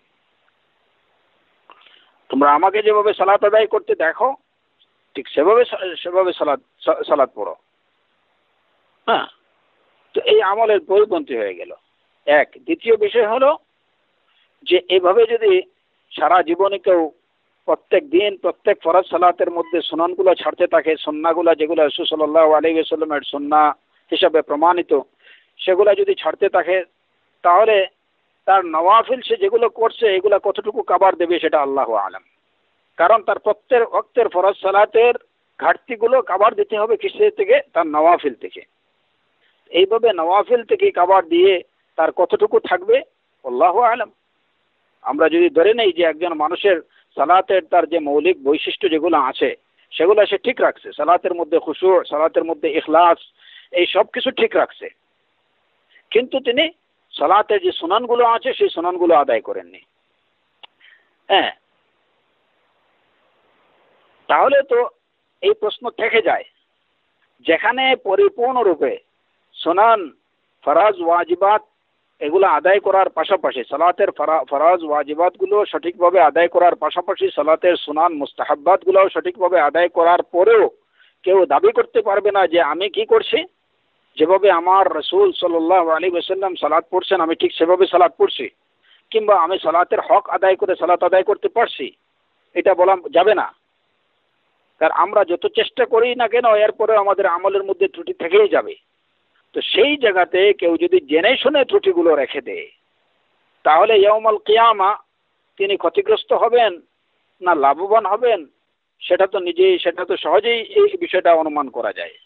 তোমরা আমাকে যেভাবে সালাত আদায় করতে দেখো ঠিক সেভাবে সেভাবে সালাত সালাত পড়ো। হ্যাঁ, তো এই আমলের পরিপন্থী হয়ে গেল এক। দ্বিতীয় বিষয় হলো যে এভাবে যদি সারা জীবনে কেউ প্রত্যেক দিন প্রত্যেক ফরজ সালাতের মধ্যে সুনানগুলো ছাড়তে থাকে, সুন্নাহগুলো যেগুলো রাসূল সাল্লাল্লাহু আলাইহি ওয়াসাল্লামের সুন্নাহ হিসাবে প্রমাণিত সেগুলো যদি ছাড়তে থাকে তাহলে তার নওয়াফিল সে যেগুলো করছে এগুলো কতটুকু কাবার দেবে সেটা আল্লাহু আলাম। কারণ তার প্রত্যেক ওয়াক্তের ফরজ সালাতের ঘাটতিগুলো কাবার দিতে হবে কিসের থেকে? তার নওয়াফিল থেকে। এইভাবে নওয়াফিল থেকে কাবার দিয়ে তার কতটুকু থাকবে আল্লাহু আলাম। আমরা যদি ধরে নেই যে একজন মানুষের সালাতের তার যে মৌলিক বৈশিষ্ট্য যেগুলো আছে সেগুলো সে ঠিক রাখছে, সালাতের মধ্যে খুশু, সালাতের মধ্যে ইখলাস, এই সব কিছু ঠিক রাখছে, কিন্তু তিনি সালাতের যে সুনানগুলো আছে সেই সুনানগুলো আদায় করেননি, হ্যাঁ, তাহলে তো এই প্রশ্ন থেকে যায়, যেখানে পরিপূর্ণরূপে সুনান, ফরজ, ওয়াজিবাত এগুলো আদায় করার পাশাপাশি সালাতের ফরজ ওয়াজিবাত গুলো সঠিকভাবে আদায় করার পাশাপাশি সালাতের সুনান মুস্তাহাব্বাত গুলো সঠিকভাবে আদায় করার পরেও কেউ দাবি করতে পারবে না যে আমি কি করছি, যেভাবে আমার রাসূল সাল্লাল্লাহু আলাইহি ওয়াসাল্লাম সালাত পড়ছেন আমি ঠিক সেভাবে সালাত পড়ছি, কিংবা আমি সালাতের হক আদায় করে সালাত আদায় করতে পারছি, এটা বলা যাবে না। কারণ আমরা যত চেষ্টা করি না কেন এরপরে আমাদের আমলের মধ্যে ত্রুটি থেকেই যাবে। তো সেই জায়গাতে কেউ যদি জেনে শুনে ত্রুটিগুলো রেখে দেয়, তাহলে ইয়াউমাল কিয়ামা তিনি ক্ষতিগ্রস্ত হবেন না লাভবান হবেন, সেটা তো নিজেই সেটা তো সহজেই এই বিষয়টা অনুমান করা যায়।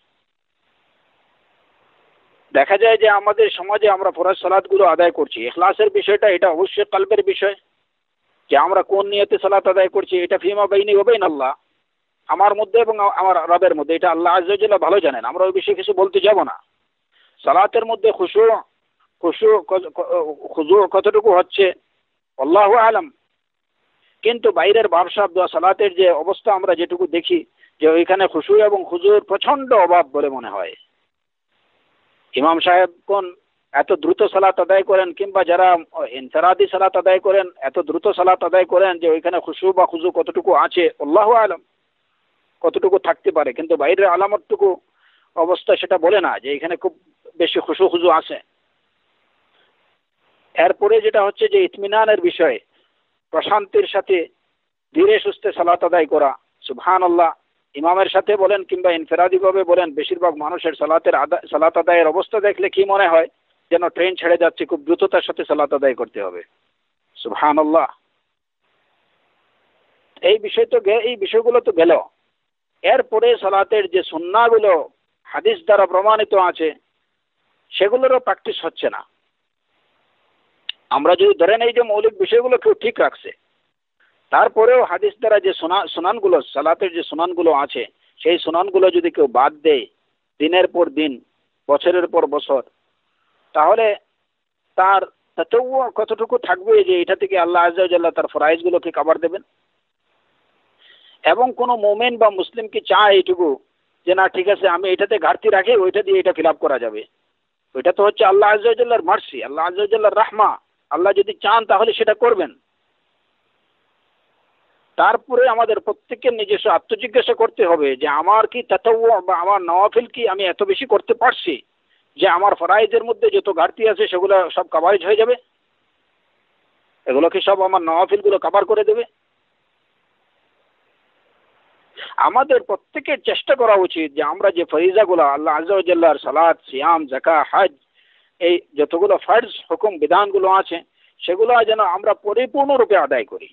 দেখা যায় যে আমাদের সমাজে আমরা ফরজ সালাতগুলো আদায় করছি, ইখলাসের বিষয়টা এটা অবশ্যই কলবের বিষয়, যে আমরা কোন নিয়তে সালাত আদায় করছি এটা ফিমা বাইনি ওয়া বাইন আল্লাহ, আমার মধ্যে এবং আমার রবের মধ্যে, এটা আল্লাহ আযজা ওয়া জাল্লা ভালো জানেন, আমরা ওই বিষয়ে কিছু বলতে যাব না। সালাতের মধ্যে খুশু খুশু খুজু কতটুকু হচ্ছে আল্লাহু আলাম, কিন্তু বাইরের ভাবসাব বা সালাতের যে অবস্থা আমরা যেটুকু দেখি যে ওইখানে খুশু এবং খুজুর প্রচন্ড অভাব বলে মনে হয়। ইমাম সাহেব কোন এত দ্রুত সালাত আদায় করেন, কিংবা যারা ইনফিরাদি সালাত আদায় করেন এত দ্রুত সালাত আদায় করেন যে ওইখানে খুশু বা খুজু কতটুকু আছে আল্লাহু আলাম, কতটুকু থাকতে পারে, কিন্তু বাইরের আলামতটুকু অবস্থা সেটা বলে না যে এখানে খুব বেশি খুশু খুজু আছে। এরপরে যেটা হচ্ছে যে ইতমিনানের বিষয়, প্রশান্তির সাথে ধীরে সুস্থে সালাত আদায় করা, সুবহানাল্লাহ, ইমামের সাথে বলেন কিংবা ইনফিরাদিভাবে বলেন, বেশিরভাগ মানুষের সালাতের আদায় সালাত আদায়ের অবস্থা দেখলে কি মনে হয় যেন ট্রেন ছেড়ে যাচ্ছে, খুব দ্রুততার সাথে সালাত আদায় করতে হবে, সুবহানাল্লাহ। এই বিষয় তো এই বিষয়গুলো তো গেল। এরপরে সালাতের যে সুন্নাহগুলো হাদিস দ্বারা প্রমাণিত আছে সেগুলোরও প্র্যাকটিস হচ্ছে না। আমরা যদি ধরে নেই যে মৌলিক বিষয়গুলো কেউ ঠিক রাখছে, তারপরেও হাদিস দ্বারা যে সুনানগুলো সালাতের যে সুনানগুলো আছে সেই সুনানগুলো যদি কেউ বাদ দেয় দিনের পর দিন, বছরের পর বছর, তাহলে তার তাতাওয়ু কতটুকু থাকবে যে এটা থেকে আল্লাহ আযজা ওয়া জাল্লা তার ফরাইজগুলোকে কভার দেবেন। এবং কোনো মুমিন বা মুসলিম কি চায় এইটুকু যে না ঠিক আছে আমি এটাতে ঘাটতি রাখি ওইটা দিয়ে এটা ফিল আপ করা যাবে, ওইটা তো হচ্ছে আল্লাহ আযজা ওয়া জাল্লার মার্সি, আল্লাহ আযজা ওয়া জাল্লার রাহমা, আল্লাহ যদি চান তাহলে সেটা করবেন। তারপরে আমাদের প্রত্যেকের নিজস্ব আত্মজিজ্ঞাসা করতে হবে যে আমার কি তাতাওয়ু বা আমার নওয়াফিল কি আমি এত বেশি করতে পারছি যে আমার ফরাইজের মধ্যে যত ঘাটতি আছে সেগুলো সব কভারেজ হয়ে যাবে, এগুলো কি সব আমার নওয়াফিলগুলো কভার করে দেবে। আমাদের প্রত্যেকের চেষ্টা করা উচিত যে আমরা যে ফরিজাগুলো আল্লাহ আযজা ওয়া জাল্লার সালাত, সিয়াম, যাকাত, হজ, এই যতগুলো ফরজ হুকুম বিধানগুলো আছে সেগুলো যেন আমরা পরিপূর্ণরূপে আদায় করি,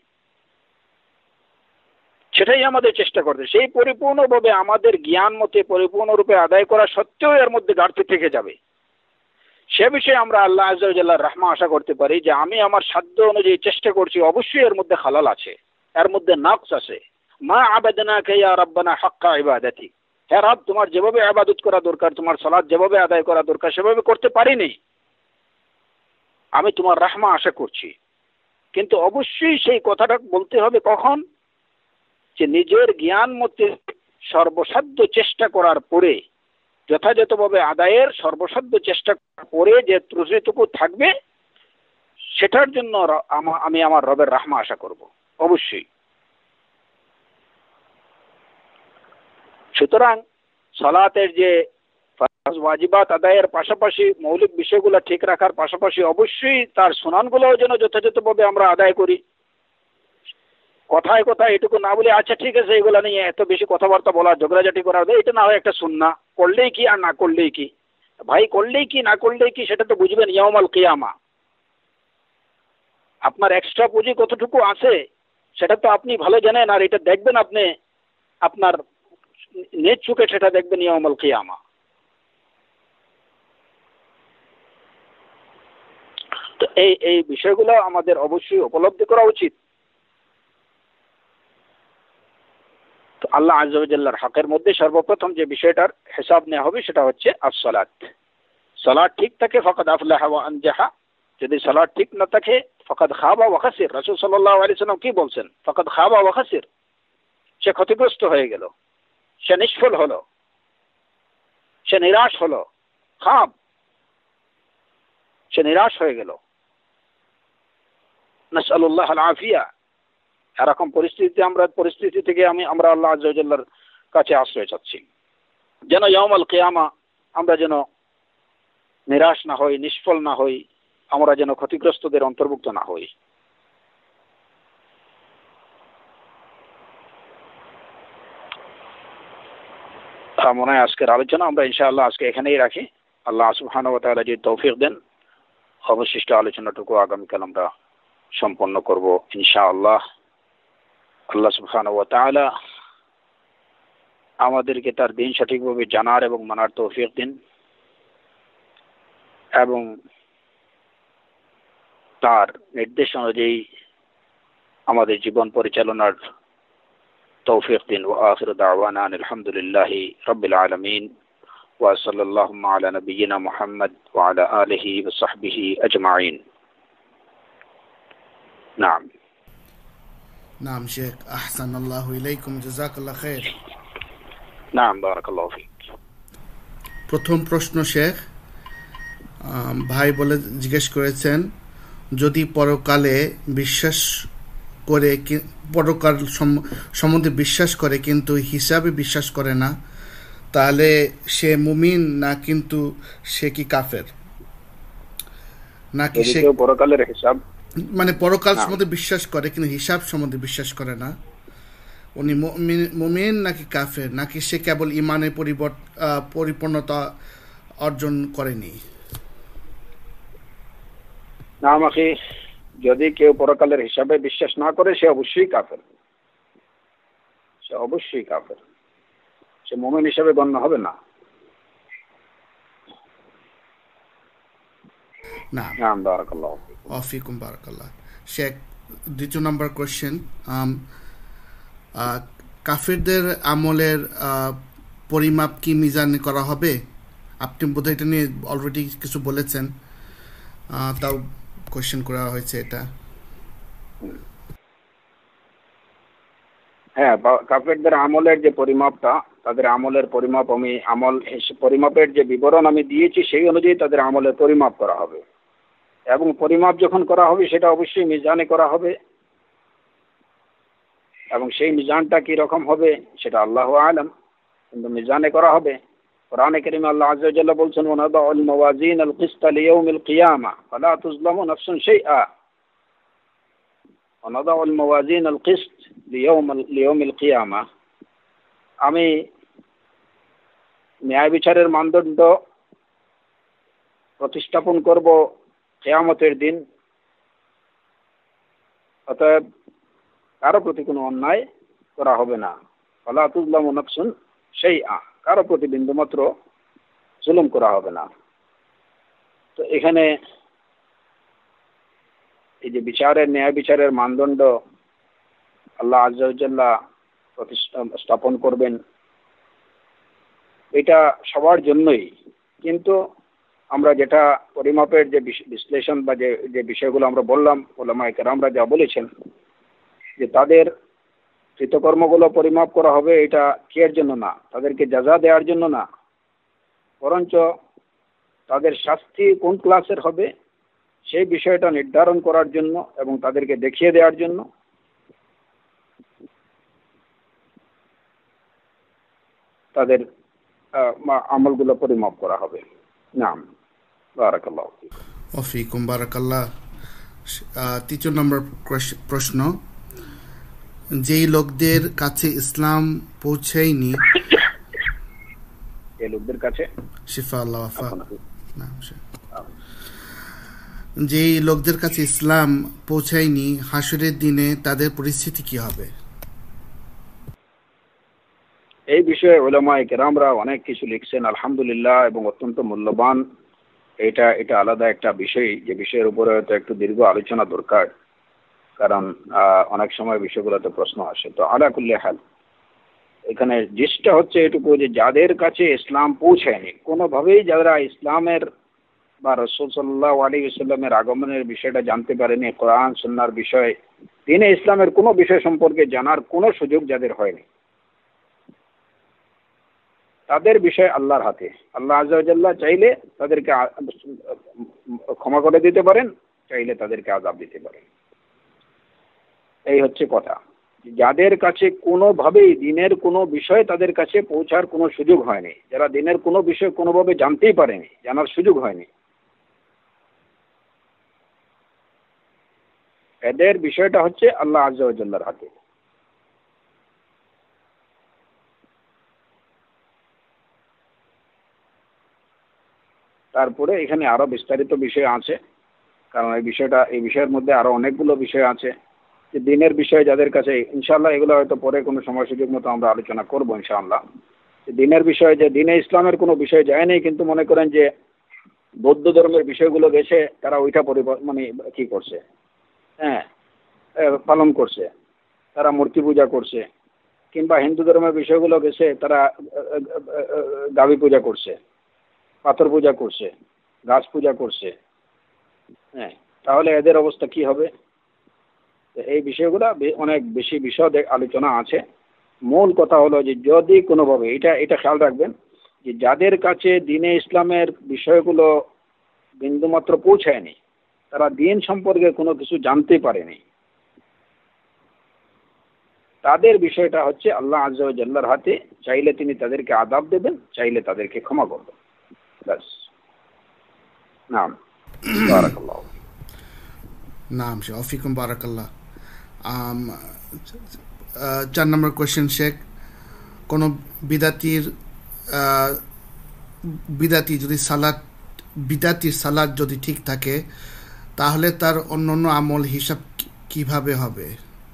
সেটাই আমাদের চেষ্টা করতে। সেই পরিপূর্ণভাবে আমাদের জ্ঞান মতে পরিপূর্ণরূপে আদায় করা সত্ত্বেও এর মধ্যে ঘাটতি থেকে যাবে, সে বিষয়ে আমরা আল্লাহ আযজা ওয়া জাল্লার রাহমা আশা করতে পারি যে আমি আমার সাধ্য অনুযায়ী চেষ্টা করছি, অবশ্যই এর মধ্যে খালাল আছে, এর মধ্যে নাকস আছে। মা আবাদনাকা ইয়া রাব্বানা হাক্কা ইবাদাতি, হে রব তোমার যেভাবে ইবাদত করা দরকার, তোমার সালাত যেভাবে আদায় করা দরকার সেভাবে করতে পারিনি, আমি তোমার রাহমা আশা করছি। কিন্তু অবশ্যই সেই কথাটা বলতে হবে কখন, যে নিজের জ্ঞান মতে সর্বসাধ্য চেষ্টা করার পরে, যথাযথভাবে আদায়ের সর্বসাধ্য চেষ্টা করার পরে যে ত্রুটিটুকু থাকবে সেটার জন্য আমি আমার রবের রাহমা আশা করব অবশ্যই। সুতরাং সালাতের যে ফরজ ওয়াজিবাত আদায়ের পাশাপাশি মৌলিক বিষয়গুলো ঠিক রাখার পাশাপাশি অবশ্যই তার সুনানগুলোও যেন যথাযথভাবে আমরা আদায় করি। কথায় কথায় এটুকু না বলে আচ্ছা ঠিক আছে এগুলো নিয়ে এত বেশি কথাবার্তা বলা, ঝগড়াঝাটি করা, এটা না হয় একটা সুন্নাহ, করলেই কি আর না করলেই কি, ভাই করলেই কি না করলেই কি সেটা তো বুঝবেন ইয়াউমাল কিয়ামা। আপনার এক্সট্রা পুঁজি কতটুকু আছে সেটা তো আপনি ভালো জানেন, আর এটা দেখবেন আপনি আপনার নিজ চোখে, সেটা দেখবেন ইয়াউমাল কিয়ামা। তো এই এই বিষয়গুলো আমাদের অবশ্যই উপলব্ধি করা উচিত। তো আল্লাহ আযজা ওয়া জাল্লার হকের মধ্যে সর্বপ্রথম যে বিষয়টার হিসাব নেওয়া হবে সেটা হচ্ছে as-সালাত। সালাত ঠিক থাকে ফাকাদ আফলাহা ওয়া আনজাহা, যদি সালাত ঠিক না থাকে ফাকাদ খাবা ওয়া খাসির। রাসূল সাল্লাল্লাহু আলাইহি ওয়াসাল্লাম কি বলছেন? ফাকাদ খাবা ওয়া খাসির, সে ক্ষতিগ্রস্ত হয়ে গেল। সে নিষ্ফল হলো, সে নিরাশ হলো, খাপ, সে নিরাশ হয়ে গেল। নাসআলুল্লাহ আল আফিয়া। এরকম পরিস্থিতি আমরা পরিস্থিতি থেকে আমি আমরা আল্লাহ আযজা ওয়া জাল্লার কাছে আশ্রয় চাচ্ছি, যেন ইয়াউমুল কিয়ামা আমরা যেন নিরাশ না হই, নিষ্ফল না হই, আমরা যেন ক্ষতিগ্রস্তদের অন্তর্ভুক্ত না হই। মনে হয় আজকের আলোচনা আমরা ইনশাআল্লাহ আজকে এখানেই রাখি। আল্লাহ সুবহানাহু ওয়া তাআলা যদি তৌফিক দেন, অবশিষ্ট আলোচনাটুকু আগামীকাল আমরা সম্পন্ন করব ইনশাআল্লাহ। আল্লাহ সুবহানাহু ওয়া তাআলা আমাদেরকে তার দিন সঠিকভাবে জানার এবং মানার তৌফিক দিন, এবং তার নির্দেশ অনুযায়ী আমাদের জীবন পরিচালনার তৌফিক দিন। ওয়া আখিরু দাওয়ানা আলহামদুলিল্লাহি রাব্বিল আলামিন ওয়া সাল্লাল্লাহু আলা নাবিয়িনা মুহাম্মদ ওয়া আলা আলিহি ওয়া সাহবিহি আজমাইন। নাম নাম শেখ, আহসানাল্লাহু ইলাইকুম, জাযাকাল্লাহু খাইর। নাম, বারাকাল্লাহু ফিক। প্রথম প্রশ্ন শেখ, ভাই বলে জিজ্ঞেস করেছেন, যদি পরকালে বিশ্বাস করে, পরকাল সম্বন্ধে বিশ্বাস করে কিন্তু হিসাবে বিশ্বাস করে না, তাহলে সে মুমিন না কিন্তু সে কি কাফের? নাকি সে পরকালের হিসাব মানে পরকাল সম্বন্ধে বিশ্বাস করে কিন্তু হিসাব সম্বন্ধে বিশ্বাস করে না, উনি মুমিন নাকি কাফের? নাকি সে কেবল ইমানের পরিপূর্ণতা অর্জন করেনি? না আমাকে, যদি কেউ পরকালের হিসাবে বিশ্বাস না করে সে অবশ্যই কাফের, সে অবশ্যই কাফের, সে মুমিন হিসাবে গণ্য হবে না। না, নাম, বারাকাল্লাহু ফিকুম, বারাকাল্লাহ। শেখ, দ্বিতীয় নম্বর কোশ্চেন, কাফেরদের আমলের পরিমাপ কি মিজানে করা হবে? আপনি বোধহয় এটা নিয়ে অলরেডি কিছু বলেছেন, তাও কোশ্চেন করা হয়েছে এটা। হ্যাঁ, কাফেরদের আমলের যে পরিমাপটা, তাদের আমলের পরিমাপ আমি আমল পরিমাপের যে বিবরণ আমি দিয়েছি সেই অনুযায়ী তাদের আমলের পরিমাপ করা হবে, এবং পরিমাপ যখন করা হবে সেটা অবশ্যই মিজানে করা হবে, এবং সেই মিজানটা কি রকম হবে সেটা আল্লাহু আলাম, কিন্তু মিজানে করা হবে। কোরআনে কারীমে আল্লাহ আযজা ওয়া জাল্লা বলছেন, ওয়া নাদাউল মাওয়াজিন আল কিসতা লিয়াউমিল কিয়ামা ফালা তুজলামু নাফসুন শাইআ। ওয়া নাদাউল মাওয়াজিন আল কিসত লিয়াউম লিয়াউমিল কিয়ামা। আমি ন্যায় বিচারের মানদণ্ড প্রতিস্থাপন করব কিয়ামতের দিন, অতএব কারো প্রতি কোনো অন্যায় করা হবে না। ফালা তুজলামু নাফসুন শাইআ, কারো প্রতি বিন্দু মাত্র জুলুম করা হবে না। তো এখানে এই যে বিচারের ন্যায় বিচারের মানদণ্ড আল্লাহ আযজা ওয়া জাল্লা প্রতিস্থাপন করবেন, এটা সবার জন্যই, কিন্তু আমরা যেটা পরিমাপের যে বিশ্লেষণ বা যে যে বিষয়গুলো আমরা বললাম, উলামায়ে কেরামরা যা বলেছেন যে তাদের কৃতকর্মগুলো পরিমাপ করা হবে, এটা কিয়ের জন্য না, তাদেরকে জাযা দেওয়ার জন্য না, বরঞ্চ তাদের শাস্তি কোন ক্লাসের হবে সেই বিষয়টা নির্ধারণ করার জন্য এবং তাদেরকে দেখিয়ে দেওয়ার জন্য তাদের আমলগুলো পরিমাপ করা হবে। নাম, বারাকাল্লাহু ফিকুম, বারাকাল্লাহ। তৃতীয় নম্বর প্রশ্ন, যেই লোকদের কাছে ইসলাম পৌঁছায়নি, এই লোকদের কাছে শিফা আল্লাহ যেই লোকদের কাছে ইসলাম পৌঁছায়নি, হাসরের দিনে তাদের পরিস্থিতি কি হবে? এই বিষয়ে উলামায়ে কেরামরা অনেক কিছু লিখছেন আলহামদুলিল্লাহ, এবং অত্যন্ত মূল্যবান। এটা এটা আলাদা একটা বিষয়, যে বিষয়ের উপরে হয়তো একটু দীর্ঘ আলোচনা দরকার, কারণ অনেক সময় বিষয়গুলোতে প্রশ্ন আসে। তো আলা কুল্লি হাল, এখানে জিনিসটা হচ্ছে এটুকু যে যাদের কাছে ইসলাম পৌঁছায়নি, কোনোভাবেই যারা ইসলামের বা রাসূল সাল্লাল্লাহু আলাইহি ওয়াসাল্লামের আগমনের বিষয়টা জানতে পারেনি, কোরআন সুন্নাহর বিষয়, দ্বীনে ইসলামের কোনো বিষয় সম্পর্কে জানার কোনো সুযোগ যাদের হয়নি, তাদের বিষয় আল্লাহর হাতে। আল্লাহ আযজা ওয়া জাল্লা চাইলে তাদেরকে ক্ষমা করে দিতে পারেন, চাইলে তাদেরকে আযাব দিতে পারেন। এই হচ্ছে কথা। যাদের কাছে কোনোভাবেই দিনের কোনো বিষয় তাদের কাছে পৌঁছার কোনো সুযোগ হয়নি, যারা দিনের কোনো বিষয় কোনোভাবে জানতেই পারেনি, জানার সুযোগ হয়নি, এদের বিষয়টা হচ্ছে আল্লাহ আযজা ওয়া জাল্লার হাতে। তারপরে এখানে আরো বিস্তারিত বিষয় আছে, কারণ এই বিষয়টা এই বিষয়ের মধ্যে আরো অনেকগুলো বিষয় আছে। যে দিনের বিষয় যাদের কাছে, ইনশাআল্লাহ এগুলো হয়তো পরে কোনো সময় সুযোগ মতো আমরা আলোচনা করবো ইনশাআল্লাহ। দিনের বিষয়, যে দিনে ইসলামের কোনো বিষয় যায় নাই, কিন্তু মনে করেন যে বৌদ্ধ ধর্মের বিষয়গুলো গেছে, তারা ওইটা মানে কি করছে, হ্যাঁ পালন করছে, তারা মূর্তি পূজা করছে, কিংবা হিন্দু ধর্মের বিষয়গুলো গেছে, তারা গাভী পূজা করছে, পাথর পূজা করছে, গাছ পূজা করছে, হ্যাঁ, তাহলে এদের অবস্থা কি হবে? এই বিষয়গুলো অনেক বেশি বিশদে আলোচনা আছে। মূল কথা হলো যে যদি কোনোভাবে এটা এটা খেয়াল রাখবেন যে যাদের কাছে দ্বীনে ইসলামের বিষয়গুলো বিন্দুমাত্র পৌঁছায়নি, তারা দ্বীন সম্পর্কে কোনো কিছু জানতে পারেনি, তাদের বিষয়টা হচ্ছে আল্লাহ আযজা ওয়া জাল্লার হাতে। চাইলে তিনি তাদেরকে আযাব দেবেন, চাইলে তাদেরকে ক্ষমা করবেন, ব্যাস। নাম বারাকাল্লাহ। নাম শেখ অফিকুম বারাকাল্লাহ। চার নম্বর কোয়েশ্চেন শেখ, কোন বিদাতির বিদাতি যদি সালাত বিদাতির সালাত যদি ঠিক থাকে, তাহলে তার অন্যান্য আমল হিসাব কিভাবে হবে?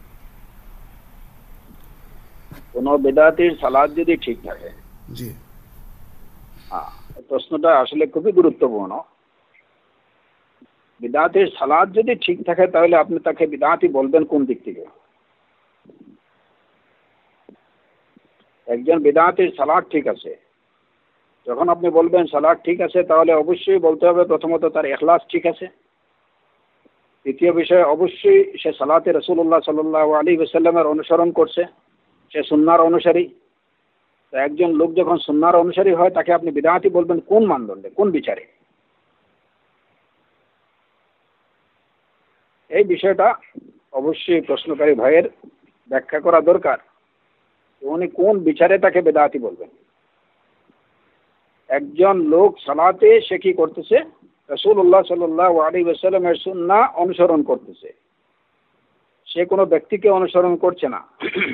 কোন বিদাতির সালাত যদি ঠিক থাকে, জি, হ্যাঁ, প্রশ্নটা আসলে খুবই গুরুত্বপূর্ণ। বিদাতির সালাত যদি ঠিক থাকে, তাহলে আপনি তাকে বিদাতি বলবেন কোন দিক থেকে? একজন বিদাতির সালাত ঠিক আছে, যখন আপনি বলবেন সালাত ঠিক আছে, তাহলে অবশ্যই বলতে হবে প্রথমত তার ইখলাস ঠিক আছে। দ্বিতীয় বিষয়, অবশ্যই সে সালাতে রাসূলুল্লাহ সাল্লাল্লাহু আলাইহি ওয়াসাল্লামের অনুসরণ করছে, সে সুন্নাহর অনুসারী। তো একজন লোক যখন সুন্নাহর অনুসারী হয়, তাকে আপনি বিদআতি বলবেন কোন মানদণ্ডে, কোন বিচারে? এই বিষয়টা অবশ্যই প্রশ্নকারী ভাইয়ের ব্যাখ্যা করা দরকার। উনি কোন বিচারে তাকে বিদআতি বলবেন? একজন লোক সালাতে সে কি করতেছে? রাসূলুল্লাহ সাল্লাল্লাহু আলাইহি ওয়াসাল্লামের সুন্নাহ অনুসরণ করতেছে, সে কোনো ব্যক্তিকে অনুসরণ করছে না,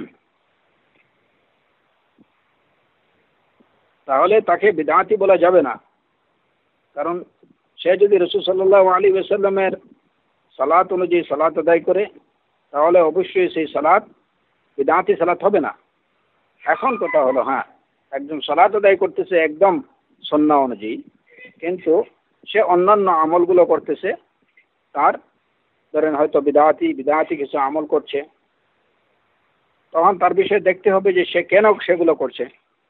তাহলে তাকে বিদআতি বলা যাবে না। কারণ সে যদি রাসূল সাল্লাল্লাহু আলাইহি ওয়াসাল্লামের সালাত অনুযায়ী সালাত আদায় করে, তাহলে অবশ্যই সেই সালাত বিদআতি সালাত হবে না। এখন কথা হলো, হ্যাঁ, একজন সালাত আদায় করতেছে একদম সুন্নাহ অনুযায়ী, কিন্তু সে অন্যান্য আমলগুলো করতেছে, তার ধরেন হয়তো বিদআতি বিদআতি কিছু আমল করছে, তখন তার বিষয়ে দেখতে হবে যে সে কেন সেগুলো করছে।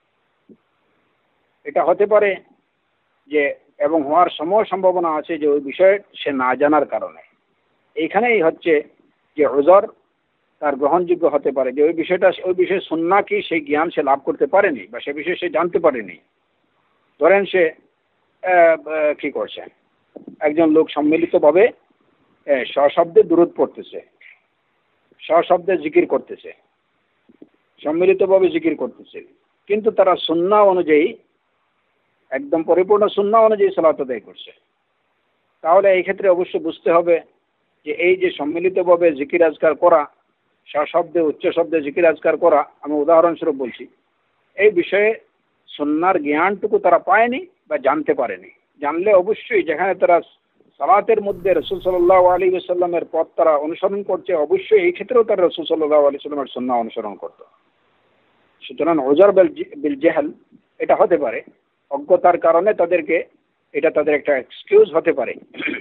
এটা হতে পারে যে, এবং হওয়ার সময় সম্ভাবনা আছে যে ওই বিষয়ে সে না জানার কারণে। এইখানেই হচ্ছে যে উযর তার গ্রহণযোগ্য হতে পারে, যে ওই বিষয়টা ওই বিষয়ে সুন্নাহ কি সেই জ্ঞান সে লাভ করতে পারেনি, বা সে বিষয়ে সে জানতে পারেনি। ধরেন সে কি করছে, একজন লোক সম্মিলিতভাবে সশব্দে দুরূদ পড়তেছে, সশব্দে জিকির করতেছে, সম্মিলিতভাবে জিকির করতেছে, কিন্তু তারা সুন্নাহ অনুযায়ী একদম পরিপূর্ণ সুন্নাহ অনুযায়ী সালাত আদায় করছে। তাহলে এই ক্ষেত্রে অবশ্যই বুঝতে হবে যে এই যে সম্মিলিতভাবে জিকির আজকার করা, সশব্দে উচ্চ শব্দে জিকির আজকার করা, আমি উদাহরণস্বরূপ বলছি, এই বিষয়ে সুন্নাহর জ্ঞানটুকু তারা পায়নি বা জানতে পারেনি। জানলে অবশ্যই যেখানে তারা সালাতের মধ্যে রাসূল সাল্লাল্লাহু আলাইহি ওয়াসাল্লামের পথ তারা অনুসরণ করছে, অবশ্যই এই ক্ষেত্রেও তারা রাসূল সাল্লাল্লাহু আলাইহি ওয়াসাল্লামের সুন্নাহ অনুসরণ করত। সুতরাং উযর বিল জাহল এটা হতে পারে, অজ্ঞতার কারণে তাদেরকে, এটা তাদের একটা এক্সকিউজ হতে পারে।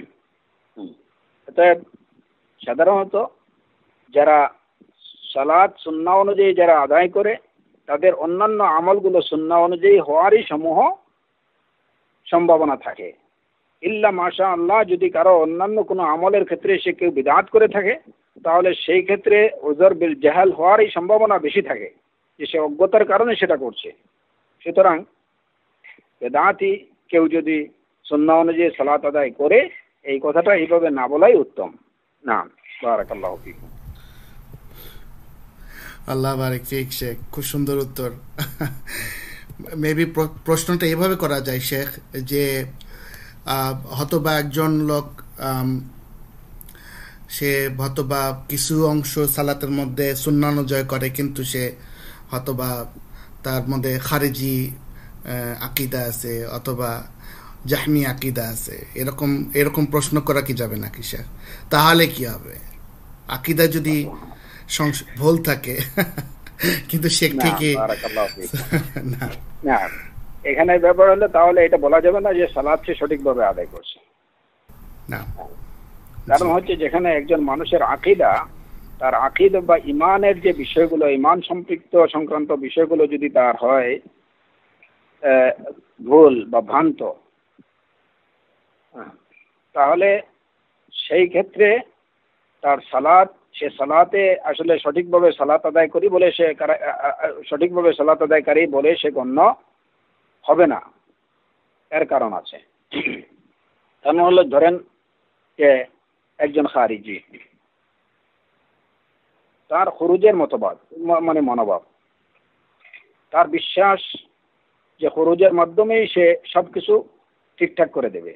অতএব সাধারণত যারা সালাত সুন্নাহ অনুযায়ী যারা আদায় করে, তাদের অন্যান্য আমলগুলো সুন্নাহ অনুযায়ী হওয়ারই সমূহ সম্ভাবনা থাকে। ইল্লা মাশা আল্লাহ, যদি কারো অন্যান্য কোনো আমলের ক্ষেত্রে সে কেউ বিদআত করে থাকে, তাহলে সেই ক্ষেত্রে উযর বিল জাহল হওয়ারই সম্ভাবনা বেশি থাকে, যে সে অজ্ঞতার কারণে সেটা করছে। সুতরাং বেদাতি কেউ যদি সুন্নাহ অনুযায়ী সালাত আদায় করে, এই কথাটা এইভাবে না বলাই উত্তম। না, বারাকাল্লাহু ফিকুম। আল্লাহ বারেক ফিক শেখ, খুব সুন্দর উত্তর। মেবি প্রশ্নটা এভাবে করা যায় শেখ, যে হয়তোবা একজন লোক সে হয়তোবা কিছু অংশ সালাতের মধ্যে সুন্নাহ অনুযায়ী করে, কিন্তু সে হয়তোবা তার মধ্যে খারিজি আকীদা আছে অথবা জাহমি আকীদা আছে, এরকম এরকম প্রশ্ন করা কি যাবে নাকি শেখ? তাহলে কি হবে? আকীদা যদি ভুল থাকে কিন্তু শেখ থেকে না, এখানে ব্যাপার হলে তাহলে এটা বলা যাবে না যে সালাত সে সঠিকভাবে আদায় করছে। না, কারণ হচ্ছে যেখানে একজন মানুষের আকীদা, তার আকীদা বা ইমানের যে বিষয়গুলো, ইমান সম্পৃক্ত সংক্রান্ত বিষয়গুলো যদি তার হয় ভুল বা ভ্রান্ত, তাহলে সেই ক্ষেত্রে তার সালাত, সে সালাতে আসলে সঠিকভাবে সালাত আদায় করি বলে সে সঠিকভাবে সালাত আদায়কারী বলে সে গণ্য হবে না। এর কারণ আছে। কারণ হলো, ধরেন যে একজন খারিজি, তার খুরুজের মতবাদ মানে মনোভাব, তার বিশ্বাস যে খুরুজের মাধ্যমেই সে সবকিছু ঠিকঠাক করে দেবে।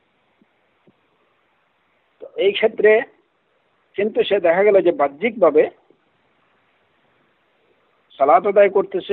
তো এই ক্ষেত্রে কিন্তু সে দেখা গেল যে বাহ্যিকভাবে সালাত আদায় করতেছে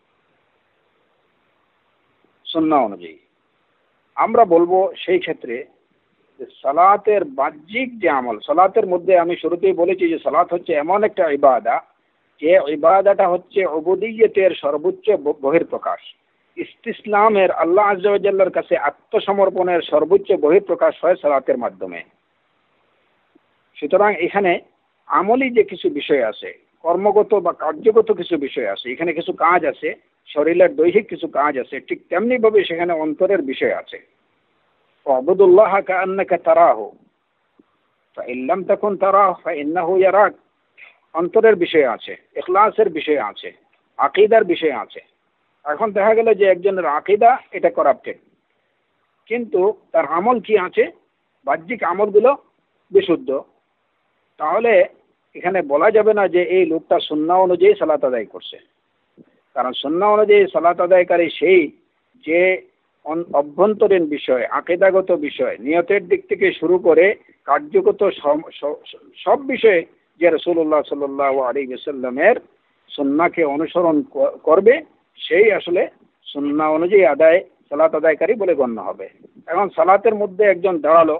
সুন্নাহ অনুযায়ী। আমরা বলবো সেই ক্ষেত্রে যে সালাতের বাহ্যিক যে আমল, সালাতের মধ্যে আমি শুরুতেই বলেছি যে সালাত হচ্ছে এমন একটা ইবাদা, যে ইবাদাটা হচ্ছে উবুদিয়তের সর্বোচ্চ বহিঃপ্রকাশ, ইসতিসলামের, আল্লাহ আযজা ওয়া জাল্লার কাছে আত্মসমর্পণের সর্বোচ্চ বহিঃপ্রকাশ হয় সালাতের মাধ্যমে। সুতরাং এখানে আমলি যে কিছু বিষয় আছে, কর্মগত বা কার্যগত কিছু বিষয় আছে, এখানে কিছু কাজ আছে, শরীরের দৈহিক কিছু কাজ আছে, ঠিক তেমনি ভাবে সেখানে অন্তরের বিষয় আছে। ওয়াবুদুল্লাহ কাআন্নাকা তারাহু ফাইন লাম তাকুন তারাহু ফাইন্নাহু ইয়ারাক। অন্তরের বিষয় আছে, ইখলাসের বিষয় আছে, আকীদার বিষয় আছে। এখন দেখা গেল যে একজনের আকীদা এটা করাপ্টেড, কিন্তু তার আমল কি আছে, বাহ্যিক আমলগুলো বিশুদ্ধ। তাহলে এখানে বলা যাবে না যে এই লোকটা সুন্নাহ অনুযায়ী সালাত আদায় করছে। কারণ সুন্নাহ অনুযায়ী সালাত আদায়কারী সেই যে অভ্যন্তরীণ বিষয়, আকীদাগত বিষয়, নিয়তের দিক থেকে শুরু করে কার্যগত সব বিষয়ে যে রাসূলুল্লাহ সাল্লাল্লাহু আলাইহি ওয়াসাল্লামের সুন্নাহকে অনুসরণ করবে, সেই আসলে সুন্নাহ অনুযায়ী আদায় সালাত আদায়কারী বলে গণ্য হবে। এখন সালাতের মধ্যে একজন দাঁড়ালো,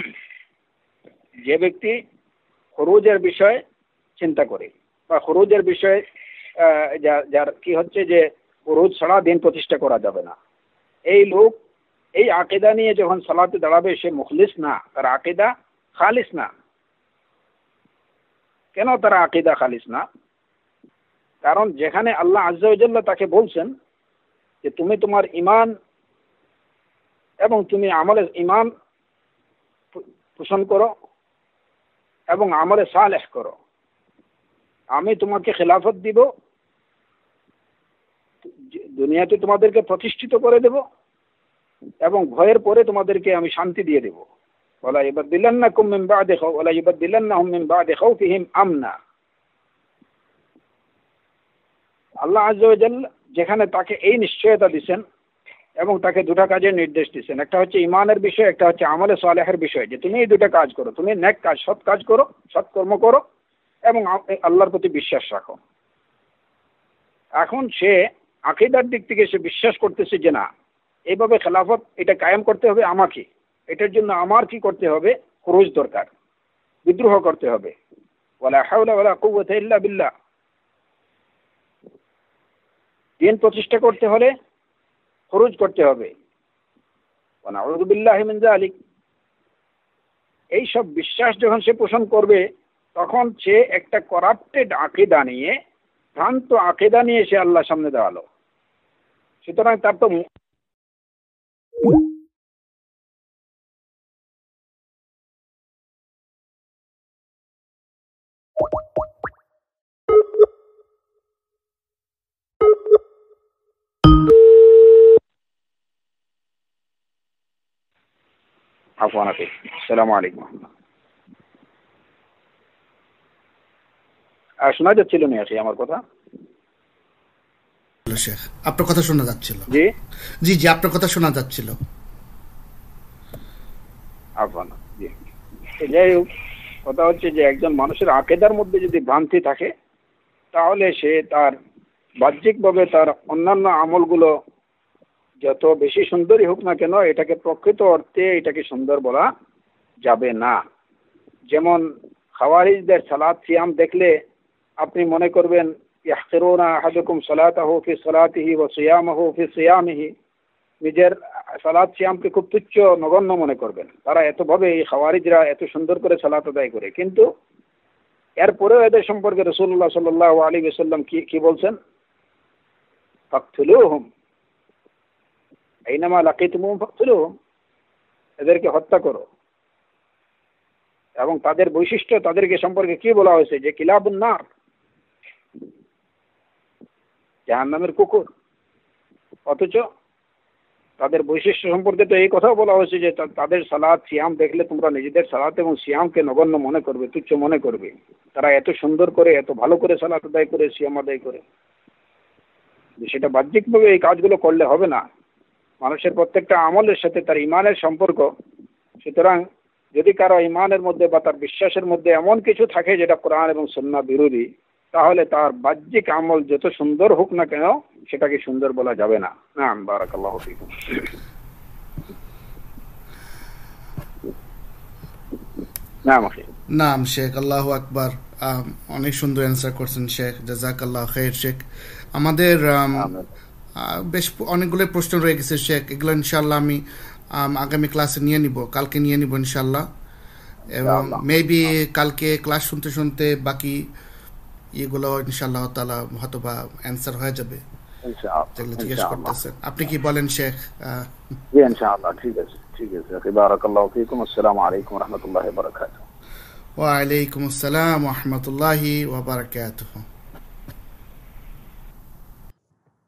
যে ব্যক্তি খুরুজের বিষয় চিন্তা করে বা খুরুজের বিষয়ে যার কি হচ্ছে যে খুরুজ ছাড়া দিন প্রতিষ্ঠা করা যাবে না, এই লোক এই আকীদা নিয়ে যখন সালাতে দাঁড়াবে, সে মুখলিস না, তার আকীদা খালিস না। কেন তার আকীদা খালিস না? কারণ যেখানে আল্লাহ আযজা ওয়া জাল্লা তাকে বলছেন যে তুমি তোমার ঈমান এবং তুমি আমলে ঈমান পোষণ করো এবং আমলে সালেহ করো, আমি তোমাকে খেলাফত দিব, দুনিয়াতে তোমাদেরকে প্রতিষ্ঠিত করে দেব এবং ভয়ের পরে তোমাদেরকে আমি শান্তি দিয়ে দেব। ওয়ালা ইউবাদদিলান্নাকুম মিন বা'দি খাউ ওয়ালা ইউবাদদিলান্নাহুম মিন বা'দি খাউফিহিম আমনা। আল্লাহ আযজা ওয়া জাল্লা যেখানে তাকে এই নিশ্চয়তা দিবেন এবং তাকে দুটো কাজের নির্দেশ দিবেন, একটা হচ্ছে ঈমানের বিষয়, একটা হচ্ছে আমলে সালেহের বিষয়, যে তুমি এই দুটো কাজ করো, তুমি নেক কাজ, সৎ কাজ করো, সৎকর্ম করো এবং আল্লাহর প্রতি বিশ্বাস রাখো। এখন সে আকীদার দিক থেকে সে বিশ্বাস করতেছে যে না, এইভাবে খেলাফত এটা কায়েম করতে হবে আমাকে, এটার জন্য আমার কি করতে হবে, খুরুজ দরকার, বিদ্রোহ করতে হবে। ওয়ালা হাওলা ওয়ালা কুওয়াতা ইল্লা বিল্লাহ। দিন প্রতিষ্ঠা করতে হলে খুরুজ করতে হবে। ওয়া নাউযু বিল্লাহি মিন যালিক। এই সব বিশ্বাস যখন সে পোষণ করবে, তখন সে একটা করাপ্টেড আকীদা নিয়ে, ভ্রান্ত আকীদা নিয়ে সে আল্লাহর সামনে দাঁড়ালো। সুতরাং তার তো আফওয়ান আখি, আসসালামু আলাইকুম। আর শোনা যাচ্ছিল না আখি আমার কথা? শেখ আপনার কথা শোনা যাচ্ছিল। জি জি জি আপনার কথা শোনা যাচ্ছিল। আফওয়ান। জি, যাই হোক, কথা হচ্ছে যে একজন মানুষের আকীদার মধ্যে যদি ভ্রান্তি থাকে তাহলে সে তার বাহ্যিকভাবে তার অন্যান্য আমলগুলো যত বেশি সুন্দরই হোক না কেন, এটাকে প্রকৃত অর্থে এটাকে সুন্দর বলা যাবে না। যেমন খাওয়ারিজদের সালাত সিয়াম দেখলে আপনি মনে করবেন ইয়াহকিরুনা আহাদুকুম সালাতাহু ফি সালাতিহি ওয়া সিয়ামাহু ফি সিয়ামিহি, নিজের সালাত সিয়ামকে খুব তুচ্ছ নগণ্য মনে করবেন। তারা এতভাবে এই খাওয়ারিজরা এত সুন্দর করে সালাত আদায় করে, কিন্তু এরপরেও এদের সম্পর্কে রাসূলুল্লাহ সাল্লাল্লাহু আলাইহি ওয়াসাল্লাম কি কি বলছেন? ফাকতুলুহুম আইনামা লাকিতুমুহুম ফাকতুলুহুম, এদেরকে হত্যা করো। এবং তাদের বৈশিষ্ট্য, তাদেরকে সম্পর্কে কি বলা হয়েছে? যে কিলাবুন নার, জাহান্নামের কুকুর। অথচ তাদের বৈশিষ্ট্য সম্পর্কে তো এই কথাও বলা হয়েছে যে তাদের সালাত সিয়াম দেখলে তোমরা নিজেদের সালাত এবং সিয়ামকে নগণ্য মনে করবে, তুচ্ছ মনে করবে। তারা এত সুন্দর করে, এত ভালো করে সালাত আদায় করে, সিয়াম আদায় করে। সেটা বাহ্যিকভাবে এই কাজগুলো করলে হবে না। মানুষের প্রত্যেকটা আমলের সাথে তার ইমানের সম্পর্ক। সুতরাং যদি কারো ইমানের মধ্যে বা তার বিশ্বাসের মধ্যে এমন কিছু থাকে যেটা কোরআন এবং সুন্নাহ বিরোধী, তাহলে তার বাহ্যিক আমল যত সুন্দর হোক না কেন সেটাকে সুন্দর বলা যাবে না। নাম বারাকাল্লাহু ফিকুম। নাম নাম শেখ, আল্লাহু আকবার। অনেক সুন্দর অ্যান্সার করছেন শেখ, জাযাকাল্লাহ খাইর শেখ। আমাদের বেশ অনেকগুলো প্রশ্ন রয়ে গেছে শেখ, এগুলো ইনশাআল্লাহ আমি আগামী ক্লাসে নিয়ে নিব, কালকে নিয়ে নিব ইনশাআল্লাহ। এবং মেবি কালকে ক্লাস শুনতে শুনতে বাকি এগুলো ইনশাআল্লাহ তাআলা হয়তো বা অ্যান্সার হয়ে যাবে যেগুলো জিজ্ঞেস করতেছেন। আপনি কি বলেন শেখ? জি ইনশাআল্লাহ, ঠিক আছে ঠিক আছে। বারাকাল্লাহু ফিকুম। আসসালামু আলাইকুম ওয়া রাহমাতুল্লাহি ওয়া বারাকাতুহু। ওয়া আলাইকুম আসসালাম ওয়া রাহমাতুল্লাহি ওয়া বারাকাতুহু।